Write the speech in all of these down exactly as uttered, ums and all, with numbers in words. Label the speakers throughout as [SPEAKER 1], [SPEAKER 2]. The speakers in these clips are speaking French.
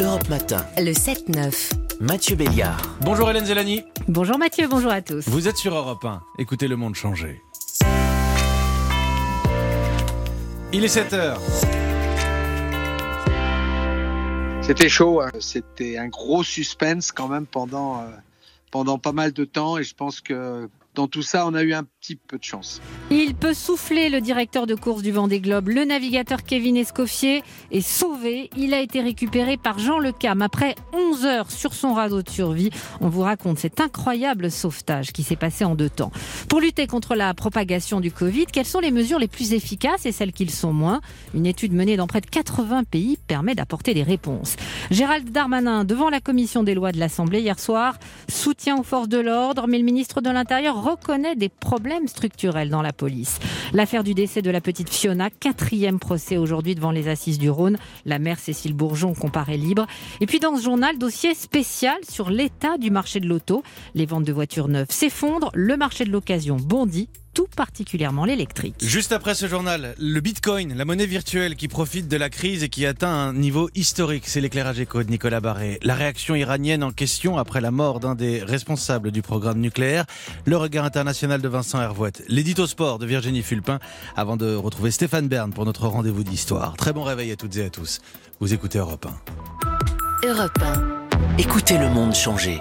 [SPEAKER 1] Europe Matin.
[SPEAKER 2] Le sept neuf.
[SPEAKER 1] Mathieu Béliard.
[SPEAKER 3] Bonjour Hélène Zélani.
[SPEAKER 4] Bonjour Mathieu, bonjour à tous.
[SPEAKER 3] Vous êtes sur Europe un. Écoutez le monde changer. Il est sept heures.
[SPEAKER 5] C'était chaud, hein. C'était un gros suspense quand même pendant, euh, pendant pas mal de temps et je pense que dans tout ça, on a eu un petit peu de chance.
[SPEAKER 4] Il peut souffler, le directeur de course du Vendée Globe. Le navigateur Kevin Escoffier est sauvé. Il a été récupéré par Jean Lecam après onze heures sur son radeau de survie. On vous raconte cet incroyable sauvetage qui s'est passé en deux temps. Pour lutter contre la propagation du Covid, quelles sont les mesures les plus efficaces et celles qui le sont moins ? Une étude menée dans près de quatre-vingts pays permet d'apporter des réponses. Gérald Darmanin, devant la commission des lois de l'Assemblée hier soir, soutien aux forces de l'ordre, mais le ministre de l'Intérieur reconnaît des problèmes structurels dans la police. L'affaire du décès de la petite Fiona, quatrième procès aujourd'hui devant les assises du Rhône. La mère Cécile Bourgeon comparaît libre. Et puis dans ce journal, dossier spécial sur l'état du marché de l'auto. Les ventes de voitures neuves s'effondrent, le marché de l'occasion bondit, tout particulièrement l'électrique.
[SPEAKER 3] Juste après ce journal, le Bitcoin, la monnaie virtuelle qui profite de la crise et qui atteint un niveau historique. C'est l'éclairage éco de Nicolas Barré. La réaction iranienne en question après la mort d'un des responsables du programme nucléaire. Le regard international de Vincent Hervouette. L'édito sport de Virginie Fulpin avant de retrouver Stéphane Bern pour notre rendez-vous d'histoire. Très bon réveil à toutes et à tous. Vous écoutez Europe un.
[SPEAKER 2] Europe un.
[SPEAKER 1] Écoutez le monde changer.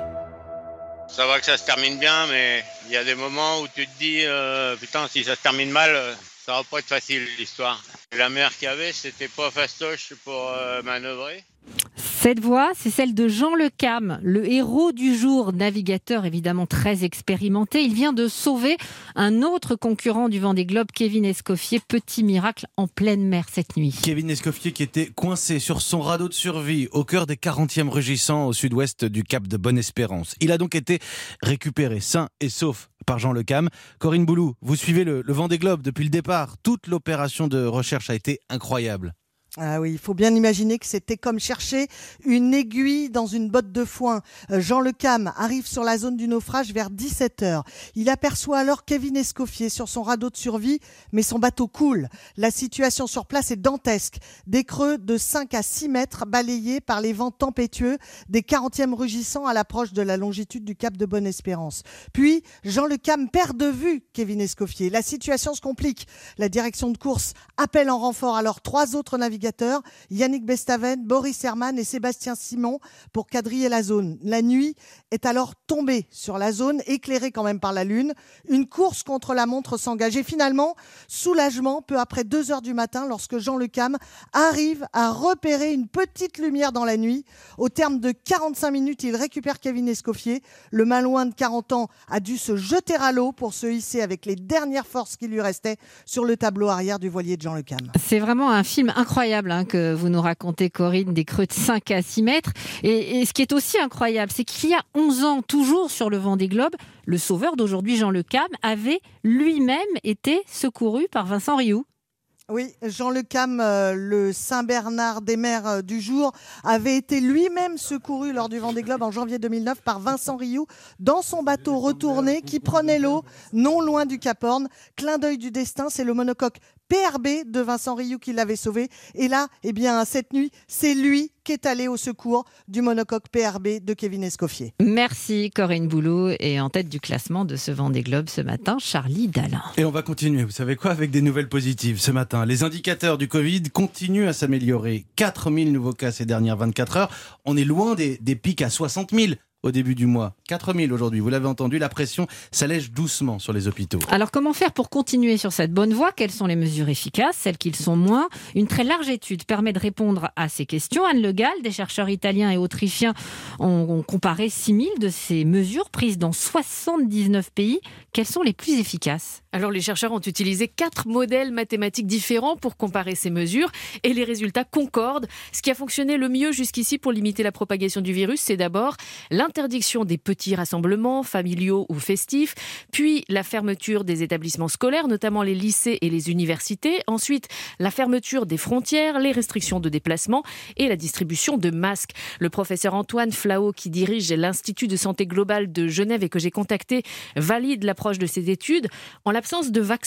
[SPEAKER 6] Ça va que ça se termine bien, mais il y a des moments où tu te dis euh, putain, si ça se termine mal, ça va pas être facile l'histoire. La mer qu'il y avait, c'était pas fastoche pour euh, manœuvrer.
[SPEAKER 4] Cette voix, c'est celle de Jean Lecam, le héros du jour, navigateur évidemment très expérimenté. Il vient de sauver un autre concurrent du Vendée Globe, Kevin Escoffier. Petit miracle en pleine mer cette nuit.
[SPEAKER 3] Kevin Escoffier qui était coincé sur son radeau de survie au cœur des quarantièmes rugissants au sud-ouest du cap de Bonne-Espérance. Il a donc été récupéré sain et sauf par Jean Lecam. Corinne Boulou, vous suivez le, le Vendée Globe depuis le départ. Toute l'opération de recherche a été incroyable.
[SPEAKER 7] Ah oui, il faut bien imaginer que c'était comme chercher une aiguille dans une botte de foin. Euh, Jean Lecam arrive sur la zone du naufrage vers dix-sept heures. Il aperçoit alors Kevin Escoffier sur son radeau de survie, mais son bateau coule. La situation sur place est dantesque. Des creux de cinq à six mètres balayés par les vents tempétueux des quarantièmes rugissants à l'approche de la longitude du cap de Bonne-Espérance. Puis, Jean Lecam perd de vue Kevin Escoffier. La situation se complique. La direction de course appelle en renfort alors trois autres navigateurs, Yannick Bestaven, Boris Herman et Sébastien Simon, pour quadriller la zone. La nuit est alors tombée sur la zone, éclairée quand même par la lune. Une course contre la montre s'engage. Et finalement, soulagement, peu après deux heures du matin, lorsque Jean Lecam arrive à repérer une petite lumière dans la nuit. Au terme de quarante-cinq minutes, il récupère Kevin Escoffier. Le malouin de quarante ans a dû se jeter à l'eau pour se hisser avec les dernières forces qui lui restaient sur le tableau arrière du voilier de Jean Lecam.
[SPEAKER 4] C'est vraiment un film incroyable hein, que vous nous racontez, Corinne, des creux de cinq à six mètres. Et, et ce qui est aussi incroyable, c'est qu'il y a onze ans, toujours sur le Vendée Globe, le sauveur d'aujourd'hui, Jean Lecam, avait lui-même été secouru par Vincent Rioux.
[SPEAKER 7] Oui, Jean Lecam, euh, le Saint-Bernard des mers euh, du jour, avait été lui-même secouru lors du Vendée Globe en janvier deux mille neuf par Vincent Rioux dans son bateau retourné qui prenait l'eau non loin du Cap Horn. Clin d'œil du destin, c'est le monocoque P R B de Vincent Rioux qui l'avait sauvé. Et là, eh bien, cette nuit, c'est lui qui est allé au secours du monocoque P R B de Kevin Escoffier.
[SPEAKER 4] Merci Corinne Boulou. Et en tête du classement de ce Vendée Globe ce matin, Charlie Dalin.
[SPEAKER 3] Et on va continuer, vous savez quoi, avec des nouvelles positives ce matin. Les indicateurs du Covid continuent à s'améliorer. quatre mille nouveaux cas ces dernières vingt-quatre heures. On est loin des, des pics à soixante mille. Au début du mois. quatre mille aujourd'hui, vous l'avez entendu, la pression s'allège doucement sur les hôpitaux.
[SPEAKER 4] Alors comment faire pour continuer sur cette bonne voie ? Quelles sont les mesures efficaces, celles qui le sont moins ? Une très large étude permet de répondre à ces questions. Anne Le Gall, des chercheurs italiens et autrichiens ont, ont comparé six mille de ces mesures prises dans soixante-dix-neuf pays. Quelles sont les plus efficaces ?
[SPEAKER 8] Alors les chercheurs ont utilisé quatre modèles mathématiques différents pour comparer ces mesures et les résultats concordent. Ce qui a fonctionné le mieux jusqu'ici pour limiter la propagation du virus, c'est d'abord l'interdiction des petits rassemblements familiaux ou festifs, puis la fermeture des établissements scolaires, notamment les lycées et les universités, ensuite la fermeture des frontières, les restrictions de déplacement et la distribution de masques. Le professeur Antoine Flao, qui dirige l'Institut de santé globale de Genève et que j'ai contacté, valide l'approche de ces études. En l'absence de vaccins,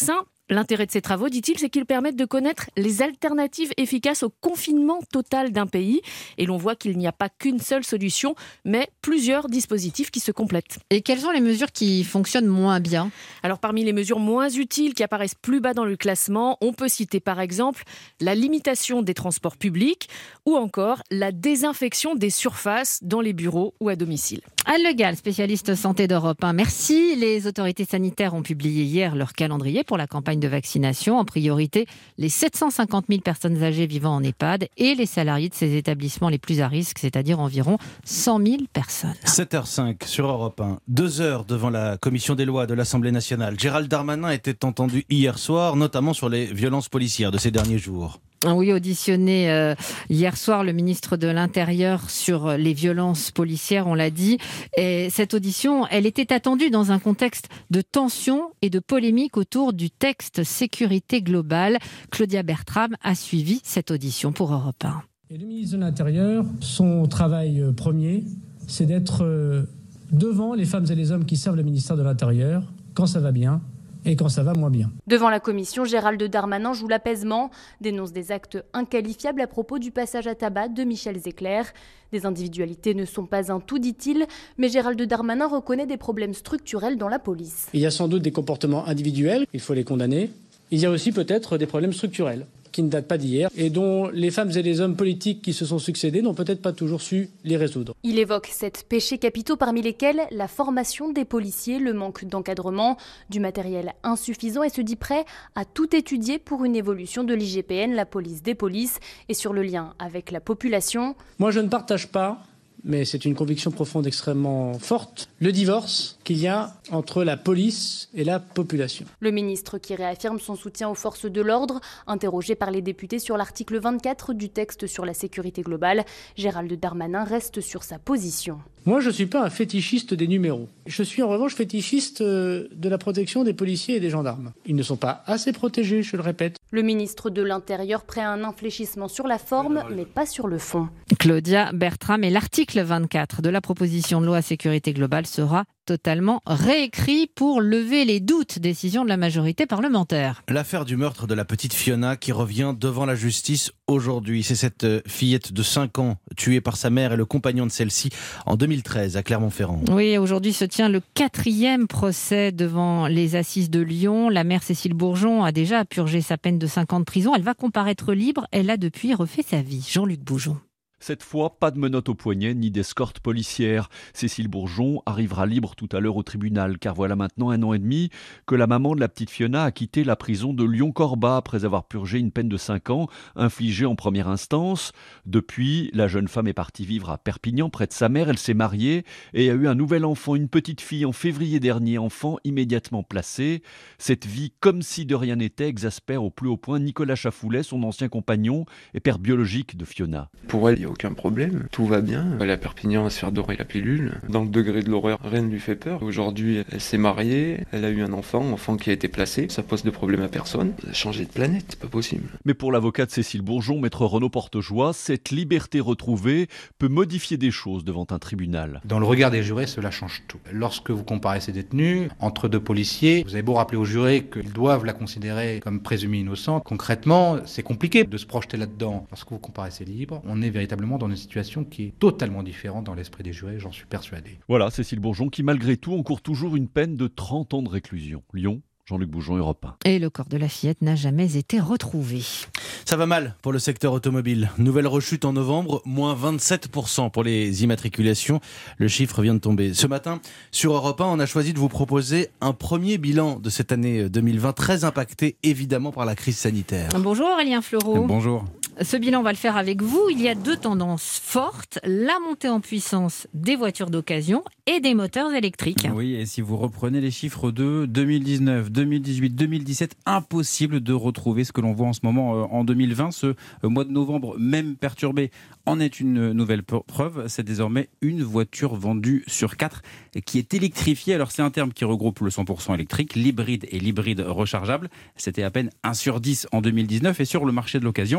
[SPEAKER 8] L'intérêt de ces travaux, dit-il, c'est qu'ils permettent de connaître les alternatives efficaces au confinement total d'un pays. Et l'on voit qu'il n'y a pas qu'une seule solution, mais plusieurs dispositifs qui se complètent.
[SPEAKER 4] Et quelles sont les mesures qui fonctionnent moins bien ?
[SPEAKER 8] Alors parmi les mesures moins utiles qui apparaissent plus bas dans le classement, on peut citer par exemple la limitation des transports publics ou encore la désinfection des surfaces dans les bureaux ou à domicile.
[SPEAKER 4] Anne Le Gall, spécialiste santé d'Europe un. Merci. Les autorités sanitaires ont publié hier leur calendrier pour la campagne de vaccination. En priorité, les sept cent cinquante mille personnes âgées vivant en EHPAD et les salariés de ces établissements les plus à risque, c'est-à-dire environ cent mille personnes.
[SPEAKER 3] sept heures cinq sur Europe un. Deux heures devant la commission des lois de l'Assemblée nationale. Gérald Darmanin était entendu hier soir, notamment sur les violences policières de ces derniers jours.
[SPEAKER 4] Oui, auditionné euh, hier soir le ministre de l'Intérieur sur les violences policières, on l'a dit. Et cette audition, elle était attendue dans un contexte de tension et de polémique autour du texte sécurité globale. Claudia Bertram a suivi cette audition pour Europe un.
[SPEAKER 9] Et le ministre de l'Intérieur, son travail premier, c'est d'être devant les femmes et les hommes qui servent le ministère de l'Intérieur quand ça va bien et quand ça va moins bien.
[SPEAKER 10] Devant la commission, Gérald Darmanin joue l'apaisement, dénonce des actes inqualifiables à propos du passage à tabac de Michel Zecler. Des individualités ne sont pas un tout, dit-il, mais Gérald Darmanin reconnaît des problèmes structurels dans la police.
[SPEAKER 9] Il y a sans doute des comportements individuels, il faut les condamner. Il y a aussi peut-être des problèmes structurels qui ne datent pas d'hier et dont les femmes et les hommes politiques qui se sont succédés n'ont peut-être pas toujours su les résoudre.
[SPEAKER 10] Il évoque sept péchés capitaux parmi lesquels la formation des policiers, le manque d'encadrement, du matériel insuffisant et se dit prêt à tout étudier pour une évolution de l'I G P N, la police des polices, et sur le lien avec la population.
[SPEAKER 9] Moi je ne partage pas, mais c'est une conviction profonde extrêmement forte, le divorce qu'il y a entre la police et la population.
[SPEAKER 10] Le ministre qui réaffirme son soutien aux forces de l'ordre, interrogé par les députés sur l'article vingt-quatre du texte sur la sécurité globale, Gérald Darmanin reste sur sa position.
[SPEAKER 9] Moi, je ne suis pas un fétichiste des numéros. Je suis en revanche fétichiste de la protection des policiers et des gendarmes. Ils ne sont pas assez protégés, je le répète.
[SPEAKER 10] Le ministre de l'Intérieur prêt à un infléchissement sur la forme, mais pas sur le fond.
[SPEAKER 4] Claudia Bertram, et l'article vingt-quatre de la proposition de loi sécurité globale sera totalement réécrit pour lever les doutes. Décision de la majorité parlementaire.
[SPEAKER 3] L'affaire du meurtre de la petite Fiona qui revient devant la justice aujourd'hui. C'est cette fillette de cinq ans tuée par sa mère et le compagnon de celle-ci en deux mille treize à Clermont-Ferrand.
[SPEAKER 4] Oui, aujourd'hui se tient le quatrième procès devant les assises de Lyon. La mère Cécile Bourgeon a déjà purgé sa peine de cinq ans de prison. Elle va comparaître libre. Elle a depuis refait sa vie. Jean-Luc Boujon.
[SPEAKER 11] Cette fois, pas de menottes au poignet ni d'escorte policière. Cécile Bourgeon arrivera libre tout à l'heure au tribunal, car voilà maintenant un an et demi que la maman de la petite Fiona a quitté la prison de Lyon-Corba après avoir purgé une peine de cinq ans infligée en première instance. Depuis, la jeune femme est partie vivre à Perpignan près de sa mère. Elle s'est mariée et a eu un nouvel enfant, une petite fille en février dernier, enfant immédiatement placé. Cette vie, comme si de rien n'était, exaspère au plus haut point Nicolas Chafoulet, son ancien compagnon et père biologique de Fiona.
[SPEAKER 12] Pour elle, il y a aucun problème, tout va bien. Elle est à Perpignan à se faire dorer la pilule. Dans le degré de l'horreur, rien ne lui fait peur. Aujourd'hui, elle s'est mariée, elle a eu un enfant, enfant qui a été placé. Ça pose de problème à personne. Elle a changé de planète, c'est pas possible.
[SPEAKER 11] Mais pour l'avocat de Cécile Bourgeon, maître Renaud Portejoie, cette liberté retrouvée peut modifier des choses devant un tribunal.
[SPEAKER 13] Dans le regard des jurés, cela change tout. Lorsque vous comparez ces détenus, entre deux policiers, vous avez beau rappeler aux jurés qu'ils doivent la considérer comme présumée innocente. Concrètement, c'est compliqué de se projeter là-dedans. Lorsque vous comparez ces libres, on est véritablement dans une situation qui est totalement différente dans l'esprit des jurés, j'en suis persuadé.
[SPEAKER 11] Voilà, Cécile Bourgeon qui malgré tout encourt toujours une peine de trente ans de réclusion. Lyon, Jean-Luc Boujon, Europe un.
[SPEAKER 4] Et le corps de la fillette n'a jamais été retrouvé.
[SPEAKER 3] Ça va mal pour le secteur automobile. Nouvelle rechute en novembre, moins vingt-sept pour cent pour les immatriculations. Le chiffre vient de tomber. Ce matin, sur Europe un, on a choisi de vous proposer un premier bilan de cette année deux mille vingt, très impacté évidemment par la crise sanitaire.
[SPEAKER 4] Bonjour Aurélien Fleureau.
[SPEAKER 3] Bonjour.
[SPEAKER 4] Ce bilan, on va le faire avec vous. Il y a deux tendances fortes, la montée en puissance des voitures d'occasion et des moteurs électriques.
[SPEAKER 14] Oui, et si vous reprenez les chiffres de deux mille dix-neuf, deux mille dix-huit, deux mille dix-sept, impossible de retrouver ce que l'on voit en ce moment en deux mille vingt. Ce mois de novembre, même perturbé, en est une nouvelle preuve. C'est désormais une voiture vendue sur quatre qui est électrifiée. Alors c'est un terme qui regroupe le cent pour cent électrique, l'hybride et l'hybride rechargeable. C'était à peine un sur dix en deux mille dix-neuf. Et sur le marché de l'occasion,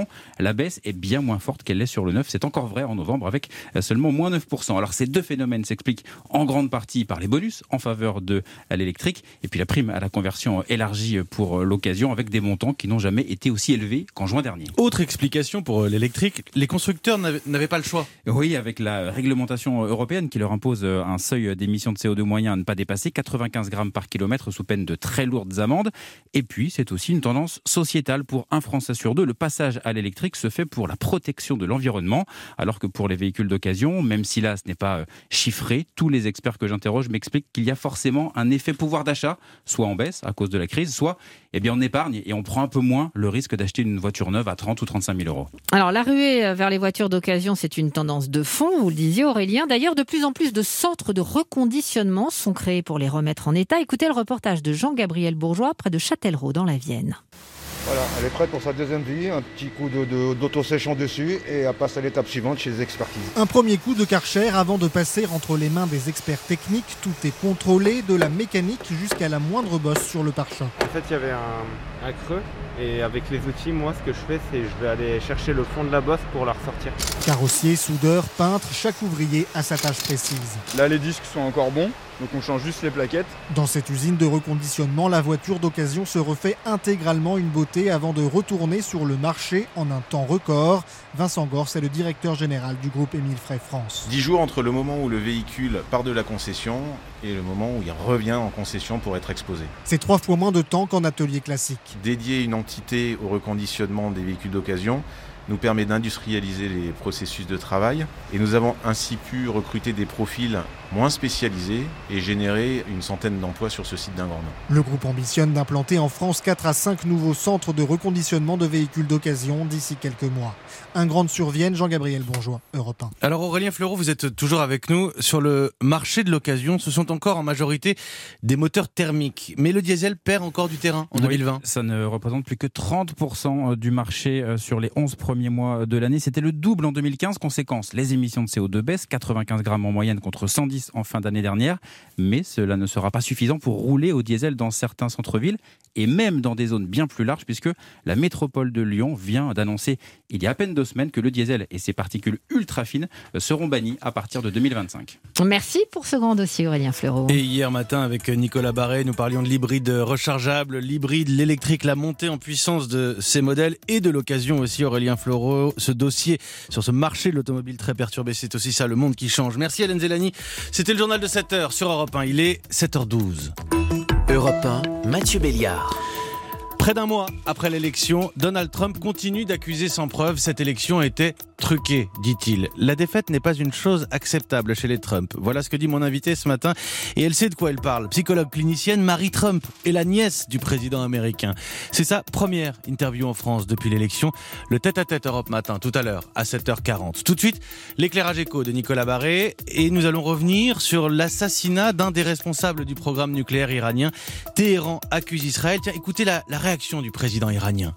[SPEAKER 14] la baisse est bien moins forte qu'elle l'est sur le neuf. C'est encore vrai en novembre avec seulement moins neuf pour cent. Alors ces deux phénomènes s'expliquent en grande partie par les bonus en faveur de l'électrique et puis la prime à la conversion élargie pour l'occasion avec des montants qui n'ont jamais été aussi élevés qu'en juin dernier.
[SPEAKER 3] Autre explication pour l'électrique, les constructeurs n'avaient pas le choix.
[SPEAKER 14] Oui, avec la réglementation européenne qui leur impose un seuil d'émissions de C O deux moyen à ne pas dépasser, quatre-vingt-quinze grammes par kilomètre sous peine de très lourdes amendes. Et puis, c'est aussi une tendance sociétale. Pour un Français sur deux, le passage à l'électrique se fait pour la protection de l'environnement, alors que pour les véhicules d'occasion, même si là, ce n'est pas chiffré, tous les experts que j'interroge m'expliquent qu'il y a forcément un effet pouvoir d'achat, soit en baisse à cause de la crise, soit eh bien, on épargne et on prend un peu moins le risque d'acheter une voiture neuve à trente ou trente-cinq mille euros.
[SPEAKER 4] Alors, la ruée vers les voitures d'occasion, c'est une tendance de fond, vous le disiez Aurélien. D'ailleurs, de plus en plus de centres de reconditionnement sont créés pour les remettre en état. Écoutez le reportage de Jean-Gabriel Bourgeois près de Châtellerault dans la Vienne.
[SPEAKER 15] Voilà, elle est prête pour sa deuxième vie, un petit coup de, de, d'auto-séchant dessus et elle passe à l'étape suivante chez les expertises.
[SPEAKER 16] Un premier coup de Karcher avant de passer entre les mains des experts techniques. Tout est contrôlé, de la mécanique jusqu'à la moindre bosse sur le pare-choc.
[SPEAKER 17] En fait, il y avait un, un creux et avec les outils, moi, ce que je fais, c'est je vais aller chercher le fond de la bosse pour la ressortir.
[SPEAKER 16] Carrossier, soudeur, peintre, chaque ouvrier a sa tâche précise.
[SPEAKER 18] Là, les disques sont encore bons. Donc on change juste les plaquettes.
[SPEAKER 16] Dans cette usine de reconditionnement, la voiture d'occasion se refait intégralement une beauté avant de retourner sur le marché en un temps record. Vincent Gors est le directeur général du groupe Émile Frey France.
[SPEAKER 19] Dix jours entre le moment où le véhicule part de la concession et le moment où il revient en concession pour être exposé.
[SPEAKER 16] C'est trois fois moins de temps qu'en atelier classique.
[SPEAKER 19] Dédier une entité au reconditionnement des véhicules d'occasion nous permet d'industrialiser les processus de travail et nous avons ainsi pu recruter des profils moins spécialisés et générer une centaine d'emplois sur ce site d'Ingornand.
[SPEAKER 16] Le groupe ambitionne d'implanter en France quatre à cinq nouveaux centres de reconditionnement de véhicules d'occasion d'ici quelques mois. Un grand sur Vienne, Jean-Gabriel Bourgeois, Europe un.
[SPEAKER 3] Alors Aurélien Fleureau, vous êtes toujours avec nous. Sur le marché de l'occasion, ce sont encore en majorité des moteurs thermiques. Mais le diesel perd encore du terrain en oui, deux mille vingt.
[SPEAKER 14] Ça ne représente plus que trente pour cent du marché sur les onze premiers mois de l'année. C'était le double en deux mille quinze. Conséquence, les émissions de C O deux baissent, quatre-vingt-quinze grammes en moyenne contre cent dix en fin d'année dernière. Mais cela ne sera pas suffisant pour rouler au diesel dans certains centres-villes et même dans des zones bien plus larges puisque la métropole de Lyon vient d'annoncer il y a à peine deux semaines que le diesel et ses particules ultra fines seront bannis à partir de deux mille vingt-cinq.
[SPEAKER 4] Merci pour ce grand dossier Aurélien Fleureau.
[SPEAKER 3] Et hier matin avec Nicolas Barré, nous parlions de l'hybride rechargeable, l'hybride, l'électrique, la montée en puissance de ces modèles et de l'occasion aussi Aurélien Fleureau. Ce dossier sur ce marché de l'automobile très perturbé, c'est aussi ça le monde qui change. Merci Hélène Zélani. C'était le journal de sept heures sur Europe un. Il est sept heures douze.
[SPEAKER 1] Europe un, Mathieu Béliard.
[SPEAKER 3] Près d'un mois après l'élection, Donald Trump continue d'accuser sans preuve cette élection était truquée, dit-il. La défaite n'est pas une chose acceptable chez les Trump. Voilà ce que dit mon invité ce matin. Et elle sait de quoi elle parle. Psychologue clinicienne, Marie Trump est la nièce du président américain. C'est sa première interview en France depuis l'élection. Le tête-à-tête Europe Matin, tout à l'heure, à sept heures quarante. Tout de suite, l'éclairage écho de Nicolas Barré. Et nous allons revenir sur l'assassinat d'un des responsables du programme nucléaire iranien. Téhéran accuse Israël. Tiens, écoutez la, la réaction du président iranien.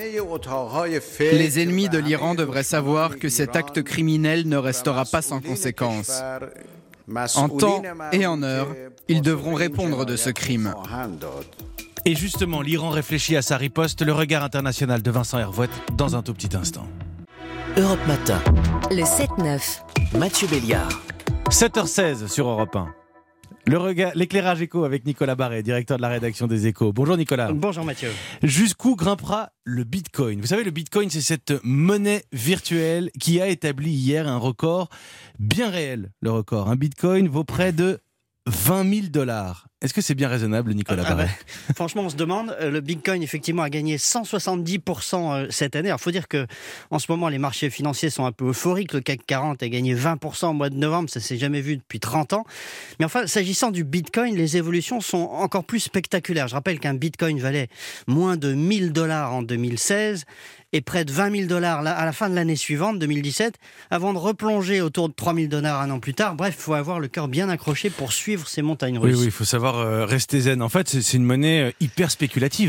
[SPEAKER 20] Les ennemis de l'Iran devraient savoir que cet acte criminel ne restera pas sans conséquences. En temps et en heure, ils devront répondre de ce crime.
[SPEAKER 3] Et justement, l'Iran réfléchit à sa riposte. Le regard international de Vincent Hervouet dans un tout petit instant.
[SPEAKER 1] Europe Matin.
[SPEAKER 2] Le sept neuf.
[SPEAKER 1] Mathieu Béliard.
[SPEAKER 3] sept heures seize sur Europe un. Le regard, l'éclairage écho avec Nicolas Barré, directeur de la rédaction des Échos. Bonjour Nicolas.
[SPEAKER 21] Bonjour Mathieu.
[SPEAKER 3] Jusqu'où grimpera le Bitcoin ? Vous savez, le Bitcoin, c'est cette monnaie virtuelle qui a établi hier un record bien réel. Le record, un Bitcoin vaut près de vingt mille dollars. Est-ce que c'est bien raisonnable, Nicolas Barré ?
[SPEAKER 21] ah bah, Franchement, on se demande. Le Bitcoin, effectivement, a gagné cent soixante-dix pour cent cette année. Alors, il faut dire que en ce moment, les marchés financiers sont un peu euphoriques. Le C A C quarante a gagné vingt pour cent au mois de novembre. Ça ne s'est jamais vu depuis trente ans. Mais enfin, s'agissant du Bitcoin, les évolutions sont encore plus spectaculaires. Je rappelle qu'un Bitcoin valait moins de mille dollars en deux mille seize et près de vingt mille dollars à la fin de l'année suivante, deux mille dix-sept, avant de replonger autour de trois mille dollars un an plus tard. Bref, il faut avoir le cœur bien accroché pour suivre ces montagnes russes.
[SPEAKER 3] Oui, oui, il faut savoir euh, rester zen. En fait, c'est, c'est une monnaie euh, hyper spéculative.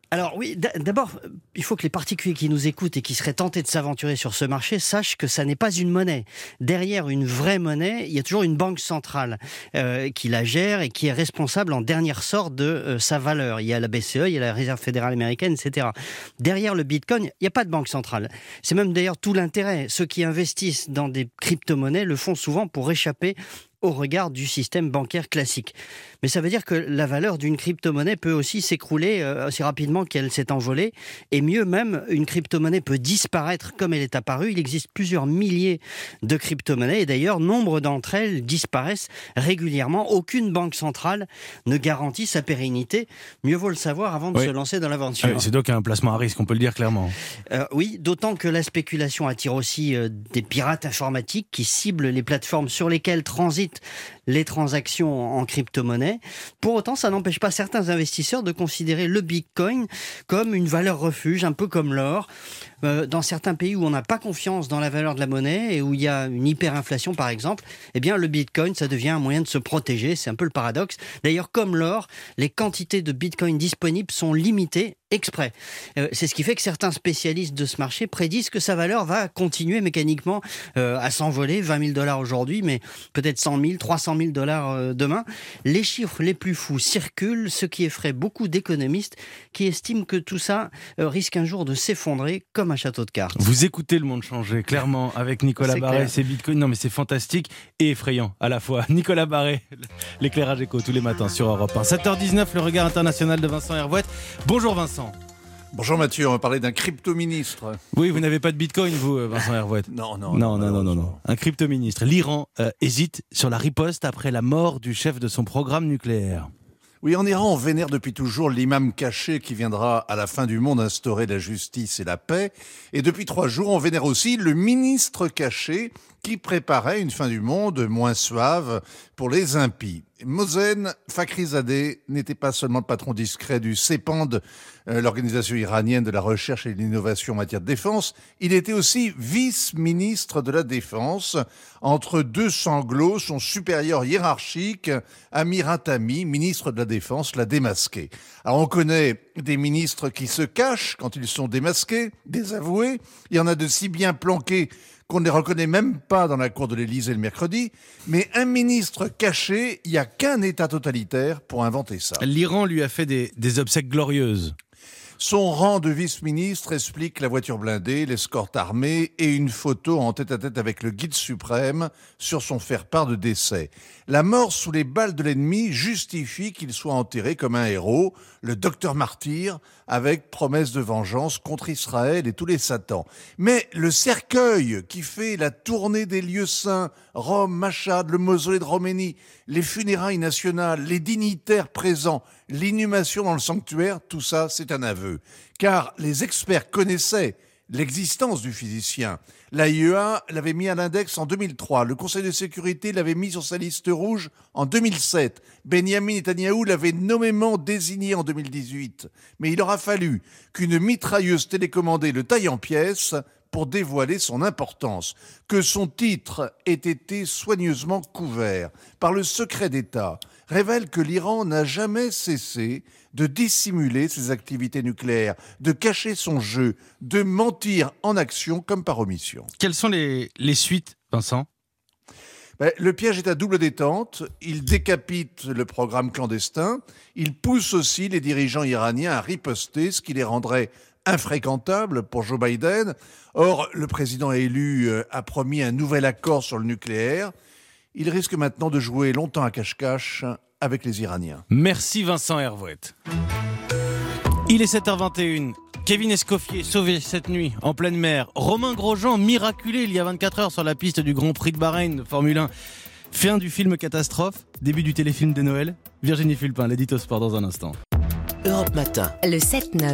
[SPEAKER 21] Alors oui, d'abord, il faut que les particuliers qui nous écoutent et qui seraient tentés de s'aventurer sur ce marché sachent que ça n'est pas une monnaie. Derrière une vraie monnaie, il y a toujours une banque centrale euh, qui la gère et qui est responsable en dernier ressort de euh, sa valeur. Il y a la B C E, il y a la Réserve fédérale américaine, et cetera. Derrière le Bitcoin, il n'y a pas de banque centrale. C'est même d'ailleurs tout l'intérêt. Ceux qui investissent dans des crypto-monnaies le font souvent pour échapper au regard du système bancaire classique. Mais ça veut dire que la valeur d'une crypto-monnaie peut aussi s'écrouler euh, aussi rapidement qu'elle s'est envolée. Et mieux même, une crypto-monnaie peut disparaître comme elle est apparue. Il existe plusieurs milliers de crypto-monnaies et d'ailleurs, nombre d'entre elles disparaissent régulièrement. Aucune banque centrale ne garantit sa pérennité. Mieux vaut le savoir avant de
[SPEAKER 3] oui.
[SPEAKER 21] se lancer dans l'aventure.
[SPEAKER 3] Ah oui, c'est donc un placement à risque, on peut le dire clairement.
[SPEAKER 21] Euh, oui, d'autant que la spéculation attire aussi euh, des pirates informatiques qui ciblent les plateformes sur lesquelles transitent les transactions en crypto-monnaie. Pour autant, ça n'empêche pas certains investisseurs de considérer le Bitcoin comme une valeur refuge, un peu comme l'or. Euh, dans certains pays où on n'a pas confiance dans la valeur de la monnaie et où il y a une hyperinflation, par exemple, eh bien, le Bitcoin, ça devient un moyen de se protéger. C'est un peu le paradoxe. D'ailleurs, comme l'or, les quantités de Bitcoin disponibles sont limitées exprès. Euh, c'est ce qui fait que certains spécialistes de ce marché prédisent que sa valeur va continuer mécaniquement euh, à s'envoler. vingt mille dollars aujourd'hui, mais peut-être cent mille, trois cent mille dollars euh, demain. Les chiffres les plus fous circulent, ce qui effraie beaucoup d'économistes qui estiment que tout ça euh, risque un jour de s'effondrer comme un château de cartes.
[SPEAKER 3] Vous écoutez le monde changer, clairement, avec Nicolas Barré, c'est Bitcoin. Non, mais c'est fantastique et effrayant à la fois. Nicolas Barré, l'éclairage éco tous les matins sur Europe un. sept heures dix-neuf, le regard international de Vincent Hervouet. Bonjour Vincent.
[SPEAKER 5] Bonjour Mathieu, on va parler d'un crypto-ministre.
[SPEAKER 3] Oui, vous n'avez pas de Bitcoin, vous, Vincent Hervouet.
[SPEAKER 5] non, non,
[SPEAKER 3] non, non, non, non, non. Un crypto-ministre. L'Iran euh, hésite sur la riposte après la mort du chef de son programme nucléaire.
[SPEAKER 5] Oui, en Iran, on vénère depuis toujours l'imam caché qui viendra à la fin du monde instaurer la justice et la paix. Et depuis trois jours, on vénère aussi le ministre caché qui préparait une fin du monde moins suave pour les impies. Mohsen Fakhrizadeh n'était pas seulement le patron discret du CEPAND, euh, l'organisation iranienne de la recherche et de l'innovation en matière de défense, il était aussi vice-ministre de la Défense. Entre deux sanglots, son supérieur hiérarchique, Amir Hatami, ministre de la Défense, l'a démasqué. Alors on connaît des ministres qui se cachent quand ils sont démasqués, désavoués. Il y en a de si bien planqués qu'on ne les reconnaît même pas dans la cour de l'Élysée le mercredi. Mais un ministre caché, il n'y a qu'un État totalitaire pour inventer ça.
[SPEAKER 3] L'Iran lui a fait des, des obsèques glorieuses.
[SPEAKER 5] Son rang de vice-ministre explique la voiture blindée, l'escorte armée et une photo en tête-à-tête avec le guide suprême sur son faire-part de décès. La mort sous les balles de l'ennemi justifie qu'il soit enterré comme un héros, le docteur martyr, avec promesse de vengeance contre Israël et tous les satans. Mais le cercueil qui fait la tournée des lieux saints, Rome, Machhad, le mausolée de Roménie, les funérailles nationales, les dignitaires présents, l'inhumation dans le sanctuaire, tout ça, c'est un aveu. Car les experts connaissaient l'existence du physicien. L'A I E A l'avait mis à l'index en deux mille trois. Le Conseil de sécurité l'avait mis sur sa liste rouge en deux mille sept. Benyamin Netanyahou l'avait nommément désigné en deux mille dix-huit. Mais il aura fallu qu'une mitrailleuse télécommandée le taille en pièces pour dévoiler son importance, que son titre ait été soigneusement couvert par le secret d'État, révèle que l'Iran n'a jamais cessé de dissimuler ses activités nucléaires, de cacher son jeu, de mentir en action comme par omission.
[SPEAKER 3] Quelles sont les, les suites, Vincent ?
[SPEAKER 5] Ben, le piège est à double détente. Il décapite le programme clandestin. Il pousse aussi les dirigeants iraniens à riposter, ce qui les rendrait infréquentables pour Joe Biden. Or, le président élu a promis un nouvel accord sur le nucléaire. Il risque maintenant de jouer longtemps à cache-cache avec les Iraniens.
[SPEAKER 3] Merci Vincent Hervouet. Il est sept heures vingt et une. Kevin Escoffier sauvé cette nuit en pleine mer. Romain Grosjean miraculé il y a vingt-quatre heures sur la piste du Grand Prix de Bahreïn de Formule un. Fin du film Catastrophe, début du téléfilm de Noël. Virginie Fulpin, l'édito sport dans un instant.
[SPEAKER 1] Europe Matin.
[SPEAKER 2] Le sept neuf.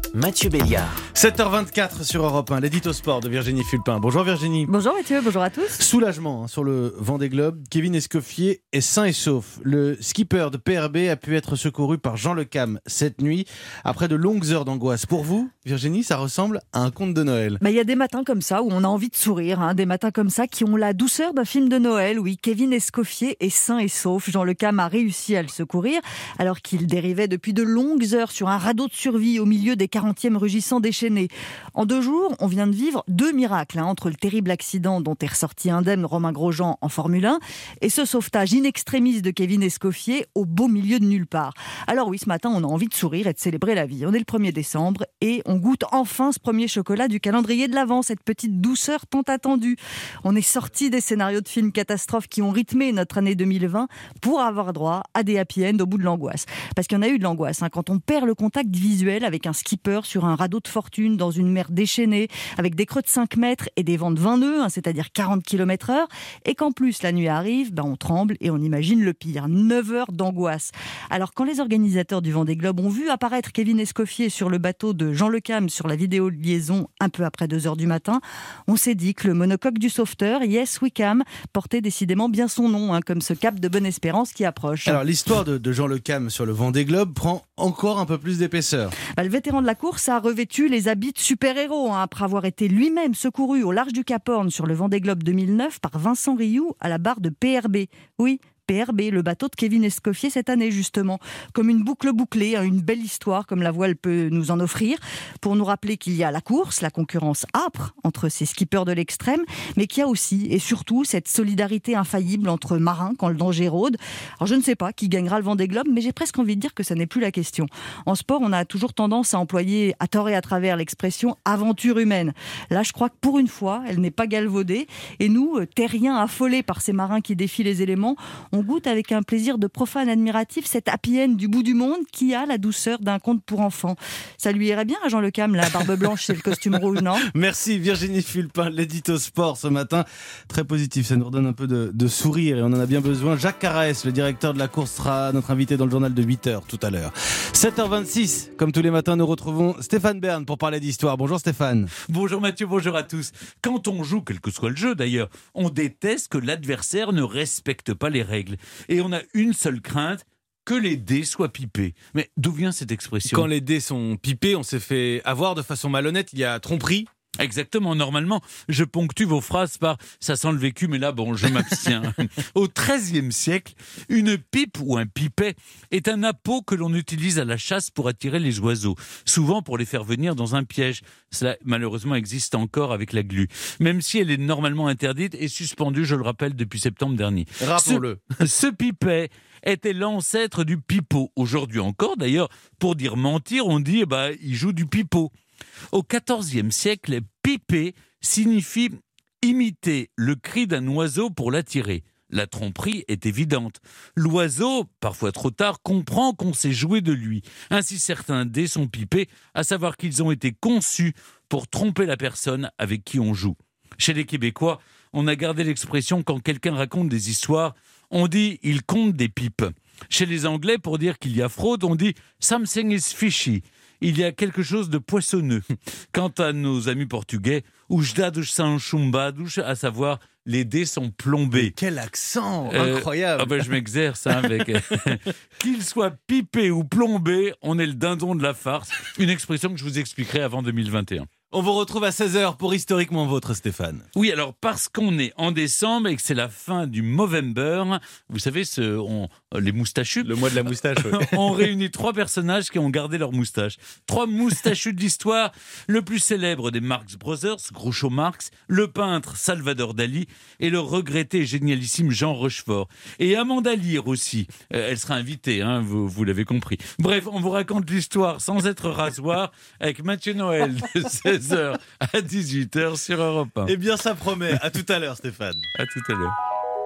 [SPEAKER 1] Mathieu Béliard.
[SPEAKER 3] sept heures vingt-quatre sur Europe un, l'édito sport de Virginie Fulpin. Bonjour Virginie.
[SPEAKER 6] Bonjour Mathieu, bonjour à tous.
[SPEAKER 3] Soulagement hein, sur le Vendée Globe. Kevin Escoffier est sain et sauf. Le skipper de P R B a pu être secouru par Jean Le Cam cette nuit après de longues heures d'angoisse. Pour vous, Virginie, ça ressemble à un conte de Noël.
[SPEAKER 6] Bah, y a des matins comme ça où on a envie de sourire, hein, des matins comme ça qui ont la douceur d'un film de Noël. Oui, Kevin Escoffier est sain et sauf. Jean Le Cam a réussi à le secourir alors qu'il dérivait depuis de longues heures sur un radeau de survie au milieu des quarantièmes rugissants déchaînés. En deux jours, on vient de vivre deux miracles, hein, entre le terrible accident dont est ressorti indemne Romain Grosjean en Formule un et ce sauvetage in extremis de Kevin Escoffier au beau milieu de nulle part. Alors oui, ce matin, on a envie de sourire et de célébrer la vie. On est le premier décembre et on goûte enfin ce premier chocolat du calendrier de l'Avent, cette petite douceur tant attendue. On est sorti des scénarios de films catastrophes qui ont rythmé notre année deux mille vingt pour avoir droit à des happy end au bout de l'angoisse. Parce qu'il y en a eu de l'angoisse, hein, quand on perd le contact visuel avec un skipper sur un radeau de fortune dans une mer déchaînée, avec des creux de cinq mètres et des vents de vingt nœuds, hein, c'est-à-dire quarante kilomètres heure, et qu'en plus la nuit arrive, ben on tremble et on imagine le pire. neuf heures d'angoisse. Alors quand les organisateurs du Vendée Globe ont vu apparaître Kevin Escoffier sur le bateau de Jean Le Cam sur la vidéo de liaison un peu après deux heures du matin, on s'est dit que le monocoque du sauveteur, Yes We Cam, portait décidément bien son nom, hein, comme ce cap de Bonne-Espérance qui approche.
[SPEAKER 3] Alors l'histoire de, de Jean Le Cam sur le Vendée Globe prend encore un peu plus d'épaisseur.
[SPEAKER 6] Bah, le vétéran de la course a revêtu les habits de super-héros, hein, après avoir été lui-même secouru au large du Cap Horn sur le Vendée Globe deux mille neuf par Vincent Rioux à la barre de P R B. Oui, P R B, le bateau de Kevin Escoffier cette année justement, comme une boucle bouclée, hein, une belle histoire comme la voile peut nous en offrir, pour nous rappeler qu'il y a la course, la concurrence âpre entre ces skippers de l'extrême, mais qu'il y a aussi et surtout cette solidarité infaillible entre marins quand le danger rôde. Alors je ne sais pas qui gagnera le Vendée Globe, mais j'ai presque envie de dire que ça n'est plus la question. En sport, on a toujours tendance à employer à tort et à travers l'expression aventure humaine. Là, je crois que pour une fois, elle n'est pas galvaudée, et nous, terriens affolés par ces marins qui défient les éléments, on goûte avec un plaisir de profane admiratif cette happy end du bout du monde qui a la douceur d'un conte pour enfants. Ça lui irait bien à Jean Le Cam, la barbe blanche et le costume rouge, non ?
[SPEAKER 3] Merci Virginie Fulpin, l'édito sport ce matin. Très positif, ça nous redonne un peu de, de sourire et on en a bien besoin. Jacques Carraès, le directeur de la course, sera notre invité dans le journal de huit heures tout à l'heure. sept heures vingt-six, comme tous les matins, nous retrouvons Stéphane Bern pour parler d'histoire. Bonjour Stéphane.
[SPEAKER 22] Bonjour Mathieu, bonjour à tous. Quand on joue, quel que soit le jeu d'ailleurs, on déteste que l'adversaire ne respecte pas les règles. Et on a une seule crainte, que les dés soient pipés. Mais d'où vient cette expression ?
[SPEAKER 3] Quand les dés sont pipés, on s'est fait avoir de façon malhonnête, il y a tromperie.
[SPEAKER 22] Exactement, normalement, je ponctue vos phrases par « ça sent le vécu », mais là, bon, je m'abstiens. Au treizième siècle, une pipe ou un pipet est un appôt que l'on utilise à la chasse pour attirer les oiseaux, souvent pour les faire venir dans un piège. Cela, malheureusement, existe encore avec la glu, même si elle est normalement interdite et suspendue, je le rappelle, depuis septembre dernier.
[SPEAKER 3] Rappelons-le.
[SPEAKER 22] Ce, ce pipet était l'ancêtre du pipeau. Aujourd'hui encore, d'ailleurs, pour dire mentir, on dit eh ben, « il joue du pipeau ». Au quatorzième siècle, piper signifie imiter le cri d'un oiseau pour l'attirer. La tromperie est évidente. L'oiseau, parfois trop tard, comprend qu'on s'est joué de lui. Ainsi, certains dés sont pipés, à savoir qu'ils ont été conçus pour tromper la personne avec qui on joue. Chez les Québécois, on a gardé l'expression quand quelqu'un raconte des histoires, on dit « il compte des pipes ». Chez les Anglais, pour dire qu'il y a fraude, on dit « something is fishy ». Il y a quelque chose de poissonneux. Quant à nos amis portugais, os dados são chumbados, à savoir les dés sont plombés.
[SPEAKER 3] Mais quel accent euh, incroyable.
[SPEAKER 22] Ah ben je m'exerce hein, avec qu'ils soient pipés ou plombés, on est le dindon de la farce. Une expression que je vous expliquerai avant deux mille vingt et un.
[SPEAKER 3] On vous retrouve à seize heures pour Historiquement Vôtre, Stéphane.
[SPEAKER 22] Oui, alors parce qu'on est en décembre et que c'est la fin du Movember, vous savez, ce, on, les moustachus.
[SPEAKER 3] Le mois de la moustache. Ouais.
[SPEAKER 22] On réunit trois personnages qui ont gardé leur moustache. Trois moustachus de l'histoire. Le plus célèbre des Marx Brothers, Groucho Marx, le peintre Salvador Dali et le regretté et génialissime Jean Rochefort. Et Amanda Lear aussi. Euh, elle sera invitée, hein, vous, vous l'avez compris. Bref, on vous raconte l'histoire sans être rasoir avec Mathieu Noël de seize heures à dix-huit heures sur Europe un.
[SPEAKER 3] Eh bien, ça promet. À tout à l'heure, Stéphane.
[SPEAKER 22] À tout à l'heure.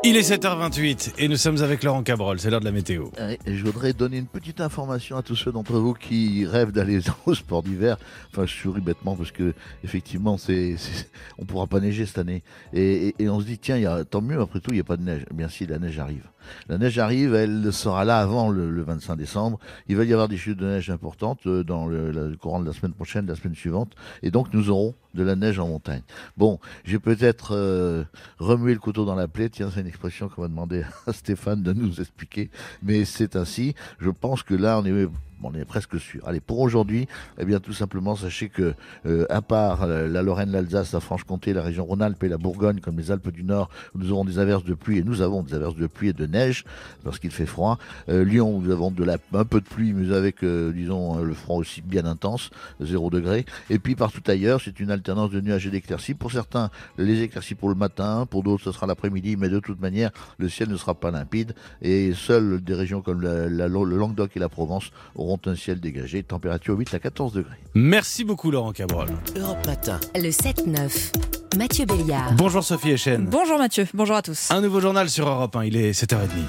[SPEAKER 3] Il est sept heures vingt-huit et nous sommes avec Laurent Cabrol, c'est l'heure de la météo.
[SPEAKER 7] Et je voudrais donner une petite information à tous ceux d'entre vous qui rêvent d'aller au sport d'hiver. Enfin, je souris bêtement parce que effectivement, c'est, c'est, on pourra pas neiger cette année. Et, et, et on se dit, tiens, y a, tant mieux, après tout, il n'y a pas de neige. Eh bien si, la neige arrive. La neige arrive, elle sera là avant le, le vingt-cinq décembre. Il va y avoir des chutes de neige importantes dans le, le courant de la semaine prochaine, la semaine suivante. Et donc, nous aurons de la neige en montagne. Bon, j'ai peut-être euh, remué le couteau dans la plaie. Tiens, c'est une expression qu'on va demander à Stéphane de nous expliquer. Mais c'est ainsi. Je pense que là, on est... on est presque sûr. Allez, pour aujourd'hui, eh bien, tout simplement, sachez que, euh, à part euh, la Lorraine, l'Alsace, la Franche-Comté, la région Rhône-Alpes et la Bourgogne, comme les Alpes du Nord, nous aurons des averses de pluie, et nous avons des averses de pluie et de neige, parce qu'il fait froid. Euh, Lyon, nous avons de la, un peu de pluie, mais avec, euh, disons, le froid aussi bien intense, zéro degré. Et puis, partout ailleurs, c'est une alternance de nuages et d'éclaircies. Pour certains, les éclaircies pour le matin, pour d'autres, ce sera l'après-midi, mais de toute manière, le ciel ne sera pas limpide, et seules des régions comme la, la, le Languedoc et la Provence auront un ciel dégagé, température huit à quatorze degrés.
[SPEAKER 3] Merci beaucoup Laurent Cabrol.
[SPEAKER 2] Europe Matin. Le sept neuf. Mathieu Béliard.
[SPEAKER 3] Bonjour Sophie Echen.
[SPEAKER 8] Bonjour Mathieu, bonjour à tous.
[SPEAKER 3] Un nouveau journal sur Europe un, il est sept heures trente.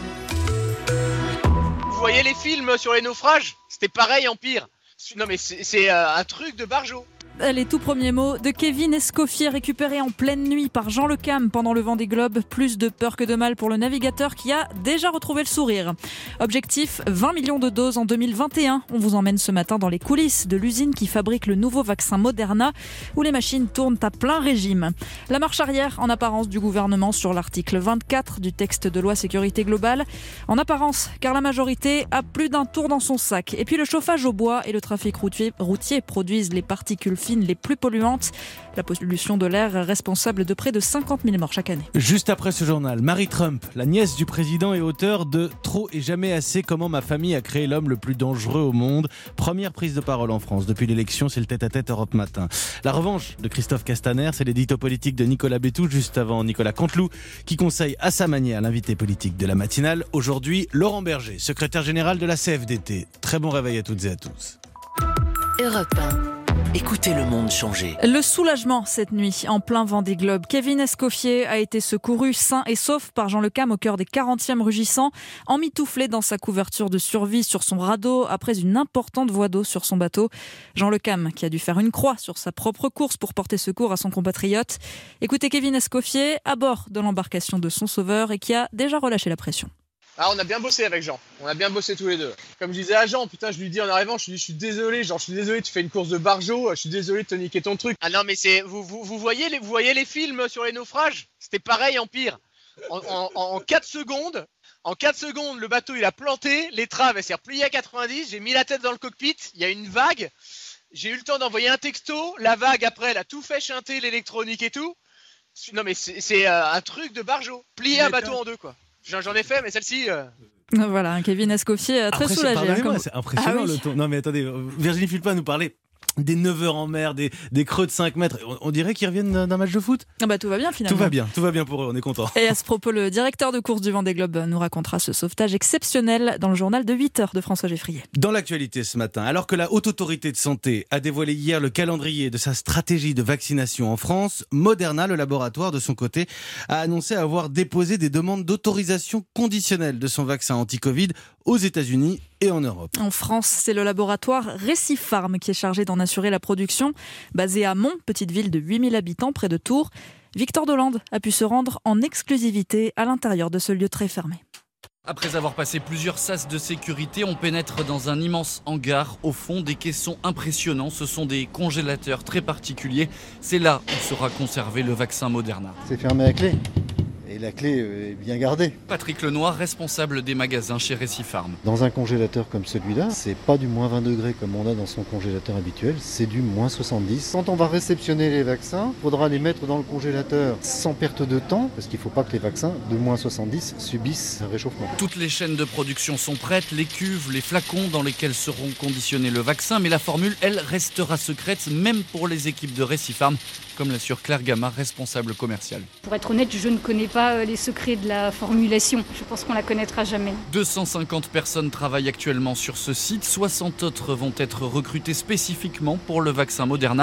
[SPEAKER 23] Vous voyez les films sur les naufrages ? C'était pareil en pire. Non mais c'est, c'est euh, un truc de barjo.
[SPEAKER 8] Les tout premiers mots de Kevin Escoffier, récupéré en pleine nuit par Jean Le Cam pendant le Vendée Globe. Plus de peur que de mal pour le navigateur qui a déjà retrouvé le sourire. Objectif, vingt millions de doses en deux mille vingt et un. On vous emmène ce matin dans les coulisses de l'usine qui fabrique le nouveau vaccin Moderna, où les machines tournent à plein régime. La marche arrière, en apparence, du gouvernement sur l'article vingt-quatre du texte de loi sécurité globale. En apparence, car la majorité a plus d'un tour dans son sac. Et puis le chauffage au bois et le trafic routier, routier produisent les particules fines les plus polluantes. La pollution de l'air est responsable de près de cinquante mille morts chaque année.
[SPEAKER 3] Juste après ce journal, Marie Trump, la nièce du président et auteur de Trop et jamais assez, comment ma famille a créé l'homme le plus dangereux au monde. Première prise de parole en France depuis l'élection, c'est le tête-à-tête Europe Matin. La revanche de Christophe Castaner, c'est l'édito politique de Nicolas Bétou, juste avant Nicolas Canteloup, qui conseille à sa manière l'invité politique de la matinale. Aujourd'hui, Laurent Berger, secrétaire général de la C F D T. Très bon réveil à toutes et à tous.
[SPEAKER 2] Europe un.
[SPEAKER 1] Écoutez le monde changer.
[SPEAKER 8] Le soulagement cette nuit, en plein Vendée Globe. Kevin Escoffier a été secouru sain et sauf par Jean Le Cam au cœur des quarantièmes rugissants, emmitouflé dans sa couverture de survie sur son radeau après une importante voie d'eau sur son bateau. Jean Le Cam qui a dû faire une croix sur sa propre course pour porter secours à son compatriote. Écoutez Kevin Escoffier à bord de l'embarcation de son sauveur et qui a déjà relâché la pression.
[SPEAKER 23] Ah, on a bien bossé avec Jean, on a bien bossé tous les deux. Comme je disais à Jean, putain, je lui dis en arrivant, je lui dis, je suis désolé, genre, je suis désolé, tu fais une course de barjo, je suis désolé de te niquer ton truc. Ah non, mais c'est, vous, vous, vous voyez les, vous voyez les films sur les naufrages ? C'était pareil en pire. En, en, en quatre secondes, en quatre secondes, le bateau il a planté, l'étrave elle s'est repliée à quatre-vingt-dix, j'ai mis la tête dans le cockpit, il y a une vague, j'ai eu le temps d'envoyer un texto, la vague après elle a tout fait chanter, l'électronique et tout. Non mais c'est, c'est euh, un truc de barjo, plier un bateau en deux quoi. J'en ai fait, mais celle-ci... Euh...
[SPEAKER 8] Voilà, Kevin Escoffier très
[SPEAKER 3] Après,
[SPEAKER 8] soulagé.
[SPEAKER 3] C'est, comme... c'est impressionnant ah, oui. le ton. Non mais attendez, Virginie Fulpin nous parlait des neuf heures en mer, des, des creux de cinq mètres. On, on dirait qu'ils reviennent d'un match de foot.
[SPEAKER 8] Ah bah tout va bien finalement.
[SPEAKER 3] Tout va bien, tout va bien pour eux, on est contents.
[SPEAKER 8] Et à ce propos, le directeur de course du Vendée Globe nous racontera ce sauvetage exceptionnel dans le journal de huit heures de François Geffrier.
[SPEAKER 3] Dans l'actualité ce matin, alors que la Haute Autorité de Santé a dévoilé hier le calendrier de sa stratégie de vaccination en France, Moderna, le laboratoire de son côté, a annoncé avoir déposé des demandes d'autorisation conditionnelle de son vaccin anti-Covid aux États-Unis et en Europe.
[SPEAKER 8] En France, c'est le laboratoire Récipharm qui est chargé d'en assurer la production. Basé à Mont, petite ville de huit mille habitants près de Tours, Victor Dolande a pu se rendre en exclusivité à l'intérieur de ce lieu très fermé.
[SPEAKER 24] Après avoir passé plusieurs sas de sécurité, on pénètre dans un immense hangar. Au fond, des caissons impressionnants. Ce sont des congélateurs très particuliers. C'est là où sera conservé le vaccin Moderna.
[SPEAKER 25] C'est fermé à clé. Et la clé est bien gardée.
[SPEAKER 24] Patrick Lenoir, responsable des magasins chez Récipharm.
[SPEAKER 25] Dans un congélateur comme celui-là, c'est pas du moins vingt degrés comme on a dans son congélateur habituel, c'est du moins soixante-dix. Quand on va réceptionner les vaccins, il faudra les mettre dans le congélateur sans perte de temps, parce qu'il ne faut pas que les vaccins de moins soixante-dix subissent un réchauffement.
[SPEAKER 24] Toutes les chaînes de production sont prêtes, les cuves, les flacons dans lesquels seront conditionnés le vaccin, mais la formule, elle, restera secrète, même pour les équipes de Récipharm, comme l'assure Claire Gamma, responsable commerciale.
[SPEAKER 26] Pour être honnête, je ne connais pas les secrets de la formulation. Je pense qu'on la connaîtra jamais.
[SPEAKER 24] deux cent cinquante personnes travaillent actuellement sur ce site. soixante autres vont être recrutées spécifiquement pour le vaccin Moderna.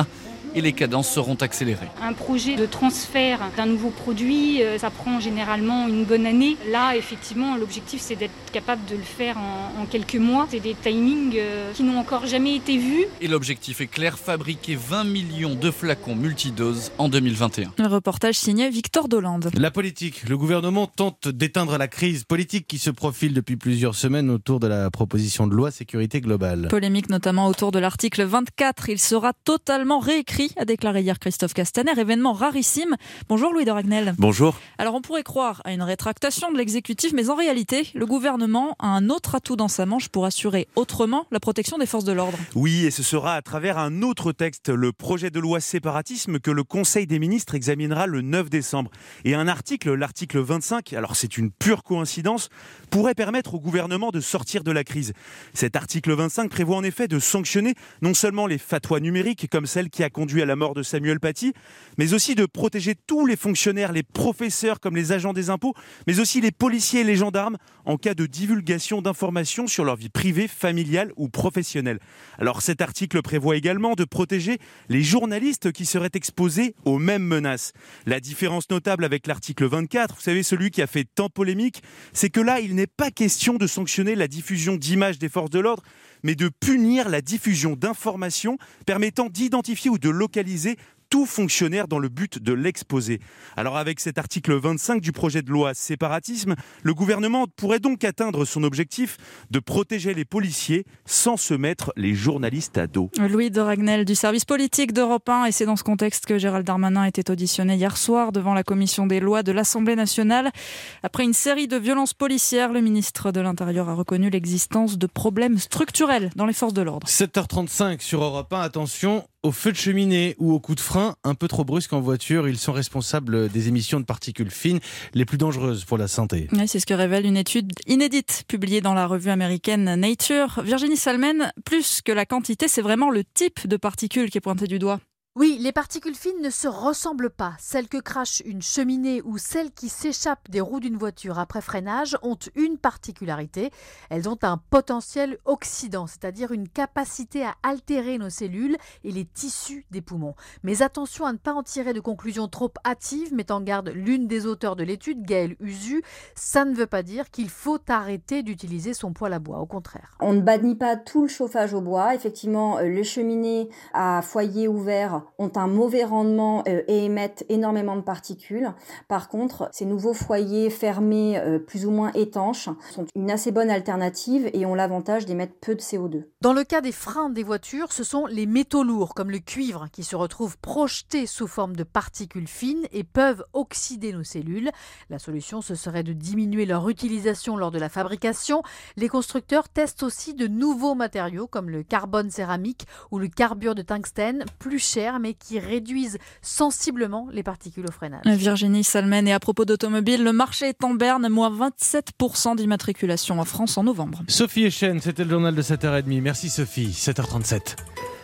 [SPEAKER 24] et les cadences seront accélérées.
[SPEAKER 26] Un projet de transfert d'un nouveau produit, ça prend généralement une bonne année. Là, effectivement, l'objectif, c'est d'être capable de le faire en, en quelques mois. C'est des timings qui n'ont encore jamais été vus.
[SPEAKER 24] Et l'objectif est clair, fabriquer vingt millions de flacons multidoses en deux mille vingt et un.
[SPEAKER 8] Un reportage signé Victor Dolande.
[SPEAKER 3] La politique. Le gouvernement tente d'éteindre la crise politique qui se profile depuis plusieurs semaines autour de la proposition de loi sécurité globale.
[SPEAKER 8] Polémique notamment autour de l'article vingt-quatre. Il sera totalement réécrit, a déclaré hier Christophe Castaner. Événement rarissime. Bonjour Louis de Ragnel.
[SPEAKER 9] Bonjour.
[SPEAKER 8] Alors on pourrait croire à une rétractation de l'exécutif, mais en réalité, le gouvernement a un autre atout dans sa manche pour assurer autrement la protection des forces de l'ordre.
[SPEAKER 9] Oui, et ce sera à travers un autre texte, le projet de loi séparatisme que le Conseil des ministres examinera le neuf décembre. Et un article, l'article vingt-cinq, alors c'est une pure coïncidence, pourrait permettre au gouvernement de sortir de la crise. Cet article vingt-cinq prévoit en effet de sanctionner non seulement les fatwas numériques, comme celle qui a conduit à la mort de Samuel Paty, mais aussi de protéger tous les fonctionnaires, les professeurs comme les agents des impôts, mais aussi les policiers et les gendarmes en cas de divulgation d'informations sur leur vie privée, familiale ou professionnelle. Alors cet article prévoit également de protéger les journalistes qui seraient exposés aux mêmes menaces. La différence notable avec l'article vingt-quatre, vous savez, celui qui a fait tant polémique, c'est que là, il n'est pas question de sanctionner la diffusion d'images des forces de l'ordre, mais de punir la diffusion d'informations permettant d'identifier ou de localiser tout fonctionnaire dans le but de l'exposer. Alors avec cet article vingt-cinq du projet de loi séparatisme, le gouvernement pourrait donc atteindre son objectif de protéger les policiers sans se mettre les journalistes à dos.
[SPEAKER 8] Louis de Ragnel du service politique d'Europe un, et c'est dans ce contexte que Gérald Darmanin était auditionné hier soir devant la commission des lois de l'Assemblée nationale. Après une série de violences policières, le ministre de l'Intérieur a reconnu l'existence de problèmes structurels dans les forces de l'ordre.
[SPEAKER 3] sept heures trente-cinq sur Europe un, attention aux feux de cheminée ou aux coups de frein un peu trop brusques en voiture. Ils sont responsables des émissions de particules fines les plus dangereuses pour la santé.
[SPEAKER 8] Oui, c'est ce que révèle une étude inédite publiée dans la revue américaine Nature. Virginie Salmen, plus que la quantité, c'est vraiment le type de particules qui est pointé du doigt.
[SPEAKER 10] Oui, les particules fines ne se ressemblent pas. Celles que crache une cheminée ou celles qui s'échappent des roues d'une voiture après freinage ont une particularité. Elles ont un potentiel oxydant, c'est-à-dire une capacité à altérer nos cellules et les tissus des poumons. Mais attention à ne pas en tirer de conclusions trop hâtives, met en garde l'une des auteurs de l'étude, Gaëlle Usu. Ça ne veut pas dire qu'il faut arrêter d'utiliser son poêle à bois, au contraire.
[SPEAKER 11] On ne bannit pas tout le chauffage au bois. Effectivement, les cheminées à foyer ouvert ont un mauvais rendement euh, et émettent énormément de particules. Par contre, ces nouveaux foyers fermés, euh, plus ou moins étanches, sont une assez bonne alternative et ont l'avantage d'émettre peu de C O deux.
[SPEAKER 10] Dans le cas des freins des voitures, ce sont les métaux lourds, comme le cuivre, qui se retrouvent projetés sous forme de particules fines et peuvent oxyder nos cellules. La solution, ce serait de diminuer leur utilisation lors de la fabrication. Les constructeurs testent aussi de nouveaux matériaux, comme le carbone céramique ou le carbure de tungstène, plus cher, mais qui réduisent sensiblement les particules au freinage.
[SPEAKER 8] Virginie Salmen, et à propos d'automobile, le marché est en berne, moins vingt-sept pour cent d'immatriculation en France en novembre.
[SPEAKER 3] Sophie Echen, c'était le journal de sept heures trente. Merci Sophie, sept heures trente-sept.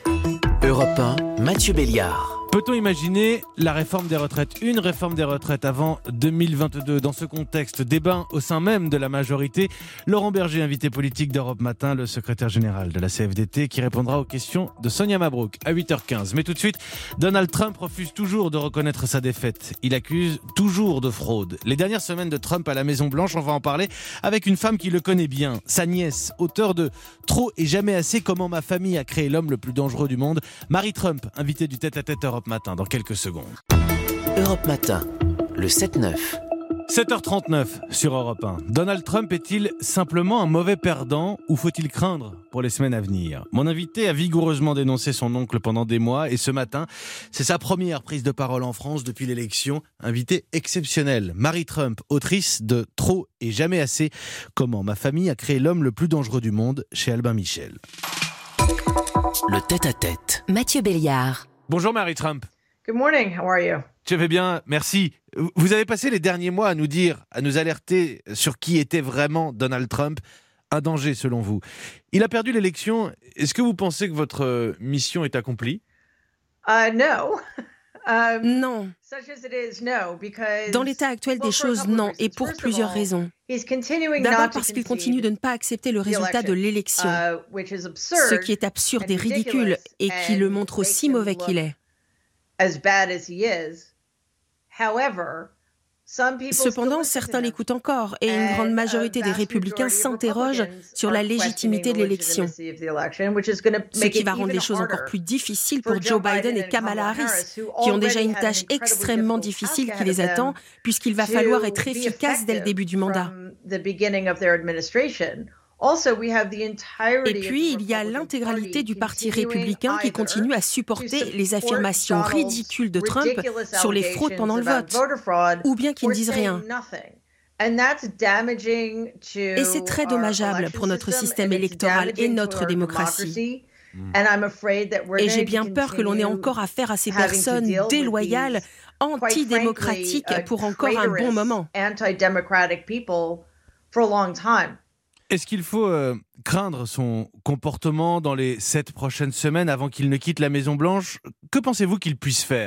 [SPEAKER 1] Europe un, Mathieu Béliard.
[SPEAKER 3] Peut-on imaginer la réforme des retraites, une réforme des retraites avant deux mille vingt-deux? Dans ce contexte, débat au sein même de la majorité. Laurent Berger, invité politique d'Europe Matin, le secrétaire général de la C F D T, qui répondra aux questions de Sonia Mabrouk à huit heures quinze. Mais tout de suite, Donald Trump refuse toujours de reconnaître sa défaite. Il accuse toujours de fraude. Les dernières semaines de Trump à la Maison-Blanche, on va en parler avec une femme qui le connaît bien, sa nièce, auteure de « Trop et jamais assez, comment ma famille a créé l'homme le plus dangereux du monde », Marie Trump, invitée du tête-à-tête Europe Matin dans quelques secondes.
[SPEAKER 1] Europe Matin, le sept neuf.
[SPEAKER 3] sept heures trente-neuf sur Europe un. Donald Trump est-il simplement un mauvais perdant ou faut-il craindre pour les semaines à venir? Mon invité a vigoureusement dénoncé son oncle pendant des mois et ce matin, c'est sa première prise de parole en France depuis l'élection. Invité exceptionnel, Marie Trump, autrice de « Trop et jamais assez, comment ma famille a créé l'homme le plus dangereux du monde » chez Albin Michel.
[SPEAKER 1] Le tête-à-tête.
[SPEAKER 2] Mathieu Béliard.
[SPEAKER 3] Bonjour Marie Trump.
[SPEAKER 12] Good morning, how are you?
[SPEAKER 3] Je vais bien, merci. Vous avez passé les derniers mois à nous dire, à nous alerter sur qui était vraiment Donald Trump. Un danger selon vous. Il a perdu l'élection. Est-ce que vous pensez que votre mission est accomplie?
[SPEAKER 12] Uh, no. Um,
[SPEAKER 13] non.
[SPEAKER 12] Such as it is, no, because,
[SPEAKER 13] Dans l'état actuel des choses, non, et pour plusieurs raisons. D'abord parce qu'il continue de ne pas accepter le résultat de l'élection, ce qui est absurde et ridicule, et qui le montre aussi mauvais qu'il est.
[SPEAKER 12] as bad as he is. However,
[SPEAKER 13] cependant, certains l'écoutent encore et une grande majorité des républicains s'interrogent sur la légitimité de l'élection, ce qui va rendre les choses encore plus difficiles pour Joe Biden et Kamala Harris, qui ont déjà une tâche extrêmement difficile qui les attend, puisqu'il va falloir être efficace dès le début du mandat. Et puis, il y a l'intégralité du Parti républicain qui continue à supporter les affirmations ridicules de Trump sur les fraudes pendant le vote, ou bien qu'ils ne disent rien. Et c'est très dommageable pour notre système électoral et notre démocratie. Et j'ai bien peur que l'on ait encore affaire à ces personnes déloyales, antidémocratiques pour encore un bon moment.
[SPEAKER 3] Est-ce qu'il faut euh, craindre son comportement dans les sept prochaines semaines avant qu'il ne quitte la Maison-Blanche ? Que pensez-vous qu'il puisse faire ?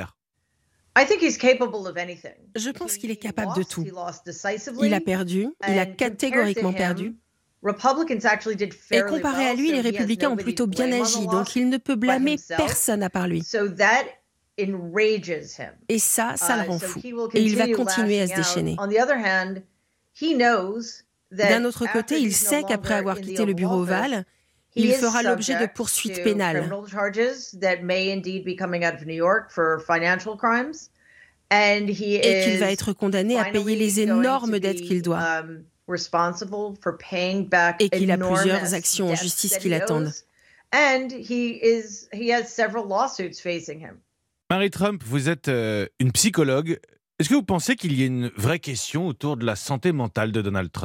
[SPEAKER 13] Je pense qu'il est capable de tout. Il a perdu, il a catégoriquement perdu. Et comparé à lui, les républicains ont plutôt bien agi, donc il ne peut blâmer personne à part lui. Et ça, ça le rend fou. Et il va continuer à se déchaîner. D'un autre côté, il sait qu'après avoir quitté le bureau ovale, il fera l'objet de poursuites pénales. Et qu'il va être condamné à payer les énormes dettes qu'il doit. Et qu'il a plusieurs actions en justice qui l'attendent.
[SPEAKER 3] Marie Trump, vous êtes euh, une psychologue. Est-ce que vous pensez qu'il y a une vraie question autour de la santé mentale de Donald Trump ?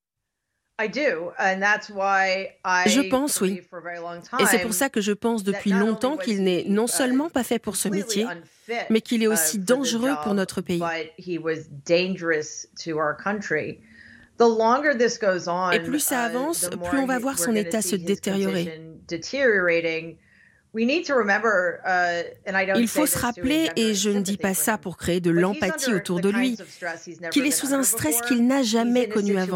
[SPEAKER 13] Je pense, oui. Et c'est pour ça que je pense depuis longtemps qu'il n'est non seulement pas fait pour ce métier, mais qu'il est aussi dangereux pour notre pays. Et plus ça avance, plus on va voir son état se détériorer. Il faut se rappeler, et je ne dis pas ça pour créer de l'empathie autour de lui, qu'il est sous un stress qu'il n'a jamais connu avant.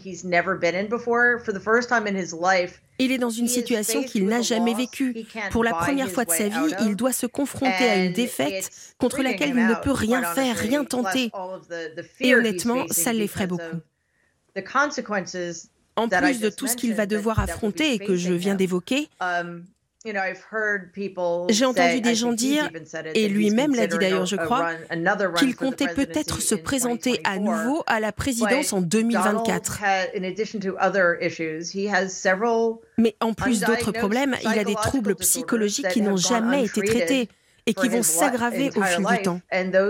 [SPEAKER 13] Il est dans une situation qu'il n'a jamais vécue. Pour la première fois de sa vie, il doit se confronter à une défaite contre laquelle il ne peut rien faire, rien tenter. Et honnêtement, ça l'effraie beaucoup. En plus de tout ce qu'il va devoir affronter et que je viens d'évoquer, j'ai entendu des gens dire, et lui-même l'a dit d'ailleurs je crois, qu'il comptait peut-être se présenter à nouveau à la présidence en deux mille vingt-quatre. Mais en plus d'autres problèmes, il a des troubles psychologiques qui n'ont jamais été traités et qui vont s'aggraver au fil du temps.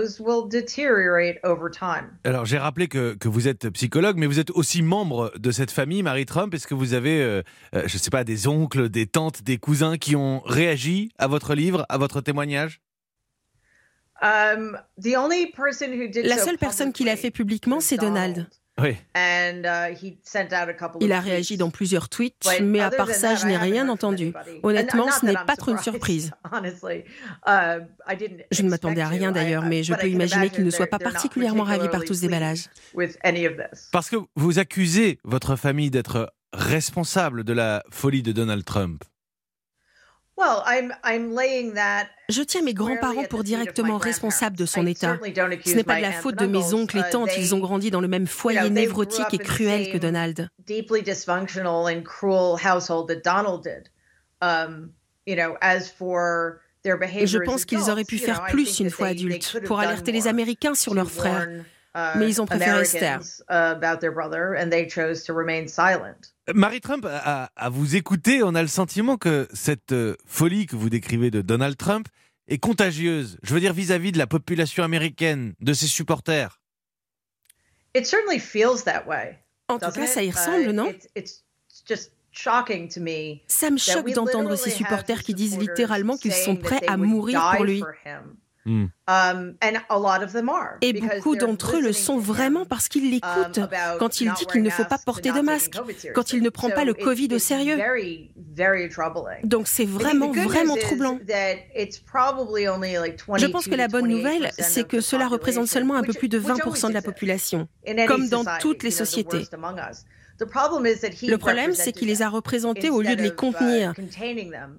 [SPEAKER 3] Alors, j'ai rappelé que, que vous êtes psychologue, mais vous êtes aussi membre de cette famille, Marie Trump. Est-ce que vous avez, euh, euh, je ne sais pas, des oncles, des tantes, des cousins qui ont réagi à votre livre, à votre témoignage ?
[SPEAKER 12] Um, the only person who did
[SPEAKER 13] La
[SPEAKER 12] so
[SPEAKER 13] seule personne qui l'a fait publiquement, c'est Donald.
[SPEAKER 3] Oui.
[SPEAKER 12] And, uh, he sent out a couple
[SPEAKER 13] Il
[SPEAKER 12] of
[SPEAKER 13] a réagi dans plusieurs tweets,
[SPEAKER 12] But
[SPEAKER 13] mais à
[SPEAKER 12] other
[SPEAKER 13] part
[SPEAKER 12] than
[SPEAKER 13] ça,
[SPEAKER 12] that,
[SPEAKER 13] je
[SPEAKER 12] I
[SPEAKER 13] n'ai
[SPEAKER 12] haven't
[SPEAKER 13] rien
[SPEAKER 12] heard from
[SPEAKER 13] entendu.
[SPEAKER 12] anybody.
[SPEAKER 13] Honnêtement,
[SPEAKER 12] And
[SPEAKER 13] ce
[SPEAKER 12] not
[SPEAKER 13] n'est
[SPEAKER 12] that I'm
[SPEAKER 13] pas trop une
[SPEAKER 12] surprised,
[SPEAKER 13] surprise.
[SPEAKER 12] honestly. Uh, I didn't
[SPEAKER 13] Je ne m'attendais à
[SPEAKER 12] expect
[SPEAKER 13] rien
[SPEAKER 12] to. I-
[SPEAKER 13] d'ailleurs, mais je
[SPEAKER 12] but
[SPEAKER 13] peux
[SPEAKER 12] I can
[SPEAKER 13] imaginer qu'il ne
[SPEAKER 12] imagine
[SPEAKER 13] soit pas
[SPEAKER 12] they're- they're not
[SPEAKER 13] particulièrement ravi par tout ce
[SPEAKER 12] particularly
[SPEAKER 13] déballage.
[SPEAKER 12] pleased with any of this.
[SPEAKER 3] Parce que vous accusez votre famille d'être responsable de la folie de Donald Trump.
[SPEAKER 12] Well, I'm, I'm laying that
[SPEAKER 13] Je tiens mes grands-parents pour directement responsables de son état. Ce n'est pas de la faute de mes oncles et tantes, ils ont grandi dans le même foyer névrotique et cruel que Donald.
[SPEAKER 12] deeply dysfunctional and cruel household that Donald did. Um, you know, as for their behavior
[SPEAKER 13] Je
[SPEAKER 12] as
[SPEAKER 13] pense qu'ils
[SPEAKER 12] adults,
[SPEAKER 13] auraient pu
[SPEAKER 12] you
[SPEAKER 13] faire
[SPEAKER 12] know, I
[SPEAKER 13] plus
[SPEAKER 12] think
[SPEAKER 13] une
[SPEAKER 12] that
[SPEAKER 13] fois
[SPEAKER 12] they- they
[SPEAKER 13] adultes
[SPEAKER 12] could have
[SPEAKER 13] pour
[SPEAKER 12] done
[SPEAKER 13] alerter les
[SPEAKER 12] more
[SPEAKER 13] Américains sur
[SPEAKER 12] to
[SPEAKER 13] leurs frères.
[SPEAKER 12] warn, uh,
[SPEAKER 13] Mais ils ont préféré se taire.
[SPEAKER 12] Americans, uh, about their brother, and they chose to remain silent.
[SPEAKER 3] Marie Trump, à, à vous écouter, on a le sentiment que cette euh, folie que vous décrivez de Donald Trump est contagieuse. Je veux dire vis-à-vis de la population américaine, de ses supporters.
[SPEAKER 12] It certainly feels that way.
[SPEAKER 13] En tout
[SPEAKER 12] doesn't
[SPEAKER 13] cas, ça y
[SPEAKER 12] it?
[SPEAKER 13] ressemble,
[SPEAKER 12] Uh,
[SPEAKER 13] non?
[SPEAKER 12] it's, it's just shocking to me.
[SPEAKER 13] Ça me
[SPEAKER 12] that
[SPEAKER 13] choque
[SPEAKER 12] we
[SPEAKER 13] d'entendre ces
[SPEAKER 12] literally have
[SPEAKER 13] supporters
[SPEAKER 12] his
[SPEAKER 13] qui disent
[SPEAKER 12] supporters
[SPEAKER 13] littéralement qu'ils sont
[SPEAKER 12] saying that
[SPEAKER 13] prêts
[SPEAKER 12] they
[SPEAKER 13] à
[SPEAKER 12] would
[SPEAKER 13] mourir pour
[SPEAKER 12] die
[SPEAKER 13] lui.
[SPEAKER 12] for him.
[SPEAKER 3] Hmm.
[SPEAKER 12] Um, and a lot of them are,
[SPEAKER 13] Et
[SPEAKER 12] because
[SPEAKER 13] beaucoup
[SPEAKER 12] they're
[SPEAKER 13] d'entre eux le
[SPEAKER 12] listening
[SPEAKER 13] sont
[SPEAKER 12] to him,
[SPEAKER 13] vraiment parce qu'ils l'écoutent
[SPEAKER 12] um, about
[SPEAKER 13] quand il
[SPEAKER 12] not
[SPEAKER 13] dit qu'il ne
[SPEAKER 12] wearing
[SPEAKER 13] faut pas
[SPEAKER 12] masks
[SPEAKER 13] porter
[SPEAKER 12] and
[SPEAKER 13] de
[SPEAKER 12] not
[SPEAKER 13] masque,
[SPEAKER 12] taking COVID
[SPEAKER 13] quand il ne prend
[SPEAKER 12] seriously.
[SPEAKER 13] pas le
[SPEAKER 12] So
[SPEAKER 13] Covid au
[SPEAKER 12] it's
[SPEAKER 13] sérieux.
[SPEAKER 12] very, very troubling.
[SPEAKER 13] Donc c'est
[SPEAKER 12] I think
[SPEAKER 13] vraiment,
[SPEAKER 12] the good
[SPEAKER 13] vraiment
[SPEAKER 12] news is
[SPEAKER 13] troublant.
[SPEAKER 12] that it's probably only like
[SPEAKER 13] Je pense que la bonne
[SPEAKER 12] twenty-two to
[SPEAKER 13] nouvelle,
[SPEAKER 12] twenty-eight percent
[SPEAKER 13] c'est
[SPEAKER 12] of
[SPEAKER 13] que
[SPEAKER 12] the
[SPEAKER 13] cela représente
[SPEAKER 12] population,
[SPEAKER 13] seulement un peu
[SPEAKER 12] which-
[SPEAKER 13] plus de
[SPEAKER 12] which
[SPEAKER 13] vingt pour
[SPEAKER 12] always
[SPEAKER 13] cent de la
[SPEAKER 12] exists
[SPEAKER 13] population,
[SPEAKER 12] in any
[SPEAKER 13] comme dans
[SPEAKER 12] society,
[SPEAKER 13] toutes les
[SPEAKER 12] you know, the
[SPEAKER 13] sociétés.
[SPEAKER 12] worst among us. The problem is that he
[SPEAKER 13] Le problème, c'est qu'il les a représentés au lieu de les
[SPEAKER 12] instead of, uh,
[SPEAKER 13] contenir.
[SPEAKER 12] containing them,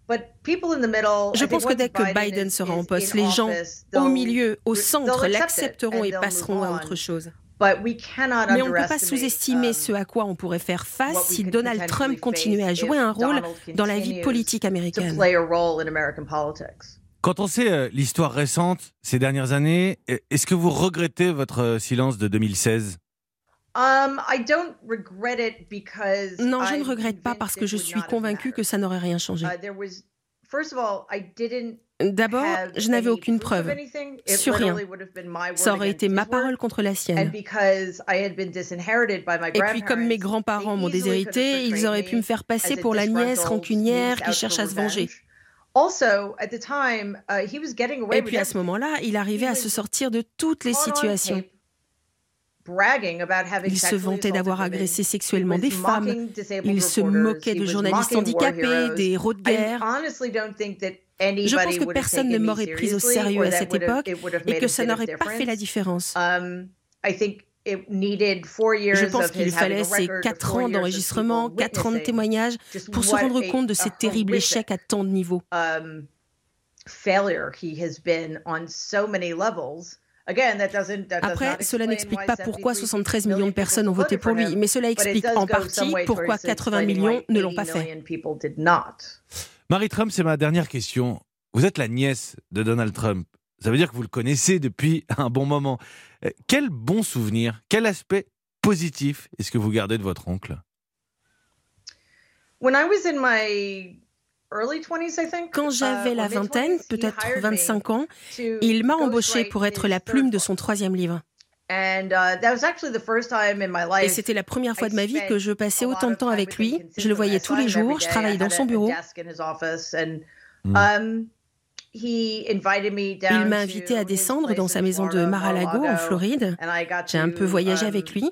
[SPEAKER 13] Je pense que dès que Biden sera en poste, les gens au milieu, au centre, l'accepteront et passeront à autre chose. Mais on ne peut pas sous-estimer ce à quoi on pourrait faire face si Donald Trump continuait à jouer un rôle dans la vie politique américaine.
[SPEAKER 3] Quand on sait euh, l'histoire récente ces dernières années, est-ce que vous regrettez votre silence de deux mille seize ?
[SPEAKER 13] Non, je ne regrette pas parce que je suis convaincue que ça n'aurait rien changé. D'abord, je n'avais aucune preuve, sur rien. Ça aurait été ma parole contre la sienne. Et puis, comme mes grands-parents m'ont déshérité, ils auraient pu me faire passer pour la nièce rancunière qui cherche à se venger. Et puis, à ce moment-là, il arrivait à se sortir de toutes les situations. Il se vantait d'avoir agressé sexuellement des femmes. Il se moquait de journalistes handicapés, des héros de guerre. Je pense que personne ne m'aurait pris au sérieux à cette époque et que ça n'aurait pas fait la différence. Je pense qu'il fallait ces quatre ans d'enregistrement, quatre ans de témoignages pour se rendre compte de ces terribles échecs à tant de niveaux. Après, cela n'explique pas pourquoi soixante-treize millions de personnes ont voté pour lui, mais cela explique en partie pourquoi quatre-vingts millions ne l'ont pas fait.
[SPEAKER 3] Marie Trump, c'est ma dernière question. Vous êtes la nièce de Donald Trump. Ça veut dire que vous le connaissez depuis un bon moment. Quel bon souvenir, quel aspect positif est-ce que vous gardez de votre oncle ?
[SPEAKER 13] Quand j'avais la vingtaine, peut-être vingt-cinq ans, il m'a embauchée pour être la plume de son troisième livre. Et c'était la première fois de ma vie que je passais autant de temps avec lui. Je le voyais tous les jours, je travaillais dans son bureau. Mm. Il m'a invité à descendre dans sa maison de Mar-a-Lago, en Floride. J'ai un peu voyagé avec lui.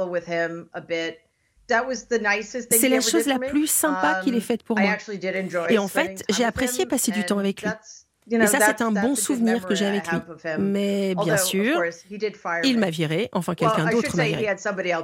[SPEAKER 13] C'est la chose la plus sympa qu'il ait faite pour moi. Et en fait, j'ai apprécié passer du temps avec lui. Et ça, c'est un bon souvenir que j'ai avec lui. Mais bien sûr, il m'a viré, enfin quelqu'un d'autre m'a viré.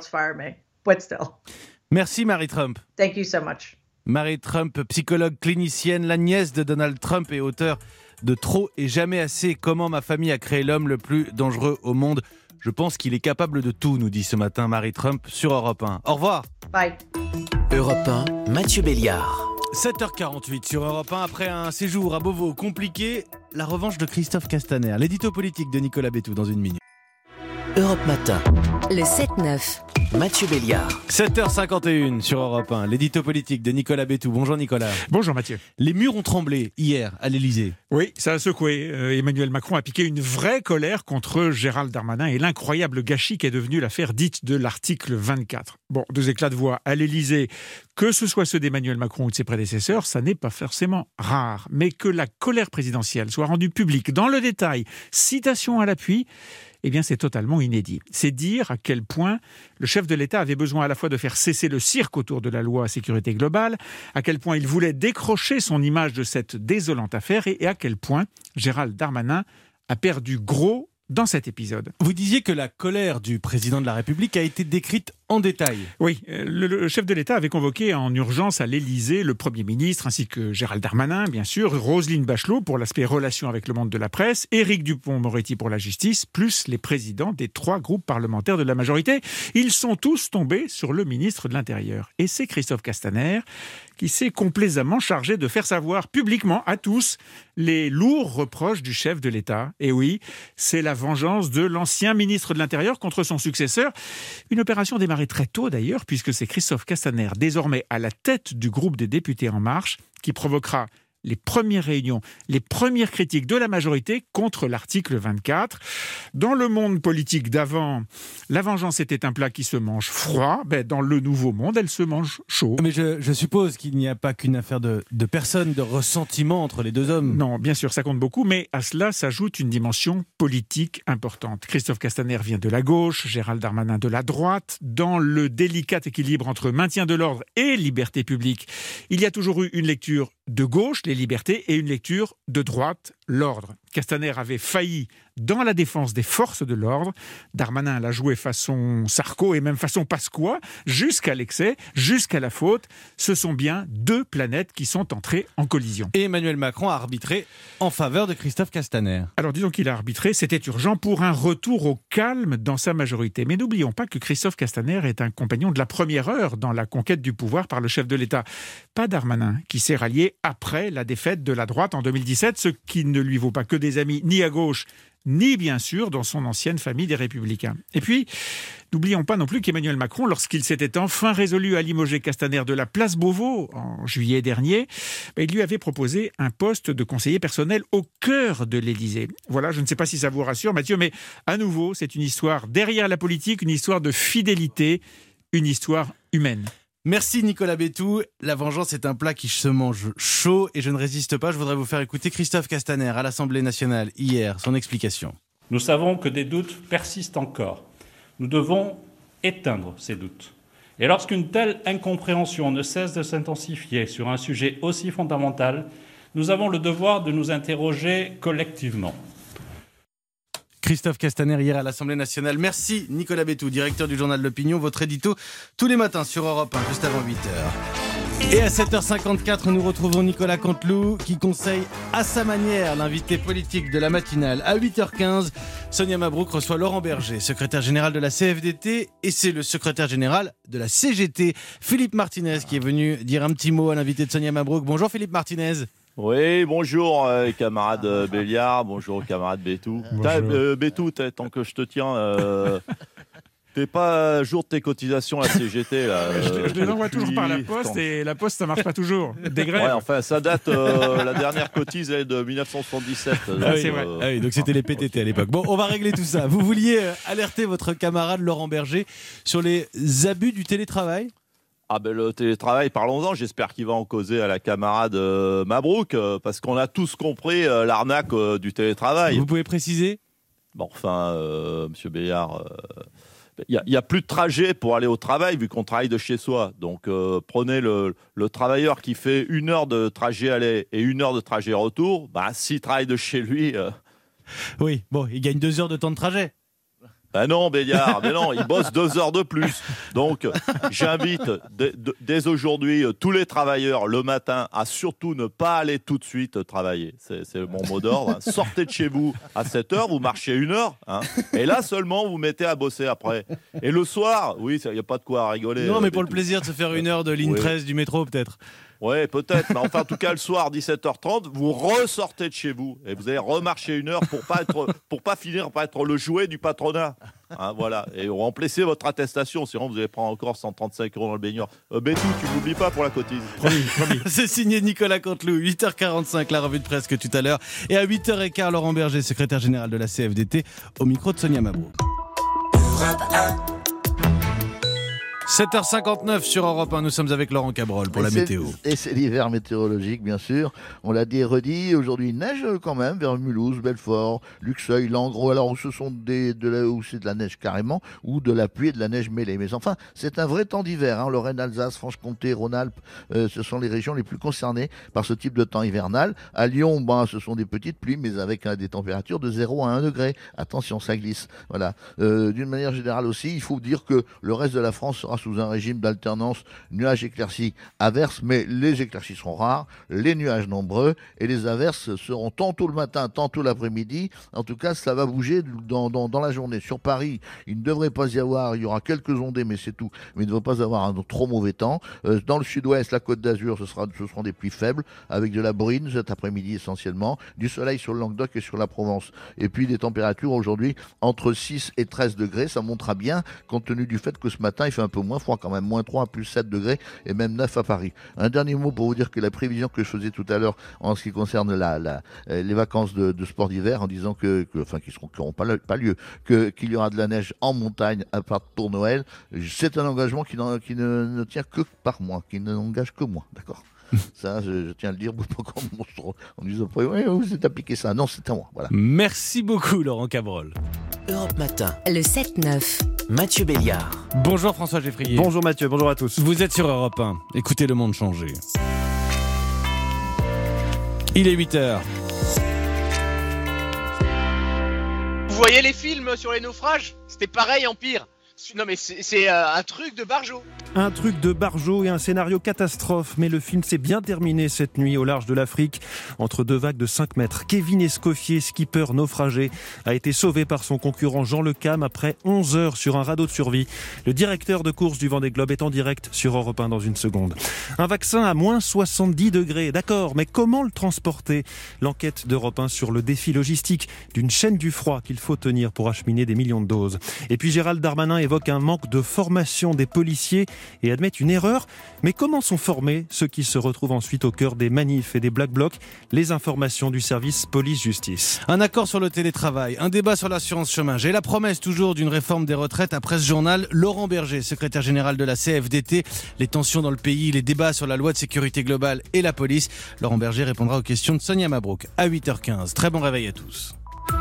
[SPEAKER 3] Merci Marie Trump.
[SPEAKER 12] Thank you so much.
[SPEAKER 3] Marie Trump, psychologue clinicienne, la nièce de Donald Trump et auteur de Trop et jamais assez, comment ma famille a créé l'homme le plus dangereux au monde. Je pense qu'il est capable de tout, nous dit ce matin Marie Trump sur Europe un. Au revoir.
[SPEAKER 12] Bye.
[SPEAKER 1] Europe un, Mathieu Béliard.
[SPEAKER 3] sept heures quarante-huit sur Europe un, après un séjour à Beauvau compliqué, la revanche de Christophe Castaner, l'édito politique de Nicolas Bétou dans une minute.
[SPEAKER 1] Europe Matin.
[SPEAKER 2] Le sept neuf.
[SPEAKER 1] Mathieu Béliard.
[SPEAKER 3] sept heures cinquante et une sur Europe un, l'édito politique de Nicolas Bétou. Bonjour Nicolas.
[SPEAKER 14] Bonjour Mathieu.
[SPEAKER 3] Les murs ont tremblé hier à l'Elysée.
[SPEAKER 14] Oui, ça a secoué. Euh, Emmanuel Macron a piqué une vraie colère contre Gérald Darmanin et l'incroyable gâchis qu'est devenu l'affaire dite de l'article vingt-quatre. Bon, deux éclats de voix à l'Elysée, que ce soit ceux d'Emmanuel Macron ou de ses prédécesseurs, ça n'est pas forcément rare. Mais que la colère présidentielle soit rendue publique dans le détail, citation à l'appui, eh bien c'est totalement inédit. C'est dire à quel point le chef de l'État avait besoin à la fois de faire cesser le cirque autour de la loi sécurité globale, à quel point il voulait décrocher son image de cette désolante affaire et à quel point Gérald Darmanin a perdu gros dans cet épisode.
[SPEAKER 3] Vous disiez que la colère du président de la République a été décrite en détail.
[SPEAKER 14] Oui, le, le chef de l'État avait convoqué en urgence à l'Élysée le Premier ministre ainsi que Gérald Darmanin, bien sûr, Roselyne Bachelot pour l'aspect relations avec le monde de la presse, Éric Dupond-Moretti pour la justice, plus les présidents des trois groupes parlementaires de la majorité. Ils sont tous tombés sur le ministre de l'Intérieur. Et c'est Christophe Castaner qui s'est complaisamment chargé de faire savoir publiquement à tous les lourds reproches du chef de l'État. Et oui, c'est la vengeance de l'ancien ministre de l'Intérieur contre son successeur. Une opération démarrée très tôt d'ailleurs, puisque c'est Christophe Castaner, désormais à la tête du groupe des députés En Marche, qui provoquera les premières réunions, les premières critiques de la majorité contre l'article vingt-quatre. Dans le monde politique d'avant, la vengeance était un plat qui se mange froid. Ben, dans le nouveau monde, elle se mange chaud.
[SPEAKER 3] Mais je, je suppose qu'il n'y a pas qu'une affaire de, de personnes, de ressentiment entre les deux hommes.
[SPEAKER 14] Non, bien sûr, ça compte beaucoup, mais à cela s'ajoute une dimension politique importante. Christophe Castaner vient de la gauche, Gérald Darmanin de la droite. Dans le délicat équilibre entre maintien de l'ordre et liberté publique, il y a toujours eu une lecture de gauche, les libertés, et une lecture de droite, l'ordre. Castaner avait failli dans la défense des forces de l'ordre. Darmanin l'a joué façon Sarko et même façon Pasqua, jusqu'à l'excès, jusqu'à la faute. Ce sont bien deux planètes qui sont entrées en collision.
[SPEAKER 3] Et Emmanuel Macron a arbitré en faveur de Christophe Castaner.
[SPEAKER 14] Alors disons qu'il a arbitré, c'était urgent pour un retour au calme dans sa majorité. Mais n'oublions pas que Christophe Castaner est un compagnon de la première heure dans la conquête du pouvoir par le chef de l'État. Pas Darmanin, qui s'est rallié après la défaite de la droite en deux mille dix-sept, ce qui ne lui vaut pas que des amis ni à gauche, ni bien sûr dans son ancienne famille des Républicains. Et puis, n'oublions pas non plus qu'Emmanuel Macron, lorsqu'il s'était enfin résolu à limoger Castaner de la place Beauvau en juillet dernier, ben, il lui avait proposé un poste de conseiller personnel au cœur de l'Élysée. Voilà, je ne sais pas si ça vous rassure, Mathieu, mais à nouveau, c'est une histoire derrière la politique, une histoire de fidélité, une histoire humaine.
[SPEAKER 3] Merci Nicolas Bétou. La vengeance est un plat qui se mange chaud et je ne résiste pas. Je voudrais vous faire écouter Christophe Castaner à l'Assemblée nationale hier, son explication.
[SPEAKER 4] Nous savons que des doutes persistent encore. Nous devons éteindre ces doutes. Et lorsqu'une telle incompréhension ne cesse de s'intensifier sur un sujet aussi fondamental, nous avons le devoir de nous interroger collectivement.
[SPEAKER 3] Christophe Castaner hier à l'Assemblée nationale. Merci Nicolas Bétou, directeur du journal L'Opinion, votre édito tous les matins sur Europe un, juste avant huit heures. Et à sept heures cinquante-quatre, nous retrouvons Nicolas Canteloup qui conseille à sa manière l'invité politique de la matinale. À huit heures quinze, Sonia Mabrouk reçoit Laurent Berger, secrétaire général de la C F D T, et c'est le secrétaire général de la C G T, Philippe Martinez, qui est venu dire un petit mot à l'invité de Sonia Mabrouk. Bonjour Philippe Martinez.
[SPEAKER 15] Oui, bonjour euh, camarade euh, Béliard, bonjour camarade Bétou. Euh, Bétou, tant que je te tiens, euh, t'es pas à jour de tes cotisations à la C G T là, euh,
[SPEAKER 14] Je, je les envoie toujours par la poste quand... et la poste ça marche pas toujours. Des grèves.
[SPEAKER 15] Ouais, enfin ça date, euh, la dernière cotise elle est de dix-neuf cent soixante-dix-sept.
[SPEAKER 3] Ah, donc, c'est vrai. Euh... Ah oui, donc c'était les P T T à l'époque. Bon, on va régler tout ça. Vous vouliez alerter votre camarade Laurent Berger sur les abus du télétravail ?
[SPEAKER 15] Ah ben le télétravail, parlons-en, j'espère qu'il va en causer à la camarade euh, Mabrouk, euh, parce qu'on a tous compris euh, l'arnaque euh, du télétravail.
[SPEAKER 3] Vous pouvez préciser ?
[SPEAKER 15] Bon, enfin, euh, Monsieur Béliard, il euh, n'y a, a plus de trajet pour aller au travail, vu qu'on travaille de chez soi. Donc euh, prenez le, le travailleur qui fait une heure de trajet aller et une heure de trajet retour, bah, s'il travaille de chez lui... Euh...
[SPEAKER 3] Oui, bon, il gagne deux heures de temps de trajet.
[SPEAKER 15] Ben non, Béliard, mais non, il bosse deux heures de plus. Donc, j'invite dès, dès aujourd'hui tous les travailleurs le matin à surtout ne pas aller tout de suite travailler. C'est, c'est mon mot d'ordre. Sortez de chez vous à sept heures, vous marchez une heure, hein, et là seulement vous mettez à bosser après. Et le soir, oui, il n'y a pas de quoi rigoler.
[SPEAKER 3] Non, mais pour le plaisir de se faire une heure de ligne oui. treize du métro, peut-être.
[SPEAKER 15] Oui, peut-être, mais enfin, en tout cas, le soir, dix-sept heures trente, vous ressortez de chez vous et vous allez remarcher une heure pour pas être, pour pas finir par être le jouet du patronat. Hein, voilà, et remplissez votre attestation, sinon vous allez prendre encore cent trente-cinq euros dans le baignoire. Euh, Bétou, tu n'oublies pas pour la cotise.
[SPEAKER 3] Promis, promis. C'est signé Nicolas Canteloup, huit heures quarante-cinq, la revue de presse que tout à l'heure. Et à huit heures quinze, Laurent Berger, secrétaire général de la C F D T, au micro de Sonia Mabrouk. sept heures cinquante-neuf sur Europe un, nous sommes avec Laurent Cabrol pour et la météo.
[SPEAKER 7] Et c'est l'hiver météorologique, bien sûr. On l'a dit et redit, aujourd'hui il neige quand même vers Mulhouse, Belfort, Luxeuil, Langres, alors où ce sont des, de la, où c'est de la neige carrément, ou de la pluie et de la neige mêlée. Mais enfin, c'est un vrai temps d'hiver. Hein. Lorraine, Alsace, Franche-Comté, Rhône-Alpes, euh, ce sont les régions les plus concernées par ce type de temps hivernal. À Lyon, ben, ce sont des petites pluies, mais avec hein, des températures de zéro à un degré. Attention, ça glisse. Voilà. Euh, d'une manière générale aussi, il faut dire que le reste de la France sera sous un régime d'alternance nuages éclaircis averses, mais les éclaircies seront rares, les nuages nombreux et les averses seront tantôt le matin, tantôt l'après-midi. En tout cas, ça va bouger dans, dans, dans la journée. Sur Paris, il ne devrait pas y avoir, il y aura quelques ondées, mais c'est tout. Mais il ne devrait pas avoir un trop mauvais temps. Euh, dans le sud-ouest, la Côte d'Azur, ce, sera, ce seront des pluies faibles, avec de la bruine cet après-midi essentiellement, du soleil sur le Languedoc et sur la Provence. Et puis des températures aujourd'hui entre six et treize degrés, ça montera bien, compte tenu du fait que ce matin, il fait un peu moins froid quand même, moins trois, plus sept degrés et même neuf à Paris. Un dernier mot pour vous dire que la prévision que je faisais tout à l'heure en ce qui concerne la, la, les vacances de, de sport d'hiver, en disant que, que enfin, qui seront, qui n'auront pas, pas lieu, que, qu'il y aura de la neige en montagne à part pour Noël, c'est un engagement qui, qui ne, ne tient que par moi, qui ne n'engage que moi, d'accord? Ça, je, je tiens à le dire, on disant pas, oui, vous êtes appliqué ça. Non, c'est à moi. Voilà.
[SPEAKER 3] Merci beaucoup, Laurent Cabrol.
[SPEAKER 2] Europe Matin. Le sept neuf.
[SPEAKER 1] Mathieu Béliard.
[SPEAKER 3] Bonjour François Geffrier.
[SPEAKER 16] Bonjour Mathieu, bonjour à tous.
[SPEAKER 3] Vous êtes sur Europe un. Écoutez le monde changer. Il est huit heures.
[SPEAKER 23] voyez les films sur les naufrages? C'était pareil en pire. Non mais c'est, c'est euh, un truc de barjo.
[SPEAKER 16] Un truc de barjo et un scénario catastrophe. Mais le film s'est bien terminé cette nuit au large de l'Afrique. Entre deux vagues de cinq mètres, Kevin Escoffier, skipper naufragé, a été sauvé par son concurrent Jean Le Cam après onze heures sur un radeau de survie. Le directeur de course du Vendée Globe est en direct sur Europe un dans une seconde. Un vaccin à moins soixante-dix degrés, d'accord, mais comment le transporter? L'enquête d'Europe un sur le défi logistique d'une chaîne du froid qu'il faut tenir pour acheminer des millions de doses. Et puis Gérald Darmanin évoque un manque de formation des policiers et admet une erreur. Mais comment sont formés ceux qui se retrouvent ensuite au cœur des manifs et des black blocs? Les informations du service police-justice.
[SPEAKER 3] Un accord sur le télétravail, un débat sur l'assurance chômage et la promesse toujours d'une réforme des retraites après ce journal. Laurent Berger, secrétaire général de la C F D T, les tensions dans le pays, les débats sur la loi de sécurité globale et la police. Laurent Berger répondra aux questions de Sonia Mabrouk à huit heures quinze. Très bon réveil à tous.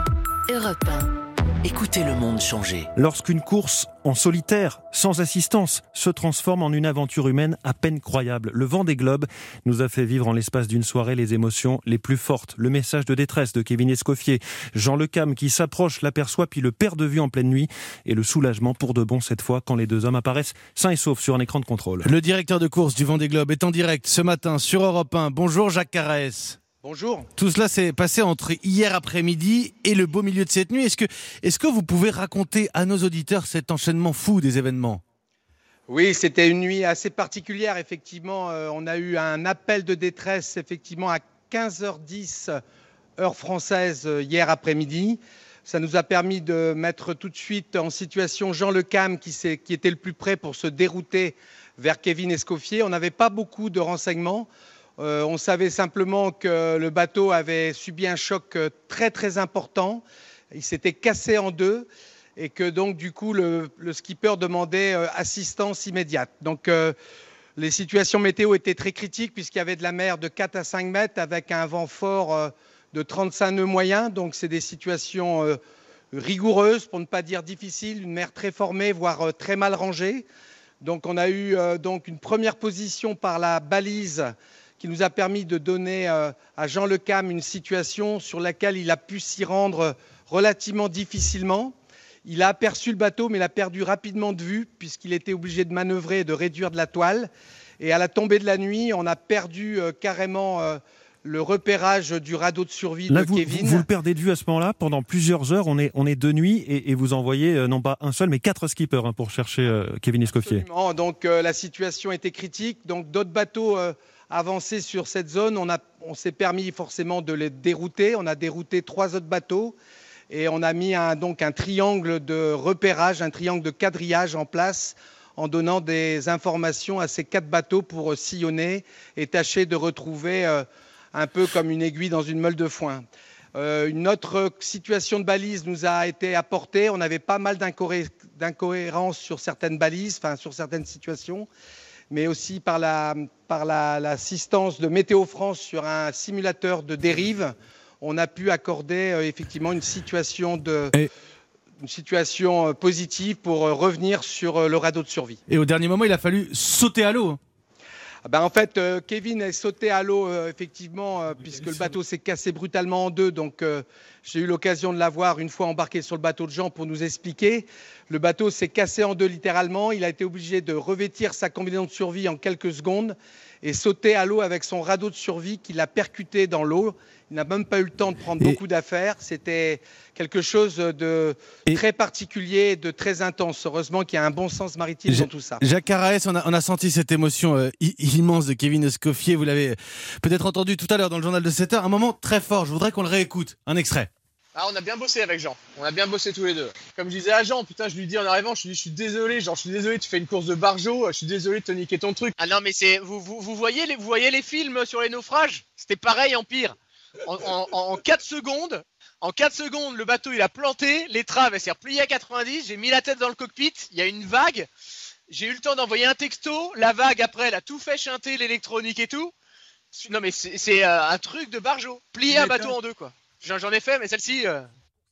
[SPEAKER 1] Europe un. Écoutez le monde changer.
[SPEAKER 16] Lorsqu'une course en solitaire, sans assistance, se transforme en une aventure humaine à peine croyable. Le Vendée Globe nous a fait vivre en l'espace d'une soirée les émotions les plus fortes. Le message de détresse de Kevin Escoffier, Jean Le Cam qui s'approche, l'aperçoit puis le perd de vue en pleine nuit, et le soulagement pour de bon cette fois quand les deux hommes apparaissent sains et saufs sur un écran de contrôle.
[SPEAKER 3] Le directeur de course du Vendée Globe est en direct ce matin sur Europe un. Bonjour Jacques Carès.
[SPEAKER 23] Bonjour.
[SPEAKER 3] Tout cela s'est passé entre hier après-midi et le beau milieu de cette nuit. Est-ce que, est-ce que vous pouvez raconter à nos auditeurs cet enchaînement fou des événements ?
[SPEAKER 17] Oui, c'était une nuit assez particulière, effectivement. Euh, on a eu un appel de détresse, effectivement, à quinze heures dix, heure française, hier après-midi. Ça nous a permis de mettre tout de suite en situation Jean Le Cam, qui, s'est, qui était le plus près pour se dérouter vers Kevin Escoffier. On n'avait pas beaucoup de renseignements. Euh, on savait simplement que le bateau avait subi un choc très très important. Il s'était cassé en deux et que donc du coup le, le skipper demandait euh, assistance immédiate. Donc euh, les situations météo étaient très critiques puisqu'il y avait de la mer de quatre à cinq mètres avec un vent fort euh, de trente-cinq nœuds moyens. Donc c'est des situations euh, rigoureuses pour ne pas dire difficiles, une mer très formée voire euh, très mal rangée. Donc on a eu euh, donc une première position par la balise qui nous a permis de donner euh, à Jean Le Cam une situation sur laquelle il a pu s'y rendre relativement difficilement. Il a aperçu le bateau, mais l'a perdu rapidement de vue, puisqu'il était obligé de manœuvrer et de réduire de la toile. Et à la tombée de la nuit, on a perdu euh, carrément euh, le repérage du radeau de survie
[SPEAKER 16] Là,
[SPEAKER 17] de
[SPEAKER 16] vous,
[SPEAKER 17] Kevin.
[SPEAKER 16] Vous, vous le perdez de vue à ce moment-là, pendant plusieurs heures, on est, on est de nuit, et, et vous envoyez euh, non pas un seul, mais quatre skippers hein, pour chercher euh, Kevin Escoffier.
[SPEAKER 17] Absolument. Donc euh, la situation était critique, donc d'autres bateaux... Euh, avancé sur cette zone, on, a, on s'est permis forcément de les dérouter. On a dérouté trois autres bateaux et on a mis un, donc un triangle de repérage, un triangle de quadrillage en place en donnant des informations à ces quatre bateaux pour sillonner et tâcher de retrouver euh, un peu comme une aiguille dans une meule de foin. Euh, une autre situation de balise nous a été apportée. On avait pas mal d'incohé- d'incohérences sur certaines balises, enfin sur certaines situations, mais aussi par, la, par la, l'assistance de Météo France sur un simulateur de dérive, on a pu accorder euh, effectivement une situation, de,
[SPEAKER 3] Et...
[SPEAKER 17] une situation positive pour revenir sur le radeau de survie.
[SPEAKER 3] Et au dernier moment, il a fallu sauter à l'eau.
[SPEAKER 17] Ah ben en fait, euh, Kevin est sauté à l'eau, euh, effectivement, euh, puisque le bateau s'est cassé brutalement en deux. Donc, euh, j'ai eu l'occasion de l'avoir une fois embarqué sur le bateau de Jean pour nous expliquer. Le bateau s'est cassé en deux littéralement. Il a été obligé de revêtir sa combinaison de survie en quelques secondes et sauter à l'eau avec son radeau de survie qui l'a percuté dans l'eau. Il n'a même pas eu le temps de prendre et... beaucoup d'affaires. C'était quelque chose de et... très particulier, de très intense. Heureusement qu'il y a un bon sens maritime
[SPEAKER 3] ja-
[SPEAKER 17] dans tout ça.
[SPEAKER 3] Jacques Carès, on a, on a senti cette émotion euh, immense de Kevin Escoffier. Vous l'avez peut-être entendu tout à l'heure dans le journal de sept heures. Un moment très fort. Je voudrais qu'on le réécoute. Un extrait.
[SPEAKER 23] Ah, on a bien bossé avec Jean. On a bien bossé tous les deux. Comme je disais à Jean, putain, je lui dis en arrivant, je lui dis, je suis désolé, genre, je suis désolé, tu fais une course de barjo, je suis désolé de te niquer ton truc. Ah non, mais c'est, vous, vous, vous voyez les, vous voyez les films sur les naufrages? C'était pareil en pire. En, en, en quatre secondes, en quatre secondes, le bateau, il a planté, l'étrave, elle s'est repliée à quatre-vingt-dix, j'ai mis la tête dans le cockpit, il y a une vague, j'ai eu le temps d'envoyer un texto, la vague, après, elle a tout fait chanter, l'électronique et tout. Non, mais c'est, c'est euh, un truc de barjo. Plier un bateau en deux, quoi. J'en, j'en ai fait, mais celle-ci... Euh...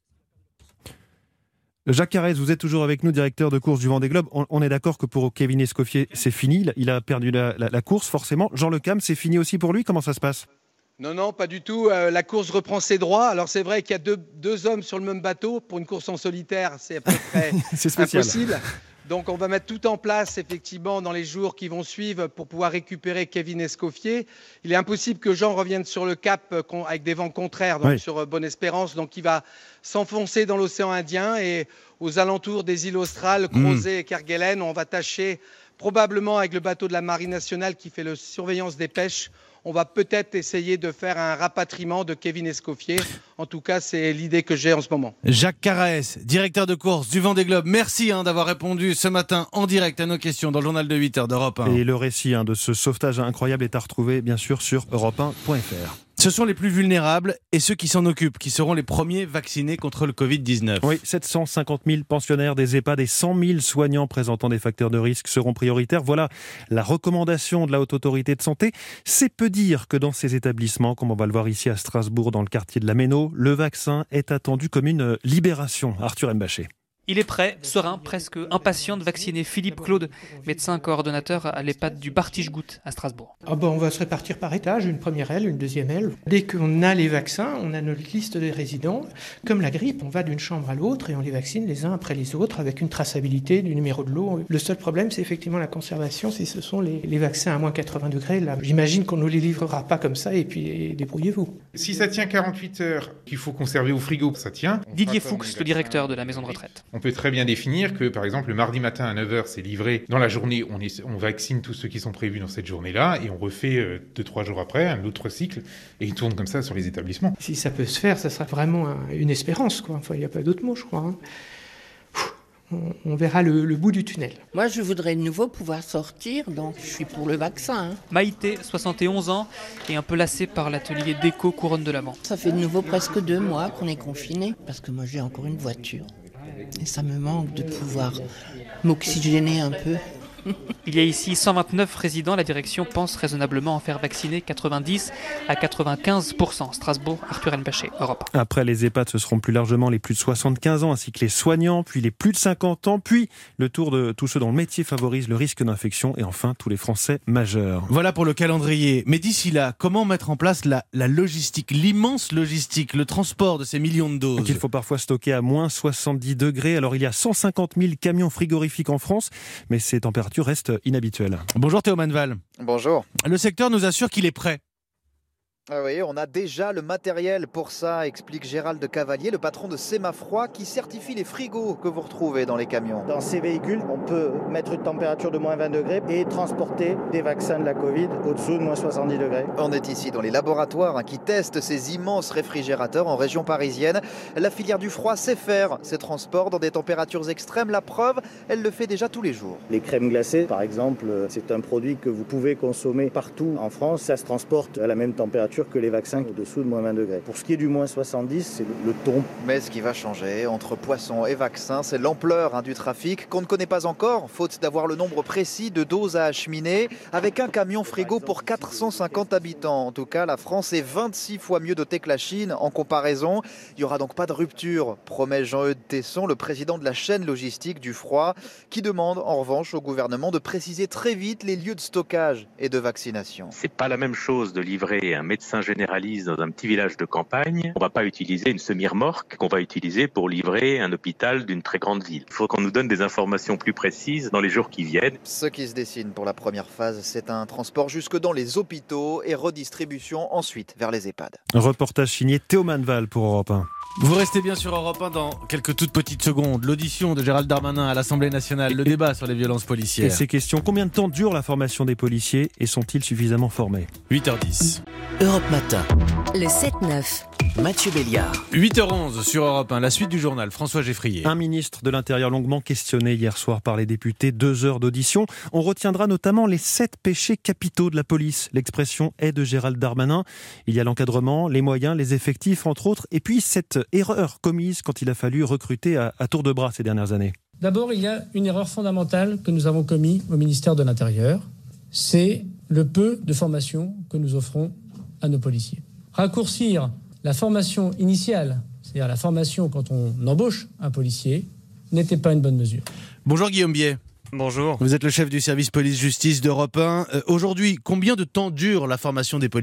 [SPEAKER 16] Jacques Carès, vous êtes toujours avec nous, directeur de course du Vendée Globe. On, on est d'accord que pour Kevin Escoffier, c'est fini. Il a perdu la, la, la course, forcément. Jean Le Cam, c'est fini aussi pour lui. Comment ça se passe ?
[SPEAKER 17] Non, non, pas du tout. Euh, la course reprend ses droits. Alors c'est vrai qu'il y a deux, deux hommes sur le même bateau. Pour une course en solitaire, c'est à peu près
[SPEAKER 16] c'est
[SPEAKER 17] impossible. Donc on va mettre tout en place effectivement dans les jours qui vont suivre pour pouvoir récupérer Kevin Escoffier. Il est impossible que Jean revienne sur le cap avec des vents contraires, donc oui. sur Bonne-Espérance. Donc il va s'enfoncer dans l'océan Indien et aux alentours des îles australes, Crozet mmh. et Kerguelen, on va tâcher probablement avec le bateau de la Marine nationale qui fait la surveillance des pêches. On va peut-être essayer de faire un rapatriement de Kevin Escoffier. En tout cas, c'est l'idée que j'ai en ce moment.
[SPEAKER 3] Jacques Carès, directeur de course du Vendée Globe. Merci hein, d'avoir répondu ce matin en direct à nos questions dans le journal de huit heures d'Europe un.
[SPEAKER 16] Et le récit hein, de ce sauvetage incroyable est à retrouver bien sûr sur europe un point f r.
[SPEAKER 3] Ce sont les plus vulnérables et ceux qui s'en occupent, qui seront les premiers vaccinés contre le covid dix-neuf.
[SPEAKER 16] Oui, sept cent cinquante mille pensionnaires des EHPAD et cent mille soignants présentant des facteurs de risque seront prioritaires. Voilà la recommandation de la Haute Autorité de Santé. C'est peu dire que dans ces établissements, comme on va le voir ici à Strasbourg, dans le quartier de la Méno, le vaccin est attendu comme une libération. Arthur Mbaché.
[SPEAKER 5] Il est prêt, serein, presque impatient de vacciner Philippe Claude, médecin coordonnateur à l'EHPAD du Bartichgout à Strasbourg.
[SPEAKER 6] Ah ben on va se répartir par étage, une première aile, une deuxième aile. Dès qu'on a les vaccins, on a notre liste des résidents. Comme la grippe, on va d'une chambre à l'autre et on les vaccine les uns après les autres avec une traçabilité du numéro de lot. Le seul problème, c'est effectivement la conservation, si ce sont les, les vaccins à moins quatre-vingts degrés. Là, j'imagine qu'on ne les livrera pas comme ça et puis débrouillez-vous.
[SPEAKER 18] Si ça tient quarante-huit heures, qu'il faut conserver au frigo, ça tient.
[SPEAKER 5] Didier Fuchs, le directeur de la maison de retraite.
[SPEAKER 18] On peut très bien définir que, par exemple, le mardi matin à neuf heures, c'est livré. Dans la journée, on, est, on vaccine tous ceux qui sont prévus dans cette journée-là et on refait euh, deux, trois jours après un autre cycle et il tourne comme ça sur les établissements.
[SPEAKER 6] Si ça peut se faire, ça sera vraiment un, une espérance, quoi. Enfin, il n'y a pas d'autre mot, je crois. Hein. On, on verra le, le bout du tunnel.
[SPEAKER 19] Moi, je voudrais de nouveau pouvoir sortir, donc je suis pour le vaccin. Hein.
[SPEAKER 5] Maïté, soixante et onze ans, et un peu lassée par l'atelier déco Couronne de l'Avent.
[SPEAKER 19] Ça fait de nouveau presque deux mois qu'on est confinés, parce que moi j'ai encore une voiture. Et ça me manque de pouvoir m'oxygéner un peu.
[SPEAKER 5] Il y a ici cent vingt-neuf résidents. La direction pense raisonnablement en faire vacciner quatre-vingt-dix à quatre-vingt-quinze pour cent. Strasbourg, Arthur Mbaché, Europe.
[SPEAKER 16] Après les EHPAD, ce seront plus largement les plus de soixante-quinze ans, ainsi que les soignants, puis les plus de cinquante ans, puis le tour de tous ceux dont le métier favorise le risque d'infection, et enfin tous les Français majeurs.
[SPEAKER 3] Voilà pour le calendrier. Mais d'ici là, comment mettre en place la, la logistique, l'immense logistique, le transport de ces millions de doses ?
[SPEAKER 16] Qu'il faut parfois stocker à moins soixante-dix degrés. Alors il y a cent cinquante mille camions frigorifiques en France, mais ces températures restent inhabituelles.
[SPEAKER 3] Bonjour Théo Manval.
[SPEAKER 20] Bonjour.
[SPEAKER 3] Le secteur nous assure qu'il est prêt.
[SPEAKER 20] Ah oui, on a déjà le matériel pour ça, explique Gérald Cavalier, le patron de Sémafroid, qui certifie les frigos que vous retrouvez dans les camions.
[SPEAKER 21] Dans ces véhicules, on peut mettre une température de moins vingt degrés et transporter des vaccins de la Covid au-dessous de moins soixante-dix degrés.
[SPEAKER 20] On est ici dans les laboratoires hein, qui testent ces immenses réfrigérateurs en région parisienne. La filière du froid sait faire ces transports dans des températures extrêmes. La preuve, elle le fait déjà tous les jours.
[SPEAKER 21] Les crèmes glacées, par exemple, c'est un produit que vous pouvez consommer partout en France. Ça se transporte à la même température que les vaccins au-dessous de moins vingt degrés. Pour ce qui est du moins soixante-dix, c'est le, le ton.
[SPEAKER 20] Mais ce qui va changer entre poissons et vaccins, c'est l'ampleur hein, du trafic qu'on ne connaît pas encore, faute d'avoir le nombre précis de doses à acheminer, avec un camion frigo pour quatre cent cinquante habitants. En tout cas, la France est vingt-six fois mieux dotée que la Chine en comparaison. Il n'y aura donc pas de rupture, promet Jean-Eudes Tesson, le président de la chaîne logistique du froid, qui demande en revanche au gouvernement de préciser très vite les lieux de stockage et de vaccination.
[SPEAKER 27] C'est pas la même chose de livrer un médecin généraliste dans un petit village de campagne. On ne va pas utiliser une semi-remorque qu'on va utiliser pour livrer un hôpital d'une très grande ville. Il faut qu'on nous donne des informations plus précises dans les jours qui viennent.
[SPEAKER 20] Ce qui se dessine pour la première phase, c'est un transport jusque dans les hôpitaux et redistribution ensuite vers les EHPAD.
[SPEAKER 16] Reportage signé Théo Manval pour Europe un.
[SPEAKER 3] Vous restez bien sur Europe un dans quelques toutes petites secondes. L'audition de Gérald Darmanin à l'Assemblée nationale, le débat sur les violences policières.
[SPEAKER 16] Et ces questions, combien de temps dure la formation des policiers et sont-ils suffisamment formés ?
[SPEAKER 3] huit heures dix.
[SPEAKER 1] Europe Matin.
[SPEAKER 2] Le sept neuf.
[SPEAKER 1] Mathieu Béliard.
[SPEAKER 3] huit heures onze sur Europe un, la suite du journal, François Geffrier.
[SPEAKER 16] Un ministre de l'Intérieur longuement questionné hier soir par les députés, deux heures d'audition. On retiendra notamment les sept péchés capitaux de la police. L'expression est de Gérald Darmanin. Il y a l'encadrement, les moyens, les effectifs, entre autres, et puis cette erreur commise quand il a fallu recruter à, à tour de bras ces dernières années.
[SPEAKER 28] D'abord, il y a une erreur fondamentale que nous avons commise au ministère de l'Intérieur. C'est le peu de formation que nous offrons à nos policiers. Raccourcir la formation initiale, c'est-à-dire la formation quand on embauche un policier, n'était pas une bonne mesure.
[SPEAKER 3] Bonjour Guillaume Biet.
[SPEAKER 29] Bonjour.
[SPEAKER 3] Vous êtes le chef du service police-justice d'Europe un. Euh, aujourd'hui, combien de temps dure la formation des policiers ?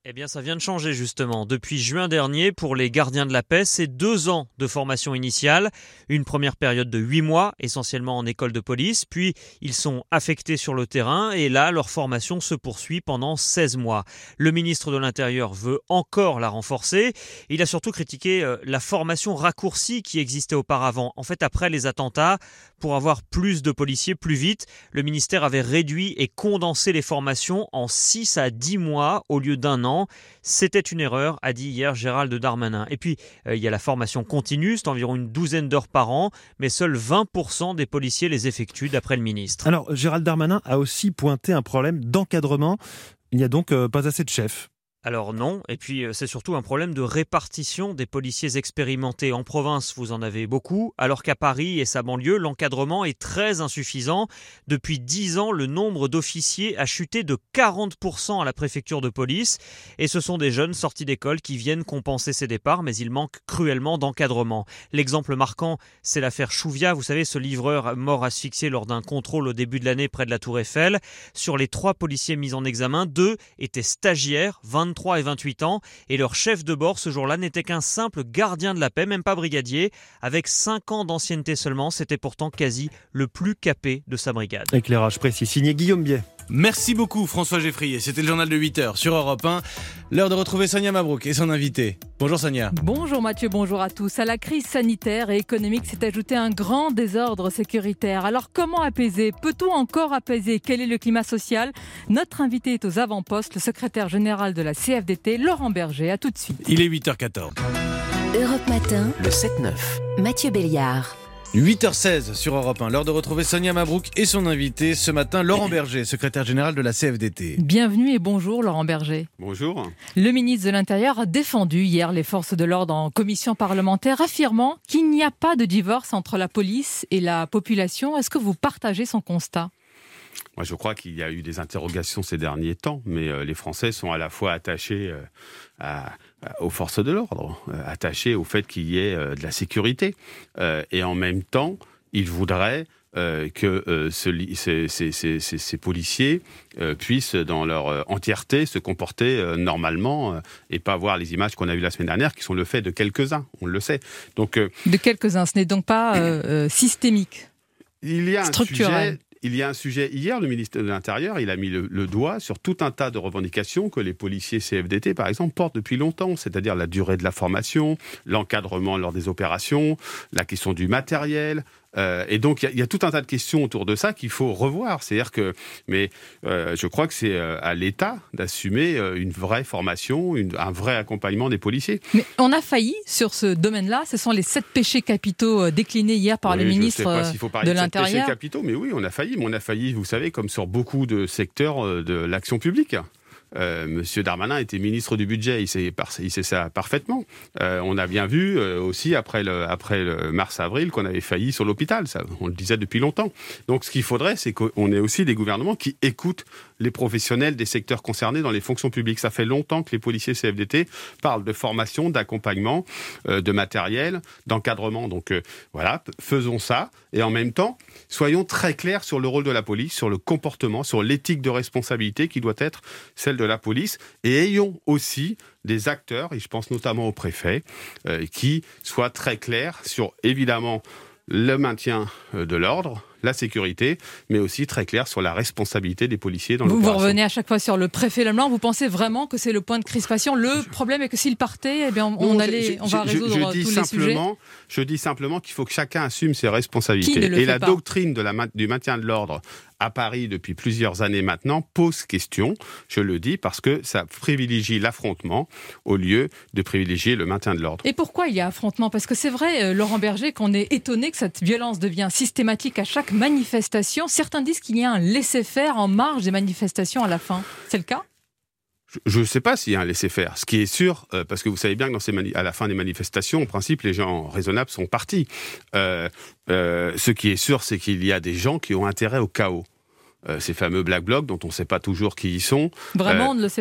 [SPEAKER 8] Eh bien, ça vient de changer justement. Depuis juin dernier, pour les gardiens de la paix, c'est deux ans de formation initiale. Une première période de huit mois, essentiellement en école de police. Puis, ils sont affectés sur le terrain et là, leur formation se poursuit pendant seize mois. Le ministre de l'Intérieur veut encore la renforcer. Il a surtout critiqué la formation raccourcie qui existait auparavant. En fait, après les attentats, pour avoir plus de policiers plus vite, le ministère avait réduit et condensé les formations en six à dix mois au lieu d'un an. C'était une erreur, a dit hier Gérald Darmanin. Et puis, euh, il y a la formation continue, c'est environ une douzaine d'heures par an, mais seuls vingt pour cent des policiers les effectuent, d'après le ministre.
[SPEAKER 16] Alors, Gérald Darmanin a aussi pointé un problème d'encadrement. Il n'y a donc euh, pas assez de chefs.
[SPEAKER 8] Alors non, et puis c'est surtout un problème de répartition des policiers expérimentés. En province, vous en avez beaucoup, alors qu'à Paris et sa banlieue, l'encadrement est très insuffisant. Depuis dix ans, le nombre d'officiers a chuté de quarante pour cent à la préfecture de police. Et ce sont des jeunes sortis d'école qui viennent compenser ces départs, mais il manque cruellement d'encadrement. L'exemple marquant, c'est l'affaire Chouvia. Vous savez, ce livreur mort asphyxié lors d'un contrôle au début de l'année près de la Tour Eiffel. Sur les trois policiers mis en examen, deux étaient stagiaires, vingt-trois et vingt-huit ans, et leur chef de bord ce jour-là n'était qu'un simple gardien de la paix, même pas brigadier. Avec cinq ans d'ancienneté seulement, c'était pourtant quasi le plus capé de sa brigade.
[SPEAKER 16] Éclairage précis, signé Guillaume Biet.
[SPEAKER 3] Merci beaucoup François Geffrier, c'était le journal de huit heures sur Europe un. L'heure de retrouver Sonia Mabrouk et son invité. Bonjour Sonia.
[SPEAKER 9] Bonjour Mathieu, bonjour à tous. À la crise sanitaire et économique s'est ajouté un grand désordre sécuritaire. Alors comment apaiser ? Peut-on encore apaiser ? Quel est le climat social ? Notre invité est aux avant-postes, le secrétaire général de la C F D T, Laurent Berger. À tout de suite.
[SPEAKER 3] Il est huit heures quatorze.
[SPEAKER 2] Europe Matin,
[SPEAKER 1] le sept neuf.
[SPEAKER 2] Mathieu Béliard.
[SPEAKER 3] huit heures seize sur Europe un, l'heure de retrouver Sonia Mabrouk et son invité ce matin, Laurent Berger, secrétaire général de la C F D T.
[SPEAKER 9] Bienvenue et bonjour Laurent Berger.
[SPEAKER 10] Bonjour.
[SPEAKER 9] Le ministre de l'Intérieur a défendu hier les forces de l'ordre en commission parlementaire, affirmant qu'il n'y a pas de divorce entre la police et la population. Est-ce que vous partagez son constat ?
[SPEAKER 10] Moi, je crois qu'il y a eu des interrogations ces derniers temps, mais euh, les Français sont à la fois attachés euh, à, à, aux forces de l'ordre, euh, attachés au fait qu'il y ait euh, de la sécurité. Euh, et en même temps, ils voudraient euh, que euh, ce, ces, ces, ces, ces policiers euh, puissent, dans leur euh, entièreté, se comporter euh, normalement euh, et pas voir les images qu'on a vues la semaine dernière, qui sont le fait de quelques-uns, on le sait. Donc, euh,
[SPEAKER 9] de quelques-uns, ce n'est donc pas euh, euh, systémique,
[SPEAKER 10] il y a un
[SPEAKER 9] structurel.
[SPEAKER 10] Sujet, Il y a un sujet, hier, le ministre de l'Intérieur, il a mis le, le doigt sur tout un tas de revendications que les policiers C F D T, par exemple, portent depuis longtemps, c'est-à-dire la durée de la formation, l'encadrement lors des opérations, la question du matériel. Euh, et donc, il y, y a tout un tas de questions autour de ça qu'il faut revoir. C'est-à-dire que, mais euh, je crois que c'est euh, à l'État d'assumer euh, une vraie formation, une, un vrai accompagnement des policiers.
[SPEAKER 9] Mais on a failli sur ce domaine-là. Ce sont les sept péchés capitaux déclinés hier par
[SPEAKER 10] oui,
[SPEAKER 9] le ministre
[SPEAKER 10] de l'Intérieur. Je ne sais pas s'il faut parler de, de
[SPEAKER 9] l'Intérieur.
[SPEAKER 10] sept péchés capitaux, mais oui, on a failli. Mais on a failli, vous savez, comme sur beaucoup de secteurs euh, de l'action publique. Euh, Monsieur Darmanin était ministre du budget, il sait, il sait ça parfaitement. Euh, on a bien vu euh, aussi après le, après le mars-avril qu'on avait failli sur l'hôpital, ça, on le disait depuis longtemps. Donc ce qu'il faudrait, c'est qu'on ait aussi des gouvernements qui écoutent les professionnels des secteurs concernés dans les fonctions publiques. Ça fait longtemps que les policiers C F D T parlent de formation, d'accompagnement, euh, de matériel, d'encadrement. Donc euh, voilà, faisons ça. Et en même temps, soyons très clairs sur le rôle de la police, sur le comportement, sur l'éthique de responsabilité qui doit être celle de la police. Et ayons aussi des acteurs, et je pense notamment au préfet, euh, qui soient très clairs sur, évidemment, le maintien de l'ordre, la sécurité, mais aussi très clair sur la responsabilité des policiers dans l'opération.
[SPEAKER 9] Vous revenez à chaque fois sur le préfet Lemelin. Vous pensez vraiment que c'est le point de crispation ? Le problème est que s'il partait, eh bien, on, non, allait, je, on va résoudre je, je dis tous les sujets.
[SPEAKER 10] Je dis simplement qu'il faut que chacun assume ses responsabilités. Et la pas. doctrine de la, du maintien de l'ordre à Paris depuis plusieurs années maintenant pose question, je le dis, parce que ça privilégie l'affrontement au lieu de privilégier le maintien de l'ordre.
[SPEAKER 9] Et pourquoi il y a affrontement ? Parce que c'est vrai, euh, Laurent Berger, qu'on est étonné que cette violence devient systématique à chaque manifestation. Certains disent qu'il y a un laisser-faire en marge des manifestations à la fin. C'est le cas ?
[SPEAKER 10] Je ne sais pas s'il y a un laisser-faire. Ce qui est sûr, euh, parce que vous savez bien que dans ces mani- à la fin des manifestations, en principe, les gens raisonnables sont partis. Euh, euh, ce qui est sûr, c'est qu'il y a des gens qui ont intérêt au chaos. Euh, ces fameux Black Blocs dont on ne sait pas toujours qui ils sont.
[SPEAKER 9] Vraiment,
[SPEAKER 10] euh,
[SPEAKER 9] on ne le sait pas ?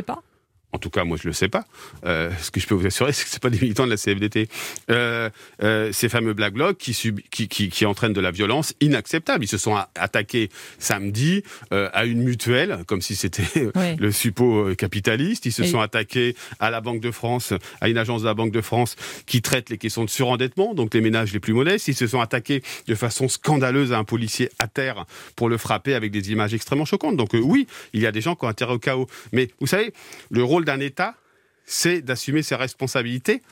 [SPEAKER 10] En tout cas, moi, je le sais pas. Euh, ce que je peux vous assurer, c'est que c'est pas des militants de la C F D T. Euh, euh, ces fameux Black Blocs qui, sub- qui, qui, qui entraînent de la violence inacceptable. Ils se sont a- attaqués samedi euh, à une mutuelle, comme si c'était oui. le suppôt capitaliste. Ils se Et... sont attaqués à la Banque de France, à une agence de la Banque de France qui traite les questions de surendettement, donc les ménages les plus modestes. Ils se sont attaqués de façon scandaleuse à un policier à terre pour le frapper avec des images extrêmement choquantes. Donc euh, oui, il y a des gens qui ont intérêt au chaos. Mais vous savez, le rôle d'un État, c'est d'assumer ses responsabilités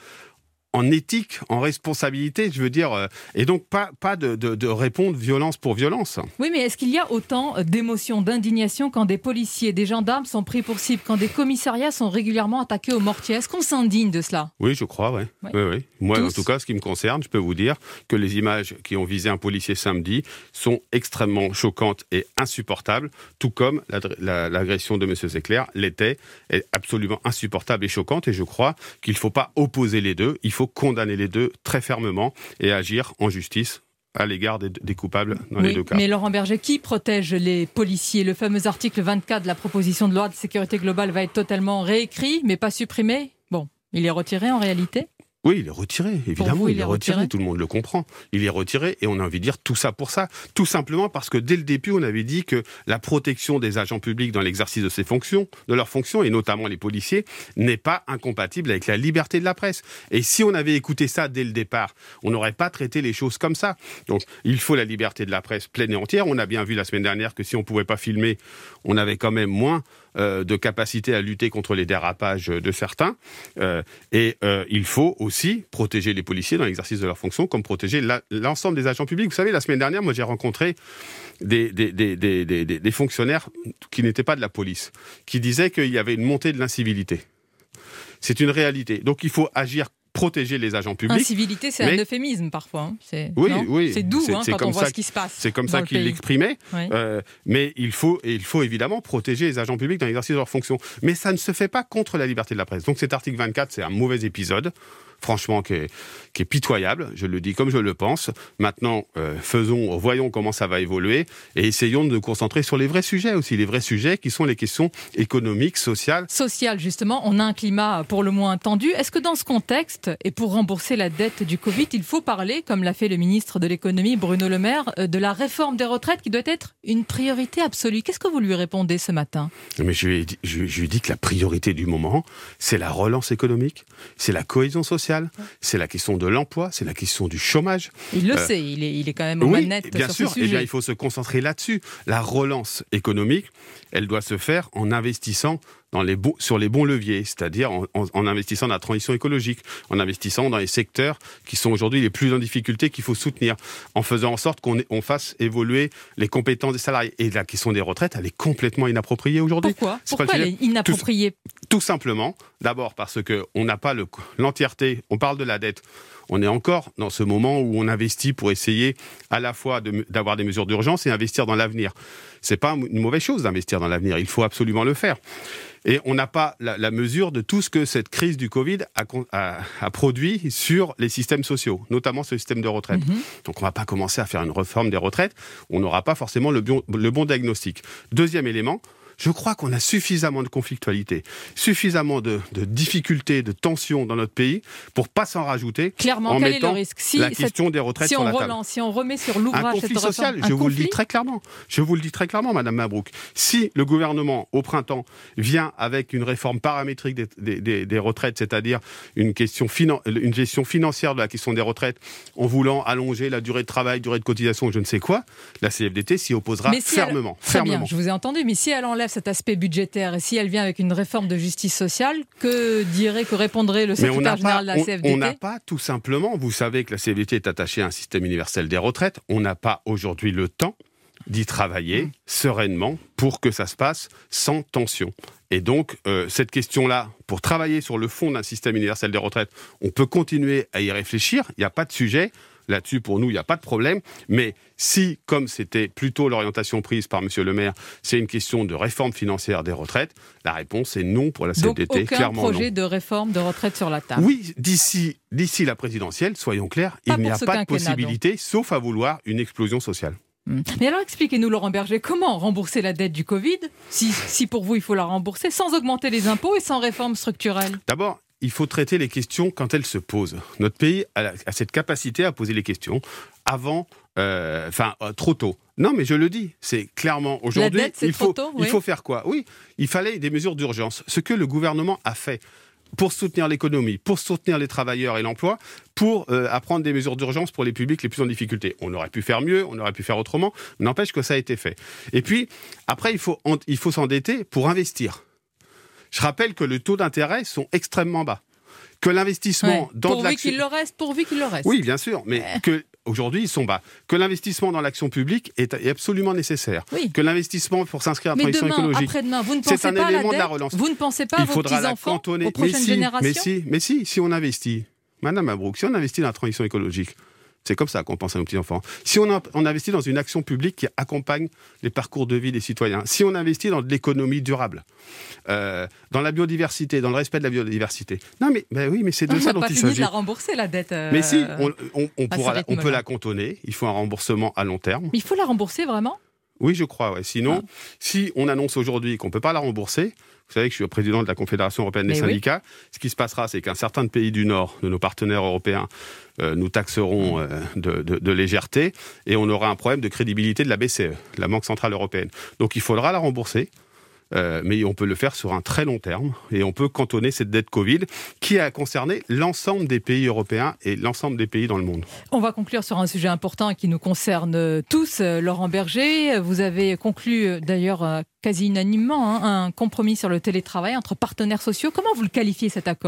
[SPEAKER 10] en éthique, en responsabilité, je veux dire, euh, et donc pas, pas de, de, de répondre violence pour violence.
[SPEAKER 9] Oui, mais est-ce qu'il y a autant d'émotions, d'indignation quand des policiers, des gendarmes sont pris pour cible, quand des commissariats sont régulièrement attaqués au mortier? Est-ce qu'on s'indigne de cela?
[SPEAKER 10] Oui, je crois, ouais. oui. oui, oui. Moi, Tous. en tout cas, ce qui me concerne, je peux vous dire que les images qui ont visé un policier samedi sont extrêmement choquantes et insupportables, tout comme la, la, l'agression de M. Zecler l'était, est absolument insupportable et choquante, et je crois qu'il ne faut pas opposer les deux. Il faut condamner les deux très fermement et agir en justice à l'égard des, des coupables dans
[SPEAKER 9] oui,
[SPEAKER 10] les deux cas.
[SPEAKER 9] Mais Laurent Berger, qui protège les policiers? Le fameux article vingt-quatre de la proposition de loi de sécurité globale va être totalement réécrit, mais pas supprimé. Bon, il est retiré en réalité?
[SPEAKER 10] Oui, il est retiré, évidemment,
[SPEAKER 9] vous, il,
[SPEAKER 10] il est retiré. retiré, tout le monde le comprend. Il est retiré et on a envie de dire tout ça pour ça. Tout simplement parce que dès le début, on avait dit que la protection des agents publics dans l'exercice de ses fonctions, de leurs fonctions, et notamment les policiers, n'est pas incompatible avec la liberté de la presse. Et si on avait écouté ça dès le départ, on n'aurait pas traité les choses comme ça. Donc, il faut la liberté de la presse pleine et entière. On a bien vu la semaine dernière que si on ne pouvait pas filmer, on avait quand même moins euh, de capacité à lutter contre les dérapages de certains. Euh, et euh, il faut aussi protéger les policiers dans l'exercice de leurs fonctions, comme protéger la, l'ensemble des agents publics. Vous savez, la semaine dernière, moi, j'ai rencontré des, des, des, des, des, des fonctionnaires qui n'étaient pas de la police, qui disaient qu'il y avait une montée de l'incivilité. C'est une réalité. Donc, il faut agir, protéger les agents publics.
[SPEAKER 9] Incivilité, c'est mais... un euphémisme parfois. Hein. C'est...
[SPEAKER 10] Oui,
[SPEAKER 9] non
[SPEAKER 10] oui.
[SPEAKER 9] C'est doux
[SPEAKER 10] c'est,
[SPEAKER 9] hein,
[SPEAKER 10] c'est
[SPEAKER 9] quand on voit
[SPEAKER 10] ça,
[SPEAKER 9] ce qui se passe.
[SPEAKER 10] C'est comme ça qu'il
[SPEAKER 9] pays.
[SPEAKER 10] l'exprimait.
[SPEAKER 9] Oui.
[SPEAKER 10] Euh, mais il faut, et il faut évidemment protéger les agents publics dans l'exercice de leurs fonctions. Mais ça ne se fait pas contre la liberté de la presse. Donc cet article vingt-quatre, c'est un mauvais épisode. Franchement, qui est, qui est pitoyable, je le dis comme je le pense. Maintenant, euh, faisons, voyons comment ça va évoluer et essayons de nous concentrer sur les vrais sujets aussi, les vrais sujets qui sont les questions économiques, sociales.
[SPEAKER 9] Social, justement, on a un climat pour le moins tendu. Est-ce que dans ce contexte, et pour rembourser la dette du Covid, il faut parler, comme l'a fait le ministre de l'économie, Bruno Le Maire, de la réforme des retraites qui doit être une priorité absolue? Qu'est-ce que vous lui répondez ce matin?
[SPEAKER 10] Mais je lui ai dit, je, je lui ai dit que la priorité du moment, c'est la relance économique, c'est la cohésion sociale, c'est la question de l'emploi, c'est la question du chômage.
[SPEAKER 9] Il le euh, sait, il est, il est quand même aux oui, manettes
[SPEAKER 10] bien
[SPEAKER 9] sur
[SPEAKER 10] sûr,
[SPEAKER 9] ce sujet.
[SPEAKER 10] Eh bien, il faut se concentrer là-dessus. La relance économique, elle doit se faire en investissant dans les bons, sur les bons leviers, c'est-à-dire en, en, en investissant dans la transition écologique, en investissant dans les secteurs qui sont aujourd'hui les plus en difficulté, qu'il faut soutenir, en faisant en sorte qu'on on fasse évoluer les compétences des salariés. Et la question des retraites, elle est complètement inappropriée aujourd'hui.
[SPEAKER 9] Pourquoi Pourquoi elle est inappropriée?
[SPEAKER 10] tout, tout simplement, d'abord parce qu'on n'a pas le, l'entièreté, on parle de la dette. On est encore dans ce moment où on investit pour essayer à la fois de, d'avoir des mesures d'urgence et investir dans l'avenir. C'est pas une mauvaise chose d'investir dans l'avenir, il faut absolument le faire. Et on n'a pas la, la mesure de tout ce que cette crise du Covid a, a, a produit sur les systèmes sociaux, notamment ce système de retraite. Mmh. Donc on ne va pas commencer à faire une réforme des retraites, on n'aura pas forcément le bon, le bon diagnostic. Deuxième élément, je crois qu'on a suffisamment de conflictualité, suffisamment de, de difficultés, de tensions dans notre pays pour pas s'en rajouter.
[SPEAKER 9] Clairement,
[SPEAKER 10] en
[SPEAKER 9] quel
[SPEAKER 10] mettant
[SPEAKER 9] est le risque si
[SPEAKER 10] la question cette, des retraites
[SPEAKER 9] si
[SPEAKER 10] sur
[SPEAKER 9] on
[SPEAKER 10] la table.
[SPEAKER 9] Relance, si on remet sur l'ouvrage
[SPEAKER 10] un conflit
[SPEAKER 9] cette
[SPEAKER 10] social,
[SPEAKER 9] réforme,
[SPEAKER 10] je
[SPEAKER 9] un
[SPEAKER 10] vous
[SPEAKER 9] conflit
[SPEAKER 10] le dis très clairement. Je vous le dis très clairement, Madame Mabrouk. Si le gouvernement, au printemps, vient avec une réforme paramétrique des, des, des, des retraites, c'est-à-dire une, question finan- une gestion financière de la question des retraites, en voulant allonger la durée de travail, durée de cotisation, je ne sais quoi, la C F D T s'y opposera
[SPEAKER 9] mais si
[SPEAKER 10] fermement.
[SPEAKER 9] Elle... Très
[SPEAKER 10] fermement.
[SPEAKER 9] bien, je vous ai entendu, mais si elle enlève cet aspect budgétaire, et si elle vient avec une réforme de justice sociale, que dirait, que répondrait le secrétaire général de la C F D T?
[SPEAKER 10] On n'a pas, tout simplement, vous savez que la C F D T est attachée à un système universel des retraites, on n'a pas aujourd'hui le temps d'y travailler mmh. sereinement pour que ça se passe sans tension. Et donc, euh, cette question-là, pour travailler sur le fond d'un système universel des retraites, on peut continuer à y réfléchir, il n'y a pas de sujet. Là-dessus, pour nous, il n'y a pas de problème. Mais si, comme c'était plutôt l'orientation prise par M. Le Maire, c'est une question de réforme financière des retraites, la réponse est non pour la C F D T.
[SPEAKER 9] Donc, aucun
[SPEAKER 10] clairement
[SPEAKER 9] projet
[SPEAKER 10] non.
[SPEAKER 9] de réforme de retraite sur la table?
[SPEAKER 10] Oui, d'ici, d'ici la présidentielle, soyons clairs,
[SPEAKER 9] pas
[SPEAKER 10] il n'y a pas de
[SPEAKER 9] quinquennat,
[SPEAKER 10] possibilité, donc. Sauf à vouloir une explosion sociale.
[SPEAKER 9] Mais alors expliquez-nous, Laurent Berger, comment rembourser la dette du Covid, si, si pour vous il faut la rembourser, sans augmenter les impôts et sans réforme structurelle?
[SPEAKER 10] D'abord, il faut traiter les questions quand elles se posent. Notre pays a, a cette capacité à poser les questions avant, enfin euh, euh, trop tôt. Non, mais je le dis, c'est clairement aujourd'hui.
[SPEAKER 9] La dette, c'est
[SPEAKER 10] il faut,
[SPEAKER 9] trop tôt,
[SPEAKER 10] il
[SPEAKER 9] oui.
[SPEAKER 10] faut faire quoi? Oui, il fallait des mesures d'urgence. Ce que le gouvernement a fait pour soutenir l'économie, pour soutenir les travailleurs et l'emploi, pour euh, apprendre des mesures d'urgence pour les publics les plus en difficulté. On aurait pu faire mieux, on aurait pu faire autrement, mais n'empêche que ça a été fait. Et puis, après, il faut, il faut s'endetter pour investir. Je rappelle que les taux d'intérêt sont extrêmement bas. Que l'investissement
[SPEAKER 9] Ouais,
[SPEAKER 10] dans
[SPEAKER 9] pourvu
[SPEAKER 10] de l'action...
[SPEAKER 9] qu'il le reste, pourvu qu'il le reste.
[SPEAKER 10] Oui, bien sûr, mais euh... que... Aujourd'hui, ils sont bas. Que l'investissement dans l'action publique est, est absolument nécessaire. Oui. Que l'investissement pour s'inscrire à la transition
[SPEAKER 9] demain,
[SPEAKER 10] écologique,
[SPEAKER 9] après-demain, vous ne pensez
[SPEAKER 10] c'est un
[SPEAKER 9] pas
[SPEAKER 10] élément
[SPEAKER 9] à la
[SPEAKER 10] de la
[SPEAKER 9] dette,
[SPEAKER 10] relance.
[SPEAKER 9] Vous ne pensez pas
[SPEAKER 10] Il
[SPEAKER 9] à vos
[SPEAKER 10] faudra la
[SPEAKER 9] petits-enfants,
[SPEAKER 10] cantonner.
[SPEAKER 9] aux prochaines
[SPEAKER 10] mais si,
[SPEAKER 9] générations?
[SPEAKER 10] Mais si, mais si, si on investit, Madame Mabrouk, si on investit dans la transition écologique, c'est comme ça qu'on pense à nos petits-enfants. Si on, a, on investit dans une action publique qui accompagne les parcours de vie des citoyens, si on investit dans de l'économie durable, euh, dans la biodiversité, dans le respect de la biodiversité. Non, mais ben oui, mais c'est de
[SPEAKER 9] on
[SPEAKER 10] ça dont
[SPEAKER 9] pas
[SPEAKER 10] il
[SPEAKER 9] fini
[SPEAKER 10] s'agit.
[SPEAKER 9] de la rembourser, la dette. Euh,
[SPEAKER 10] mais si, on, on, on, pourra la, on peut
[SPEAKER 9] là.
[SPEAKER 10] la cantonner. Il faut un remboursement à long terme.
[SPEAKER 9] Mais il faut la rembourser vraiment?
[SPEAKER 10] Oui, je crois. Ouais. Sinon, ah. si on annonce aujourd'hui qu'on ne peut pas la rembourser, vous savez que je suis le président de la Confédération européenne des Mais syndicats, oui. ce qui se passera, c'est qu'un certain nombre de pays du Nord, de nos partenaires européens, euh, nous taxeront euh, de, de, de légèreté et on aura un problème de crédibilité de la B C E, la Banque Centrale Européenne. Donc il faudra la rembourser. Euh, mais on peut le faire sur un très long terme et on peut cantonner cette dette Covid qui a concerné l'ensemble des pays européens et l'ensemble des pays dans le monde.
[SPEAKER 9] On va conclure sur un sujet important qui nous concerne tous. Laurent Berger, vous avez conclu d'ailleurs quasi unanimement hein, un compromis sur le télétravail entre partenaires sociaux. Comment vous le qualifiez cet accord ?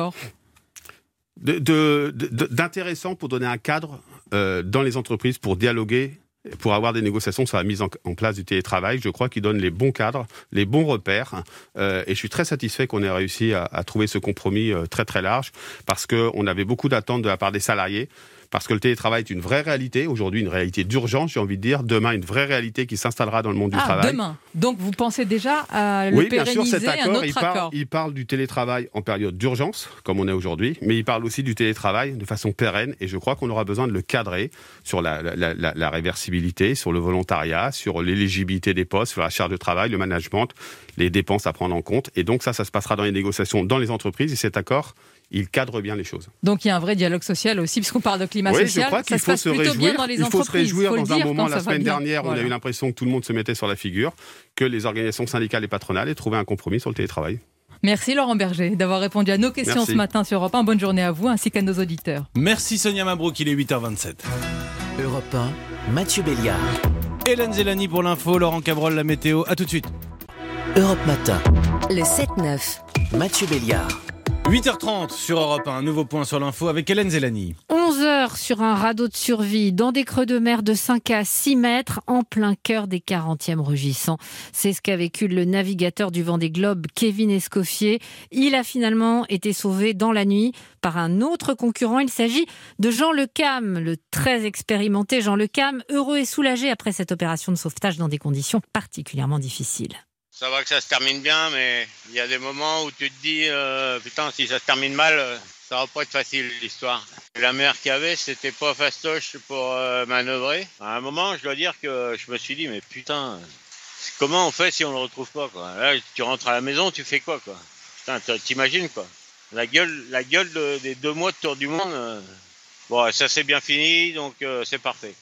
[SPEAKER 10] de, de, de, d'intéressant pour donner un cadre euh, dans les entreprises pour dialoguer, pour avoir des négociations sur la mise en, en place du télétravail. Je crois qu'il donne les bons cadres, les bons repères. Euh, et je suis très satisfait qu'on ait réussi à, à trouver ce compromis euh, très très large parce qu'on avait beaucoup d'attentes de la part des salariés. Parce que le télétravail est une vraie réalité, aujourd'hui une réalité d'urgence, j'ai envie de dire, demain une vraie réalité qui s'installera dans le monde
[SPEAKER 9] ah,
[SPEAKER 10] du travail.
[SPEAKER 9] Demain. Donc vous pensez déjà à le
[SPEAKER 10] oui,
[SPEAKER 9] pérenniser,
[SPEAKER 10] bien sûr, cet accord,
[SPEAKER 9] un autre
[SPEAKER 10] il parle,
[SPEAKER 9] accord.
[SPEAKER 10] il parle du télétravail en période d'urgence, comme on est aujourd'hui, mais il parle aussi du télétravail de façon pérenne, et je crois qu'on aura besoin de le cadrer sur la, la, la, la réversibilité, sur le volontariat, sur l'éligibilité des postes, sur la charge de travail, le management, les dépenses à prendre en compte, et donc ça, ça se passera dans les négociations dans les entreprises, et cet accord, il cadre bien les choses.
[SPEAKER 9] Donc il y a un vrai dialogue social aussi, puisqu'on parle de climat
[SPEAKER 10] oui,
[SPEAKER 9] social.
[SPEAKER 10] Je crois qu'il
[SPEAKER 9] ça
[SPEAKER 10] faut
[SPEAKER 9] se passe
[SPEAKER 10] se
[SPEAKER 9] plutôt
[SPEAKER 10] réjouir.
[SPEAKER 9] bien dans les
[SPEAKER 10] il faut
[SPEAKER 9] entreprises.
[SPEAKER 10] se réjouir
[SPEAKER 9] faut
[SPEAKER 10] dans un moment. La semaine
[SPEAKER 9] bien.
[SPEAKER 10] dernière,
[SPEAKER 9] voilà.
[SPEAKER 10] on a eu l'impression que tout le monde se mettait sur la figure, que les organisations syndicales et patronales aient trouvé un compromis sur le télétravail.
[SPEAKER 9] Merci Laurent Berger d'avoir répondu à nos questions
[SPEAKER 10] Merci.
[SPEAKER 9] ce matin sur Europe un. Bonne journée à vous ainsi qu'à nos auditeurs.
[SPEAKER 3] Merci Sonia Mabrouk, il est huit heures vingt-sept.
[SPEAKER 1] Europe un, Mathieu Béliard.
[SPEAKER 3] Hélène Zélani pour l'info, Laurent Cabrol, la météo. À tout de suite.
[SPEAKER 1] Europe Matin.
[SPEAKER 2] Le sept neuf.
[SPEAKER 1] Mathieu Béliard.
[SPEAKER 3] huit heures trente sur Europe un, un nouveau point sur l'info avec Hélène Zélani.
[SPEAKER 4] onze heures sur un radeau de survie dans des creux de mer de cinq à six mètres en plein cœur des quarantièmes rugissants. C'est ce qu'a vécu le navigateur du Vendée Globe, Kevin Escoffier. Il a finalement été sauvé dans la nuit par un autre concurrent. Il s'agit de Jean Le Cam, le très expérimenté Jean Le Cam, heureux et soulagé après cette opération de sauvetage dans des conditions particulièrement difficiles.
[SPEAKER 11] Ça va que ça se termine bien, mais il y a des moments où tu te dis euh, putain, si ça se termine mal, euh, ça va pas être facile l'histoire. La mer qu'il y avait, c'était pas fastoche pour euh, manœuvrer. À un moment, je dois dire que je me suis dit mais putain, comment on fait si on le retrouve pas quoi. Là, tu rentres à la maison, tu fais quoi quoi. Putain, t'imagines quoi. La gueule, la gueule de, des deux mois de tour du monde. Euh, bon, ça c'est bien fini, donc euh, c'est parfait.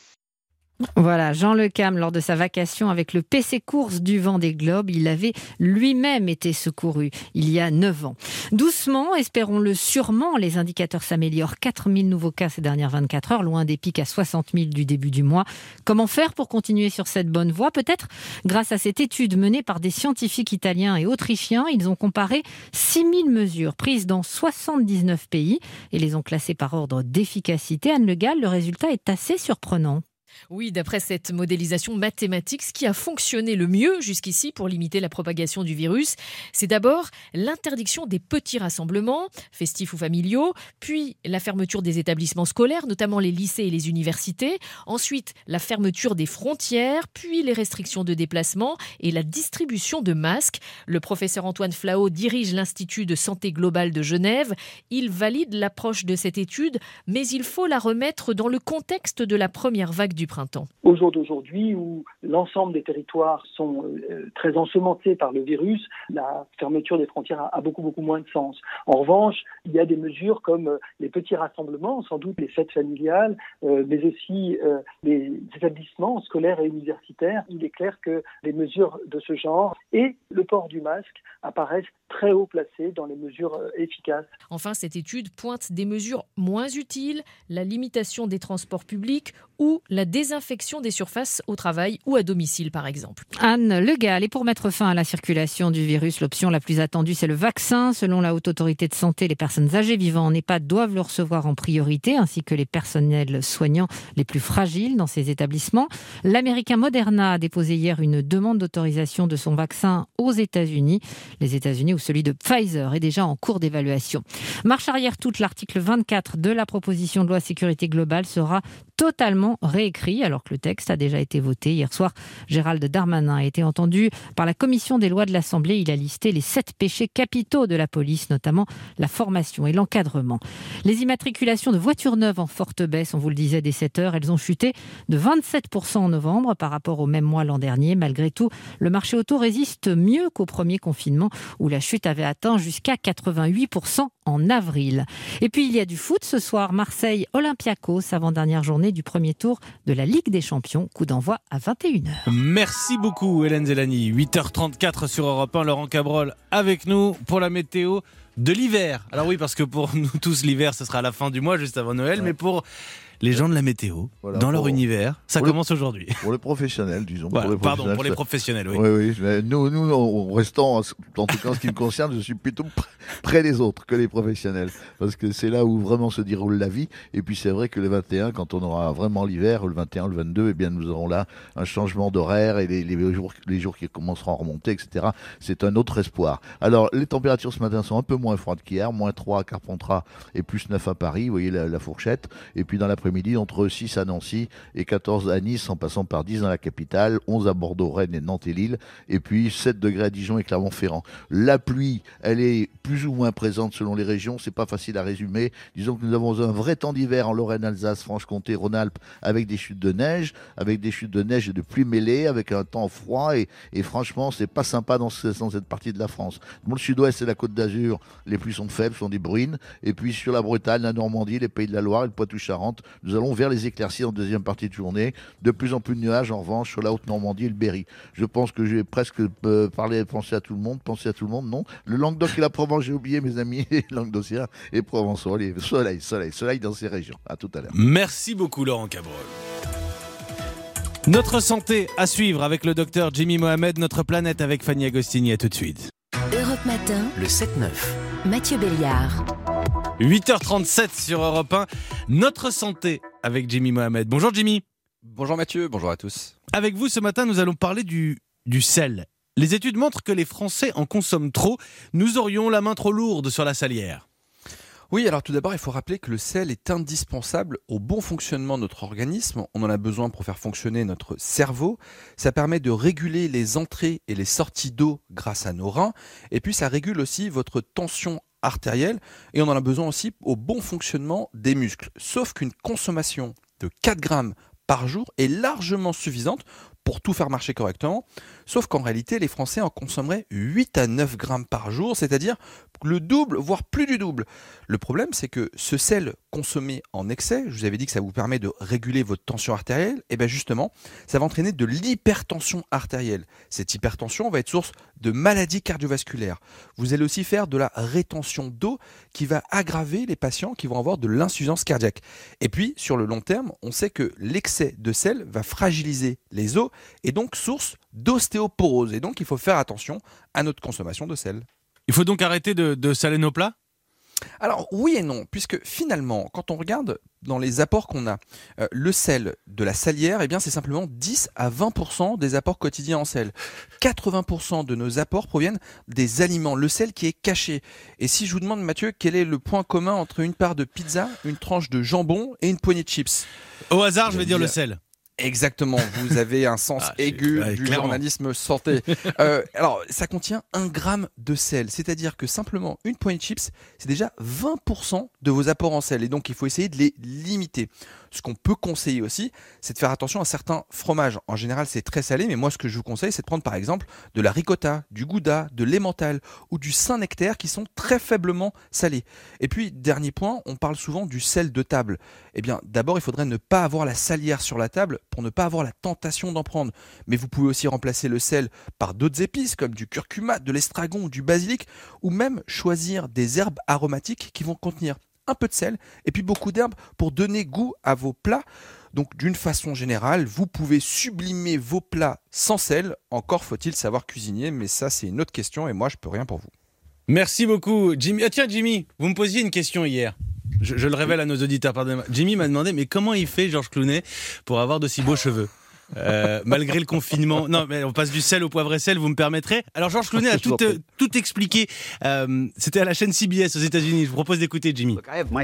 [SPEAKER 4] Voilà, Jean Le Cam, lors de sa vacation avec le P C Course du Vendée Globe, il avait lui-même été secouru il y a neuf ans. Doucement, espérons-le sûrement, les indicateurs s'améliorent. quatre mille nouveaux cas ces dernières vingt-quatre heures, loin des pics à soixante mille du début du mois. Comment faire pour continuer sur cette bonne voie ? Peut-être grâce à cette étude menée par des scientifiques italiens et autrichiens. Ils ont comparé six mille mesures prises dans soixante-dix-neuf pays et les ont classées par ordre d'efficacité. Anne Le Gall, le résultat est assez surprenant.
[SPEAKER 12] Oui, d'après cette modélisation mathématique, ce qui a fonctionné le mieux jusqu'ici pour limiter la propagation du virus, c'est d'abord l'interdiction des petits rassemblements, festifs ou familiaux, puis la fermeture des établissements scolaires, notamment les lycées et les universités, ensuite la fermeture des frontières, puis les restrictions de déplacement et la distribution de masques. Le professeur Antoine Flao dirige l'Institut de santé globale de Genève. Il valide l'approche de cette étude, mais il faut la remettre dans le contexte de la première vague du printemps.
[SPEAKER 7] Au jour d'aujourd'hui, où l'ensemble des territoires sont euh, très ensemencés par le virus, la fermeture des frontières a, a beaucoup, beaucoup moins de sens. En revanche, il y a des mesures comme euh, les petits rassemblements, sans doute les fêtes familiales, euh, mais aussi euh, les établissements scolaires et universitaires. Il est clair que des mesures de ce genre et le port du masque apparaissent très haut placés dans les mesures euh, efficaces.
[SPEAKER 12] Enfin, cette étude pointe des mesures moins utiles, la limitation des transports publics ou la désinfection des surfaces au travail ou à domicile, par exemple.
[SPEAKER 4] Anne Le Gall, et pour mettre fin à la circulation du virus, l'option la plus attendue, c'est le vaccin. Selon la Haute Autorité de Santé, les personnes âgées vivant en EHPAD doivent le recevoir en priorité, ainsi que les personnels soignants les plus fragiles dans ces établissements. L'américain Moderna a déposé hier une demande d'autorisation de son vaccin aux États-Unis. Les États-Unis où celui de Pfizer est déjà en cours d'évaluation. Marche arrière toute, l'article vingt-quatre de la proposition de loi sécurité globale sera totalement réécrit, alors que le texte a déjà été voté. Hier soir, Gérald Darmanin a été entendu par la commission des lois de l'Assemblée. Il a listé les sept péchés capitaux de la police, notamment la formation et l'encadrement. Les immatriculations de voitures neuves en forte baisse, on vous le disait dès sept heures, elles ont chuté de vingt-sept pour cent en novembre par rapport au même mois l'an dernier. Malgré tout, le marché auto résiste mieux qu'au premier confinement, où la chute avait atteint jusqu'à quatre-vingt-huit pour cent en avril. Et puis il y a du foot ce soir, Marseille Olympiakos, avant-dernière journée du premier tour de la Ligue des Champions. Coup d'envoi à vingt et une heures.
[SPEAKER 3] Merci beaucoup Hélène Zellani. huit heures trente-quatre sur Europe un, Laurent Cabrol avec nous pour la météo de l'hiver. Alors oui, parce que pour nous tous, l'hiver, ce sera à la fin du mois, juste avant Noël, ouais. Mais pour les gens de la météo, voilà, dans leur pour, univers, ça commence
[SPEAKER 13] le,
[SPEAKER 3] aujourd'hui.
[SPEAKER 13] Pour les professionnels, disons.
[SPEAKER 3] Voilà,
[SPEAKER 13] pour les
[SPEAKER 3] pardon,
[SPEAKER 13] professionnels,
[SPEAKER 3] pour les professionnels, oui.
[SPEAKER 13] Oui, oui. Nous, nous, en restant, en tout cas en ce qui me concerne, je suis plutôt près des autres que les professionnels. Parce que c'est là où vraiment se déroule la vie. Et puis c'est vrai que le vingt et un, quand on aura vraiment l'hiver, le vingt et un, le vingt-deux, eh bien nous aurons là un changement d'horaire et les, les, jours, les jours qui commenceront à remonter, et cetera. C'est un autre espoir. Alors, les températures ce matin sont un peu moins froides qu'hier, moins trois à Carpentras et plus neuf à Paris, vous voyez la, la fourchette. Et puis dans l'après-midi, entre six à Nancy et quatorze à Nice, en passant par dix dans la capitale, onze à Bordeaux, Rennes et Nantes et Lille, et puis sept degrés à Dijon et Clermont-Ferrand. La pluie, elle est plus ou moins présente selon les régions, c'est pas facile à résumer. Disons que nous avons un vrai temps d'hiver en Lorraine, Alsace, Franche-Comté, Rhône-Alpes, avec des chutes de neige, avec des chutes de neige et de pluie mêlées, avec un temps froid, et, et franchement, c'est pas sympa dans, ce, dans cette partie de la France. Dans le sud-ouest et la Côte d'Azur, les pluies sont faibles, sont des bruines, et puis sur la Bretagne, la Normandie, les Pays de la Loire et le Poitou-Charentes, nous allons vers les éclaircies en deuxième partie de journée. De plus en plus de nuages, en revanche, sur la Haute-Normandie et le Berry. Je pense que je vais presque euh, parler, penser à tout le monde, penser à tout le monde, non. Le Languedoc et la Provence, j'ai oublié mes amis, Languedociens et Provençaux. Allez, soleil, soleil, soleil dans ces régions. À tout à l'heure.
[SPEAKER 3] Merci beaucoup Laurent Cabrol. Notre santé à suivre avec le docteur Jimmy Mohamed, notre planète avec Fanny Agostini. À tout de suite.
[SPEAKER 2] Europe Matin,
[SPEAKER 1] le sept neuf.
[SPEAKER 2] Mathieu Béliard.
[SPEAKER 3] huit heures trente-sept sur Europe un, notre santé avec Jimmy Mohamed. Bonjour Jimmy.
[SPEAKER 14] Bonjour Mathieu, bonjour à tous.
[SPEAKER 3] Avec vous ce matin, nous allons parler du, du sel. Les études montrent que les Français en consomment trop. Nous aurions la main trop lourde sur la salière.
[SPEAKER 14] Oui, alors tout d'abord, il faut rappeler que le sel est indispensable au bon fonctionnement de notre organisme. On en a besoin pour faire fonctionner notre cerveau. Ça permet de réguler les entrées et les sorties d'eau grâce à nos reins. Et puis ça régule aussi votre tension artérielle. Et on en a besoin aussi au bon fonctionnement des muscles. Sauf qu'une consommation de quatre grammes par jour est largement suffisante pour tout faire marcher correctement, sauf qu'en réalité, les Français en consommeraient huit à neuf grammes par jour, c'est-à-dire le double, voire plus du double. Le problème, c'est que ce sel consommé en excès, je vous avais dit que ça vous permet de réguler votre tension artérielle, et bien justement, ça va entraîner de l'hypertension artérielle. Cette hypertension va être source de maladies cardiovasculaires. Vous allez aussi faire de la rétention d'eau qui va aggraver les patients qui vont avoir de l'insuffisance cardiaque. Et puis, sur le long terme, on sait que l'excès de sel va fragiliser les os et donc source d'ostéoporose. Et donc, il faut faire attention à notre consommation de sel.
[SPEAKER 3] Il faut donc arrêter de, de saler nos plats ?
[SPEAKER 14] Alors oui et non, puisque finalement, quand on regarde dans les apports qu'on a, euh, le sel de la salière, eh bien, c'est simplement dix à vingt pour cent des apports quotidiens en sel. quatre-vingts pour cent de nos apports proviennent des aliments, le sel qui est caché. Et si je vous demande, Mathieu, quel est le point commun entre une part de pizza, une tranche de jambon et une poignée de chips ?
[SPEAKER 3] Au hasard, je vais dire le sel.
[SPEAKER 14] Exactement, vous avez un sens
[SPEAKER 3] Ah,
[SPEAKER 14] aigu
[SPEAKER 3] ouais,
[SPEAKER 14] du
[SPEAKER 3] clairement.
[SPEAKER 14] journalisme santé. Euh, alors, ça contient un gramme de sel, c'est-à-dire que simplement une poignée de chips, c'est déjà vingt pour cent de vos apports en sel, et donc il faut essayer de les limiter. Ce qu'on peut conseiller aussi, c'est de faire attention à certains fromages. En général, c'est très salé, mais moi, ce que je vous conseille, c'est de prendre par exemple de la ricotta, du gouda, de l'emmental ou du Saint-Nectaire qui sont très faiblement salés. Et puis, dernier point, on parle souvent du sel de table. Eh bien, d'abord, il faudrait ne pas avoir la salière sur la table pour ne pas avoir la tentation d'en prendre. Mais vous pouvez aussi remplacer le sel par d'autres épices comme du curcuma, de l'estragon ou du basilic, ou même choisir des herbes aromatiques qui vont contenir un peu de sel et puis beaucoup d'herbes pour donner goût à vos plats. Donc d'une façon générale, vous pouvez sublimer vos plats sans sel. Encore faut-il savoir cuisiner, mais ça c'est une autre question et moi je peux rien pour vous.
[SPEAKER 3] Merci beaucoup, Jimmy. Ah tiens, Jimmy, vous me posiez une question hier. Je, je le révèle à nos auditeurs, pardonnez-moi. Jimmy m'a demandé, mais comment il fait, Georges Clooney, pour avoir de si beaux cheveux euh, malgré le confinement. Non, mais on passe du sel au poivre et sel, vous me permettrez. Alors, Georges Clooney a tout, euh, tout expliqué. Euh, c'était à la chaîne C B S aux États-Unis. Je vous propose d'écouter Jimmy.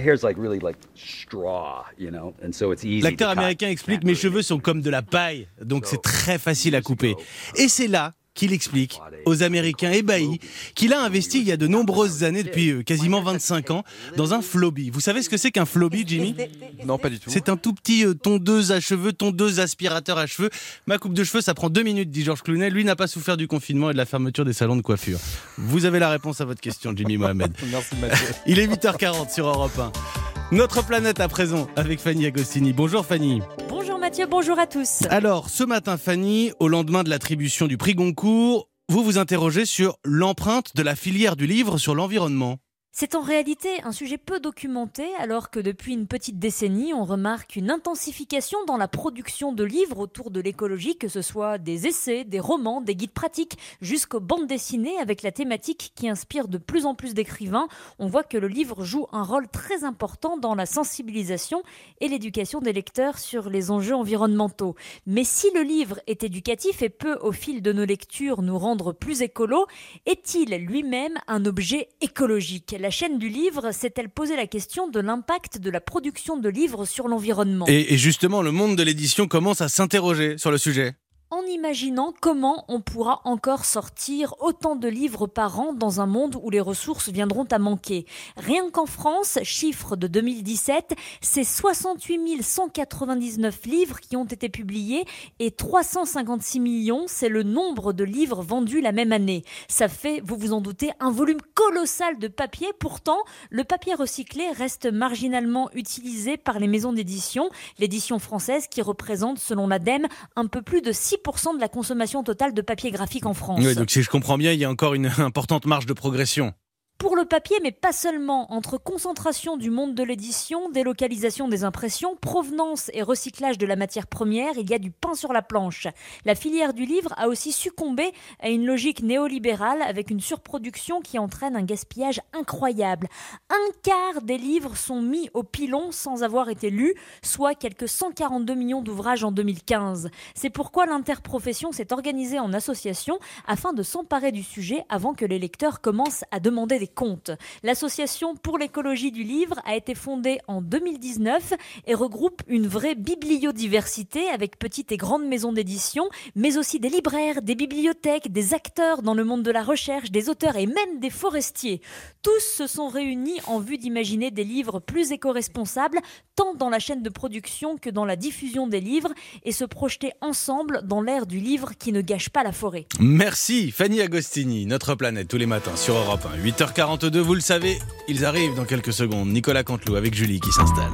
[SPEAKER 3] L'acteur américain explique, mes cheveux sont comme de la paille, donc c'est très facile à couper. Et c'est là qu'il explique aux Américains ébahis qu'il a investi il y a de nombreuses années, depuis quasiment vingt-cinq ans, dans un Flowbee. Vous savez ce que c'est qu'un Flowbee, Jimmy ?
[SPEAKER 14] Non, pas du tout.
[SPEAKER 3] C'est un tout petit euh, tondeuse à cheveux, tondeuse aspirateur à cheveux. Ma coupe de cheveux, ça prend deux minutes, dit Georges Clooney. Lui n'a pas souffert du confinement et de la fermeture des salons de coiffure. Vous avez la réponse à votre question, Jimmy Mohamed.
[SPEAKER 14] Merci Mathieu.
[SPEAKER 3] Il est huit heures quarante sur Europe un. Notre planète à présent avec Fanny Agostini. Bonjour Fanny.
[SPEAKER 15] Bonjour Mathieu, bonjour à tous.
[SPEAKER 3] Alors, ce matin Fanny, au lendemain de l'attribution du prix Goncourt, vous vous interrogez sur l'empreinte de la filière du livre sur l'environnement.
[SPEAKER 15] C'est en réalité un sujet peu documenté, alors que depuis une petite décennie, on remarque une intensification dans la production de livres autour de l'écologie, que ce soit des essais, des romans, des guides pratiques, jusqu'aux bandes dessinées avec la thématique qui inspire de plus en plus d'écrivains. On voit que le livre joue un rôle très important dans la sensibilisation et l'éducation des lecteurs sur les enjeux environnementaux. Mais si le livre est éducatif et peut, au fil de nos lectures, nous rendre plus écolos, est-il lui-même un objet écologique ? La chaîne du livre s'est-elle posé la question de l'impact de la production de livres sur l'environnement ?
[SPEAKER 3] Et, et justement, le monde de l'édition commence à s'interroger sur le sujet.
[SPEAKER 15] En imaginant comment on pourra encore sortir autant de livres par an dans un monde où les ressources viendront à manquer. Rien qu'en France, chiffre de deux mille dix-sept, c'est soixante-huit mille cent quatre-vingt-dix-neuf livres qui ont été publiés et trois cent cinquante-six millions, c'est le nombre de livres vendus la même année. Ça fait, vous vous en doutez, un volume colossal de papier. Pourtant, le papier recyclé reste marginalement utilisé par les maisons d'édition. L'édition française qui représente, selon l'ADEME, un peu plus de six pour cent de la consommation totale de papier graphique en France.
[SPEAKER 3] Oui, donc si je comprends bien, il y a encore une importante marge de progression.
[SPEAKER 15] Pour le papier, mais pas seulement, entre concentration du monde de l'édition, délocalisation des impressions, provenance et recyclage de la matière première, il y a du pain sur la planche. La filière du livre a aussi succombé à une logique néolibérale avec une surproduction qui entraîne un gaspillage incroyable. Un quart des livres sont mis au pilon sans avoir été lus, soit quelques cent quarante-deux millions d'ouvrages en deux mille quinze. C'est pourquoi l'interprofession s'est organisée en association afin de s'emparer du sujet avant que les lecteurs commencent à demander des comptes. L'association pour l'écologie du livre a été fondée en deux mille dix-neuf et regroupe une vraie bibliodiversité avec petites et grandes maisons d'édition, mais aussi des libraires, des bibliothèques, des acteurs dans le monde de la recherche, des auteurs et même des forestiers. Tous se sont réunis en vue d'imaginer des livres plus éco-responsables, tant dans la chaîne de production que dans la diffusion des livres, et se projeter ensemble dans l'ère du livre qui ne gâche pas la forêt.
[SPEAKER 3] Merci Fanny Agostini, Notre Planète tous les matins sur Europe un. huit heures quarante-deux, vous le savez, ils arrivent dans quelques secondes. Nicolas Canteloup avec Julie qui s'installe.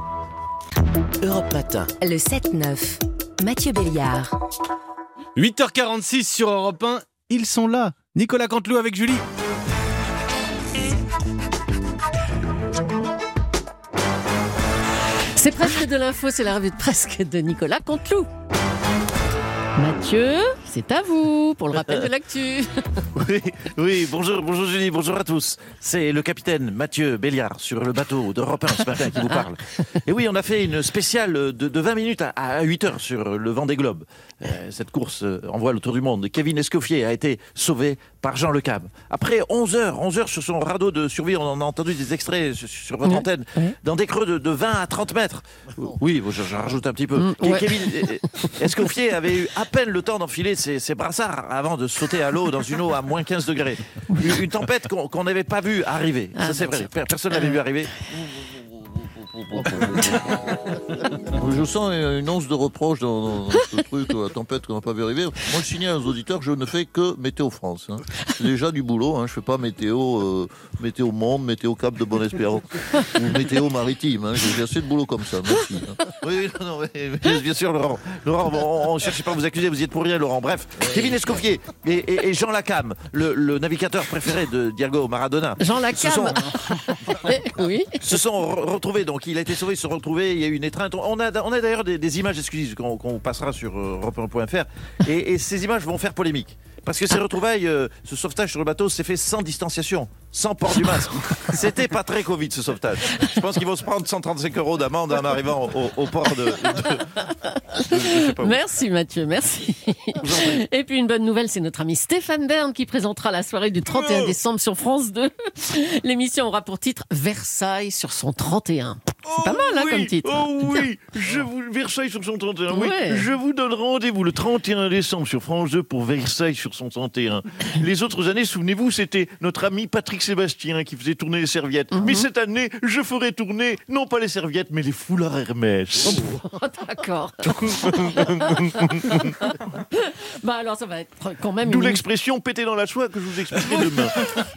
[SPEAKER 1] Europe Matin.
[SPEAKER 2] Le sept neuf. Mathieu Béliard.
[SPEAKER 3] huit heures quarante-six sur Europe un, ils sont là. Nicolas Canteloup avec Julie.
[SPEAKER 17] C'est presque de l'info, c'est la revue de presque de Nicolas Canteloup. Mathieu, c'est
[SPEAKER 6] c'est à vous pour le rappel de l'actu.
[SPEAKER 17] Oui, oui, bonjour, bonjour Julie, bonjour à tous. C'est le capitaine Mathieu Béliard sur le bateau d'Europe un ce matin qui vous parle. Et oui, on a fait une spéciale de, de vingt minutes à, à huit heures sur le Vendée Globe. Euh, cette course euh, en voile autour du monde. Kevin Escoffier a été sauvé par Jean Le Cam. Après onze heures, onze heures sur son radeau de survie, on en a entendu des extraits sur, sur votre ouais, antenne, ouais. dans des creux de, de vingt à trente mètres. Oui, bon, j'en rajoute un petit peu. Mmh, ouais. Kevin Escoffier avait eu à peine le temps d'enfiler ses, ses brassards avant de sauter à l'eau dans une eau à moins quinze degrés. Une, une tempête qu'on qu'on n'avait pas vue arriver. Ah, ça, c'est vrai. Personne n'avait vu arriver.
[SPEAKER 13] Je sens une once de reproche dans, dans ce truc, la tempête qu'on n'a pas vu arriver. Moi, je signale aux auditeurs que je ne fais que Météo France. Hein. C'est déjà du boulot. Hein. Je ne fais pas météo, euh, météo Monde, météo Cap de Bonne-Espérance ou météo Maritime. Hein. J'ai assez de boulot comme ça. Merci. Hein. Oui, non, non, mais, bien sûr, Laurent. Laurent, on ne cherche pas à vous accuser, vous y êtes pour rien, Laurent. Bref, Kevin Escoffier et, et, et Jean Le Cam, le, le navigateur préféré de Diego Maradona.
[SPEAKER 6] Jean Le Cam.
[SPEAKER 17] Sont...
[SPEAKER 6] oui.
[SPEAKER 17] Se sont retrouvés. Donc, il a été sauvé, il se retrouvait, il y a eu une étreinte. On a, on a d'ailleurs des, des images exclusives qu'on qu'on passera sur europe un point f r et, et ces images vont faire polémique. Parce que ces retrouvailles, euh, ce sauvetage sur le bateau s'est fait sans distanciation, sans port du masque. C'était pas très Covid ce sauvetage. Je pense qu'ils vont se prendre cent trente-cinq euros d'amende en arrivant au, au port de... de, de, de
[SPEAKER 6] merci Mathieu, merci. Et puis une bonne nouvelle, c'est notre ami Stéphane Bern qui présentera la soirée du trente et un décembre sur France deux. L'émission aura pour titre Versailles sur son trente et un. C'est pas mal hein,
[SPEAKER 17] oui,
[SPEAKER 6] comme titre.
[SPEAKER 17] Oh oui, je vous, Versailles sur son trente et un. Oui, ouais. Je vous donne rendez-vous le trente et un décembre sur France deux pour Versailles sur son trente et un. Les autres années, souvenez-vous, c'était notre ami Patrick Sébastien qui faisait tourner les serviettes. Mm-hmm. Mais cette année, je ferai tourner, non pas les serviettes, mais les foulards Hermès.
[SPEAKER 6] Oh, d'accord. Bah alors ça va être quand même...
[SPEAKER 17] D'où
[SPEAKER 6] une...
[SPEAKER 17] l'expression péter dans la soie que je vous expliquerai demain.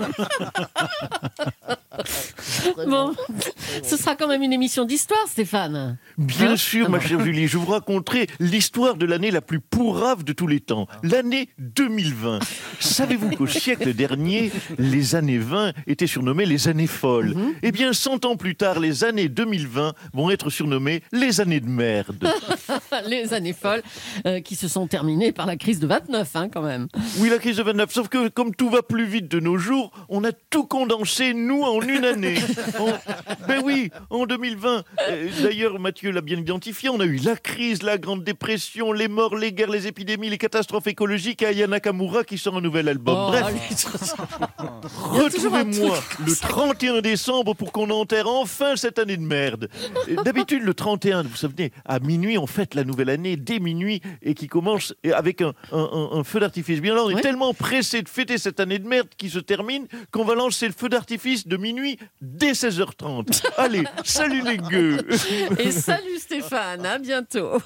[SPEAKER 6] Bon, ce sera quand même une émission d'histoire, Stéphane.
[SPEAKER 17] Bien hein sûr, ma chère Julie, je vous raconterai l'histoire de l'année la plus pourrave de tous les temps, l'année deux mille vingt. Savez-vous qu'au siècle dernier, les années vingt étaient surnommées les années folles? Mm-hmm. Eh bien, cent ans plus tard, les années deux mille vingt vont être surnommées les années de merde.
[SPEAKER 6] Les années folles euh, qui se sont terminées par la crise de vingt-neuf, hein, quand même.
[SPEAKER 17] Oui, la crise de vingt-neuf, sauf que comme tout va plus vite de nos jours, on a tout condensé, nous, en une année. En... Ben oui, en deux mille vingt, euh, d'ailleurs, Mathieu l'a bien identifié, on a eu la crise, la Grande Dépression, les morts, les guerres, les épidémies, les catastrophes écologiques et Aya Nakamura qui sort un nouvel album.
[SPEAKER 6] Oh,
[SPEAKER 17] Bref,
[SPEAKER 6] allez,
[SPEAKER 17] retrouvez-moi le trente et un décembre pour qu'on enterre enfin cette année de merde. D'habitude, le trente et un, vous vous souvenez, à minuit, on fête la nouvelle année dès minuit et qui commence avec un, un, un, un feu d'artifice. Bien là, on est ouais. tellement pressé de fêter cette année de merde qui se termine qu'on va lancer le feu d'artifice de minuit dès seize heures trente. Allez, salut les gueux.
[SPEAKER 6] Et salut Stéphane, à bientôt.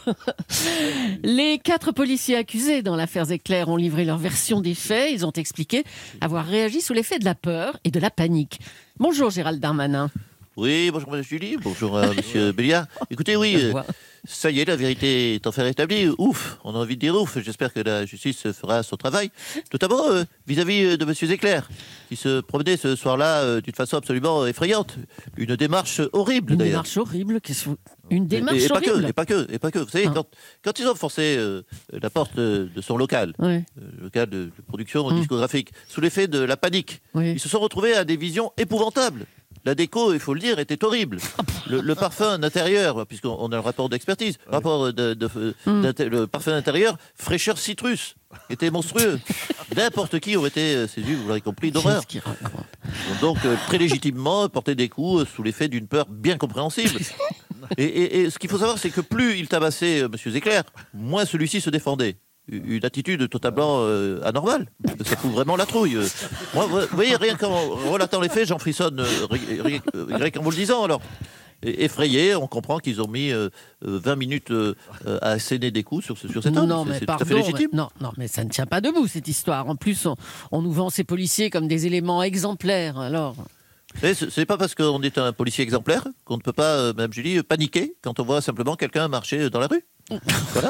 [SPEAKER 6] Les quatre policiers accusés dans l'affaire Zecler ont livré leur version des faits. Ils ont expliqué avoir réagi sous l'effet de la peur et de la panique. Bonjour Gérald Darmanin.
[SPEAKER 13] Oui, bonjour Madame Julie, bonjour à Monsieur Béliard. Écoutez, oui, euh, ça y est, la vérité est enfin rétablie. Ouf, on a envie de dire ouf. J'espère que la justice fera son travail. Notamment euh, vis-à-vis de Monsieur Zecler, qui se promenait ce soir-là euh, d'une façon absolument effrayante. Une démarche horrible,
[SPEAKER 6] Une
[SPEAKER 13] d'ailleurs.
[SPEAKER 6] Une démarche horrible Une démarche
[SPEAKER 13] et, et, et
[SPEAKER 6] horrible
[SPEAKER 13] pas que, et pas que, et pas que. Vous savez, ah. quand, quand ils ont forcé euh, la porte de, de son local,
[SPEAKER 6] oui.
[SPEAKER 13] euh, local de, de production
[SPEAKER 6] mmh.
[SPEAKER 13] discographique, sous l'effet de la panique, oui. ils se sont retrouvés à des visions épouvantables. La déco, il faut le dire, était horrible. Le, le parfum d'intérieur, puisqu'on a le rapport d'expertise, ouais. rapport de, de, mm. le parfum d'intérieur, fraîcheur citrus, était monstrueux. N'importe qui aurait été séduit, vous l'aurez compris, d'horreur. Donc, euh, très légitimement, porter des coups sous l'effet d'une peur bien compréhensible. Et, et, et ce qu'il faut savoir, c'est que plus il tabassait euh, M. Zecler, moins celui-ci se défendait. Une attitude totalement euh, anormale. Ça fout vraiment la trouille. Moi, vous voyez, rien qu'en relatant les faits, j'en frissonne euh, rien, rien qu'en vous le disant. Alors, effrayé, on comprend qu'ils ont mis euh, vingt minutes euh, à asséner des coups sur, sur cet homme.
[SPEAKER 6] Non, mais
[SPEAKER 13] c'est
[SPEAKER 6] pardon,
[SPEAKER 13] tout à fait légitime.
[SPEAKER 6] Mais, non, non, mais ça ne tient pas debout, cette histoire. En plus, on, on nous vend ces policiers comme des éléments exemplaires. Alors...
[SPEAKER 13] Ce n'est pas parce qu'on est un policier exemplaire qu'on ne peut pas, euh, Mme Julie, paniquer quand on voit simplement quelqu'un marcher dans la rue.
[SPEAKER 17] Voilà.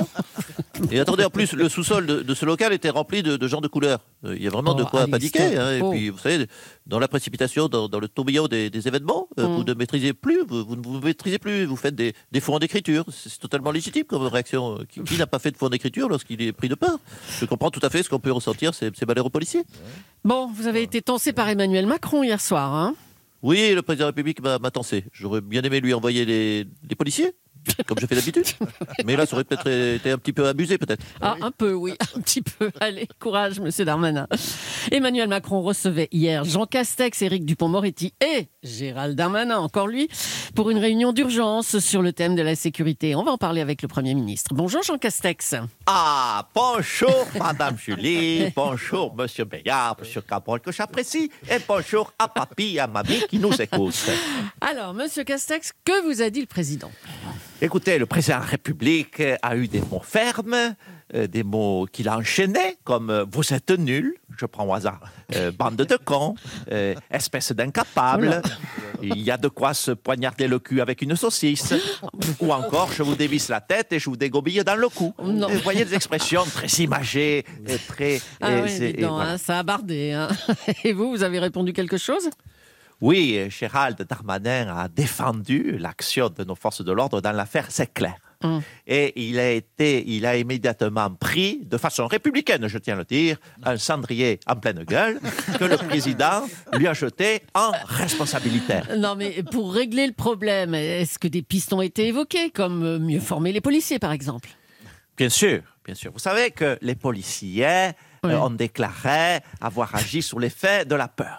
[SPEAKER 17] Et attendez, en plus, le sous-sol de, de ce local était rempli de, de gens de couleur. Il y a vraiment
[SPEAKER 6] Oh,
[SPEAKER 17] de quoi
[SPEAKER 6] Alice,
[SPEAKER 17] paniquer. Hein. Et
[SPEAKER 6] oh.
[SPEAKER 17] puis, vous savez, dans la précipitation, dans, dans le tourbillon des, des événements, euh,
[SPEAKER 6] Mm.
[SPEAKER 17] vous ne maîtrisez plus, vous, vous ne vous maîtrisez plus. Vous faites des, des fautes d'écriture. C'est c'est totalement légitime comme réaction. Qui, qui n'a pas fait de faute d'écriture lorsqu'il est pris de peur? Je comprends tout à fait ce qu'on peut ressentir, ces, ces malheureux policiers.
[SPEAKER 6] Bon, vous avez été tensé par Emmanuel Macron hier soir, hein?
[SPEAKER 17] Oui, le président de la République m'a m'a tensé. J'aurais bien aimé lui envoyer les, les policiers, comme je fais d'habitude. Mais là, ça aurait peut-être été un petit peu abusé, peut-être.
[SPEAKER 6] Ah, un peu, oui, un petit peu. Allez, courage, monsieur Darmanin. Emmanuel Macron recevait hier Jean Castex, Éric Dupond-Moretti et Gérald Darmanin, encore lui, pour une réunion d'urgence sur le thème de la sécurité. On va en parler avec le Premier ministre. Bonjour Jean Castex.
[SPEAKER 5] Ah, bonjour Madame Julie, bonjour Monsieur Béliard, Monsieur Cabrol que j'apprécie, et bonjour à papy et à mamie qui nous écoutent.
[SPEAKER 6] Alors, monsieur Castex, que vous a dit le président?
[SPEAKER 5] Écoutez, le président de la République a eu des mots fermes, euh, des mots qu'il a enchaînés, comme euh, vous êtes nuls, je prends au hasard, euh, bande de cons, euh, espèce d'incapable, il y a de quoi se poignarder le cul avec une saucisse, ou encore je vous dévisse la tête et je vous dégobille dans le cou.
[SPEAKER 6] Non.
[SPEAKER 5] Vous voyez des expressions très imagées, et très...
[SPEAKER 6] Ah
[SPEAKER 5] et
[SPEAKER 6] oui,
[SPEAKER 5] c'est-
[SPEAKER 6] dis
[SPEAKER 5] et
[SPEAKER 6] donc,
[SPEAKER 5] voilà.
[SPEAKER 6] hein, ça a bardé. Hein. Et vous, vous avez répondu quelque chose?
[SPEAKER 5] Oui, Gérald Darmanin a défendu l'action de nos forces de l'ordre dans l'affaire Séclair.
[SPEAKER 6] Hum.
[SPEAKER 5] Et il a été, il a immédiatement pris, de façon républicaine, je tiens à le dire, un cendrier en pleine gueule que le président lui a jeté en responsabilité.
[SPEAKER 6] Non, mais pour régler le problème, est-ce que des pistes ont été évoquées, comme euh, mieux former les policiers, par exemple?
[SPEAKER 5] Bien sûr, bien sûr. Vous savez que les policiers
[SPEAKER 6] Oui.
[SPEAKER 5] euh, ont déclaré avoir agi sous l'effet de la peur.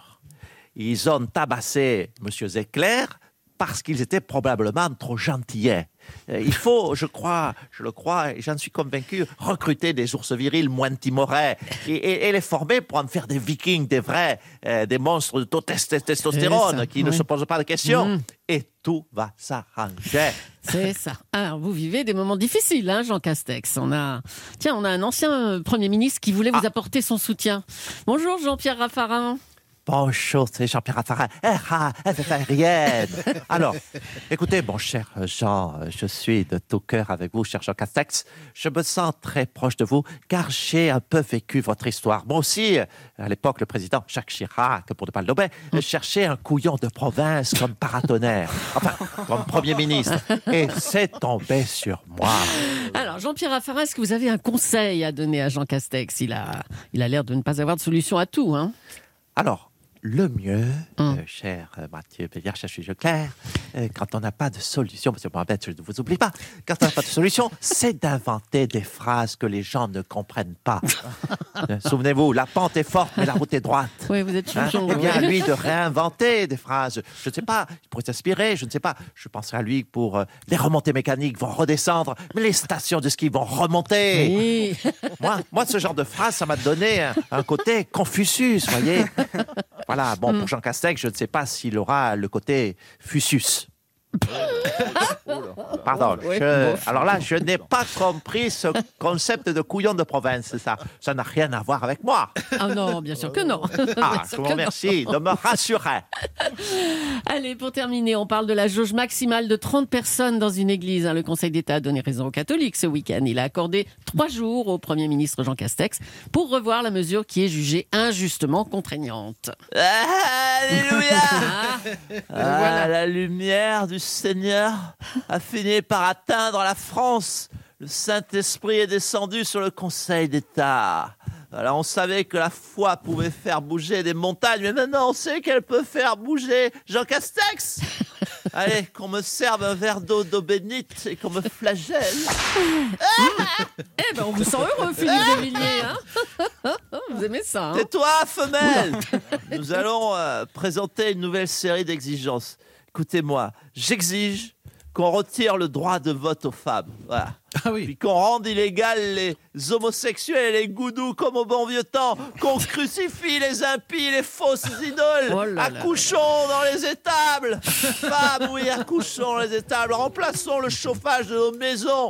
[SPEAKER 5] Ils ont tabassé M. Zecler parce qu'ils étaient probablement trop gentillets. Euh, Il faut, je crois, je le crois, et j'en suis convaincu, recruter des ours virils moins timorés et, et- et les former pour en faire des vikings, des vrais, euh, des monstres de taux de test- testostérone
[SPEAKER 6] C'est ça,
[SPEAKER 5] qui ne
[SPEAKER 6] oui.
[SPEAKER 5] se posent pas de questions.
[SPEAKER 6] Mm.
[SPEAKER 5] Et tout va s'arranger.
[SPEAKER 6] C'est ça. Alors, vous vivez des moments difficiles, hein, Jean Castex. On a, tiens, on a un ancien euh, Premier ministre qui voulait vous apporter son soutien. Bonjour, Jean-Pierre Raffarin.
[SPEAKER 5] Bonjour, c'est Jean-Pierre Raffarin. Eh, ah, elle fait aérienne. Alors, écoutez, mon cher Jean, je suis de tout cœur avec vous, cher Jean Castex. Je me sens très proche de vous, car j'ai un peu vécu votre histoire. Moi aussi, à l'époque, le président Jacques Chirac, pour ne pas le nommer, cherchait un couillon de province comme paratonnerre, enfin, comme Premier ministre. Et c'est tombé sur moi.
[SPEAKER 6] Alors, Jean-Pierre Raffarin, est-ce que vous avez un conseil à donner à Jean Castex? Il a, il a l'air de ne pas avoir de solution à tout, hein.
[SPEAKER 5] Alors, le mieux, euh, cher euh, Mathieu Béliard, cher juge Leclerc, euh, quand on n'a pas de solution, parce que Mohamed, je ne vous oublie pas, quand on n'a pas de solution, c'est d'inventer des phrases que les gens ne comprennent pas. Euh, Souvenez-vous, la pente est forte, mais la route est droite.
[SPEAKER 6] Oui, vous êtes
[SPEAKER 5] Hein,
[SPEAKER 6] chouchon.
[SPEAKER 5] Eh bien, à
[SPEAKER 6] oui.
[SPEAKER 5] lui de réinventer des phrases. Je ne sais pas, il pourrait s'inspirer, je ne sais pas. Je penserai à lui pour euh, les remontées mécaniques vont redescendre, mais les stations de ski vont remonter.
[SPEAKER 6] Oui.
[SPEAKER 5] Moi, moi, ce genre de phrase, ça m'a donné un, un côté Confucius, voyez. Voilà, bon, pour Jean Castex, je ne sais pas s'il aura le côté Fusus. Pardon.
[SPEAKER 6] Oui,
[SPEAKER 5] je-
[SPEAKER 6] bon.
[SPEAKER 5] alors là, je n'ai pas compris ce concept de couillon de province. Ça, ça n'a rien à voir avec moi.
[SPEAKER 6] Ah non, bien sûr que non.
[SPEAKER 5] Ah,
[SPEAKER 6] Bien
[SPEAKER 5] je
[SPEAKER 6] sûr
[SPEAKER 5] vous
[SPEAKER 6] que non.
[SPEAKER 5] remercie de me rassurer.
[SPEAKER 6] Allez, pour terminer, on parle de la jauge maximale de trente personnes dans une église. hein. Le Conseil d'État a donné raison aux catholiques ce week-end. Il a accordé trois jours au Premier ministre Jean Castex pour revoir la mesure qui est jugée injustement contraignante.
[SPEAKER 5] Alléluia.
[SPEAKER 6] Ah,
[SPEAKER 5] Ah,
[SPEAKER 6] voilà.
[SPEAKER 5] la lumière du Seigneur a fini par atteindre la France. Le Saint-Esprit est descendu sur le Conseil d'État. Alors on savait que la foi pouvait faire bouger des montagnes, mais maintenant on sait qu'elle peut faire bouger Jean Castex. Allez, qu'on me serve un verre d'eau d'eau bénite et qu'on me flagelle.
[SPEAKER 6] Eh ben, on vous sent heureux, Philippe de Villiers. Hein. Vous aimez ça, hein?
[SPEAKER 5] Tais-toi, femelle. Nous allons euh, présenter une nouvelle série d'exigences. Écoutez-moi, j'exige qu'on retire le droit de vote aux femmes. Voilà. Puis qu'on rende illégal les homosexuels et les goudous comme au bon vieux temps. Qu'on crucifie les impies, les fausses idoles.
[SPEAKER 6] Oh là là.
[SPEAKER 5] Accouchons dans les étables. Femmes, oui, accouchons dans les étables. Remplaçons le chauffage de nos maisons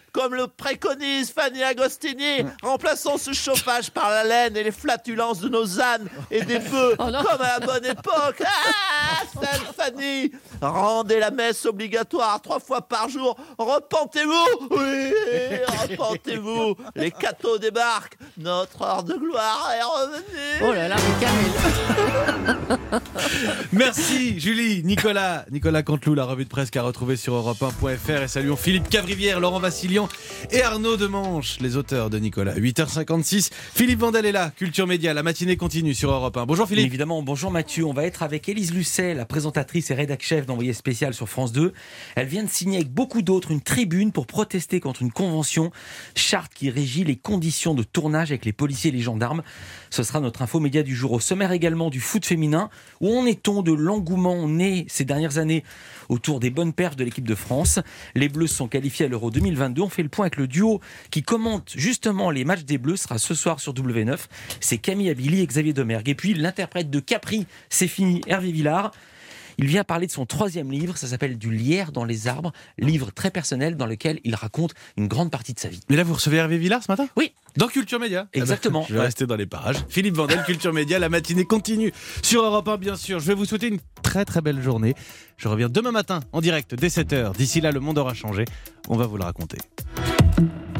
[SPEAKER 5] comme le préconise Fanny Agostini. Remplaçons ce chauffage par la laine et les flatulences de nos ânes et des bœufs, oh comme à la bonne époque. Ah, celle Fanny, rendez la messe obligatoire trois fois par jour. Repentez-vous, oui, repentez-vous. Les cathos débarquent. Notre heure de gloire est revenue.
[SPEAKER 6] Oh là là, mais Camille.
[SPEAKER 3] Merci Julie, Nicolas, Nicolas Canteloup, la revue de presse qu'a retrouvée sur europe un point f r, et saluons Philippe Cavrivière, Laurent Vassilian et Arnaud Demanche, les auteurs de Nicolas. huit heures cinquante-six, Philippe Vandel est là, Culture Média, la matinée continue sur Europe un. Bonjour Philippe.
[SPEAKER 18] Évidemment, bonjour Mathieu, on va être avec Élise Lucet, la présentatrice et rédac chef d'Envoyé spécial sur France deux. Elle vient de signer avec beaucoup d'autres une tribune pour protester contre une convention, charte qui régit les conditions de tournage avec les policiers et les gendarmes. Ce sera notre info média du jour. Au sommaire également du foot féminin. Où en est-on de l'engouement né ces dernières années autour des bonnes perfs de l'équipe de France? Les Bleus sont qualifiés à l'Euro deux mille vingt-deux. On fait le point avec le duo qui commente justement les matchs des Bleus. Ce sera ce soir sur W neuf. C'est Camille Abili et Xavier Domergue. Et puis l'interprète de Capri, c'est fini, Hervé Villard. Il vient parler de son troisième livre, ça s'appelle Du lierre dans les arbres, livre très personnel dans lequel il raconte une grande partie de sa vie.
[SPEAKER 3] Mais là, vous recevez Hervé Villard ce matin ?
[SPEAKER 18] Oui.
[SPEAKER 3] Dans Culture Média ?
[SPEAKER 18] Exactement.
[SPEAKER 3] Ah ben, je vais ouais. rester dans les parages. Philippe Vandel, Culture Média, la matinée continue sur Europe un, bien sûr. Je vais vous souhaiter une très très belle journée. Je reviens demain matin en direct dès sept heures. D'ici là, le monde aura changé. On va vous le raconter.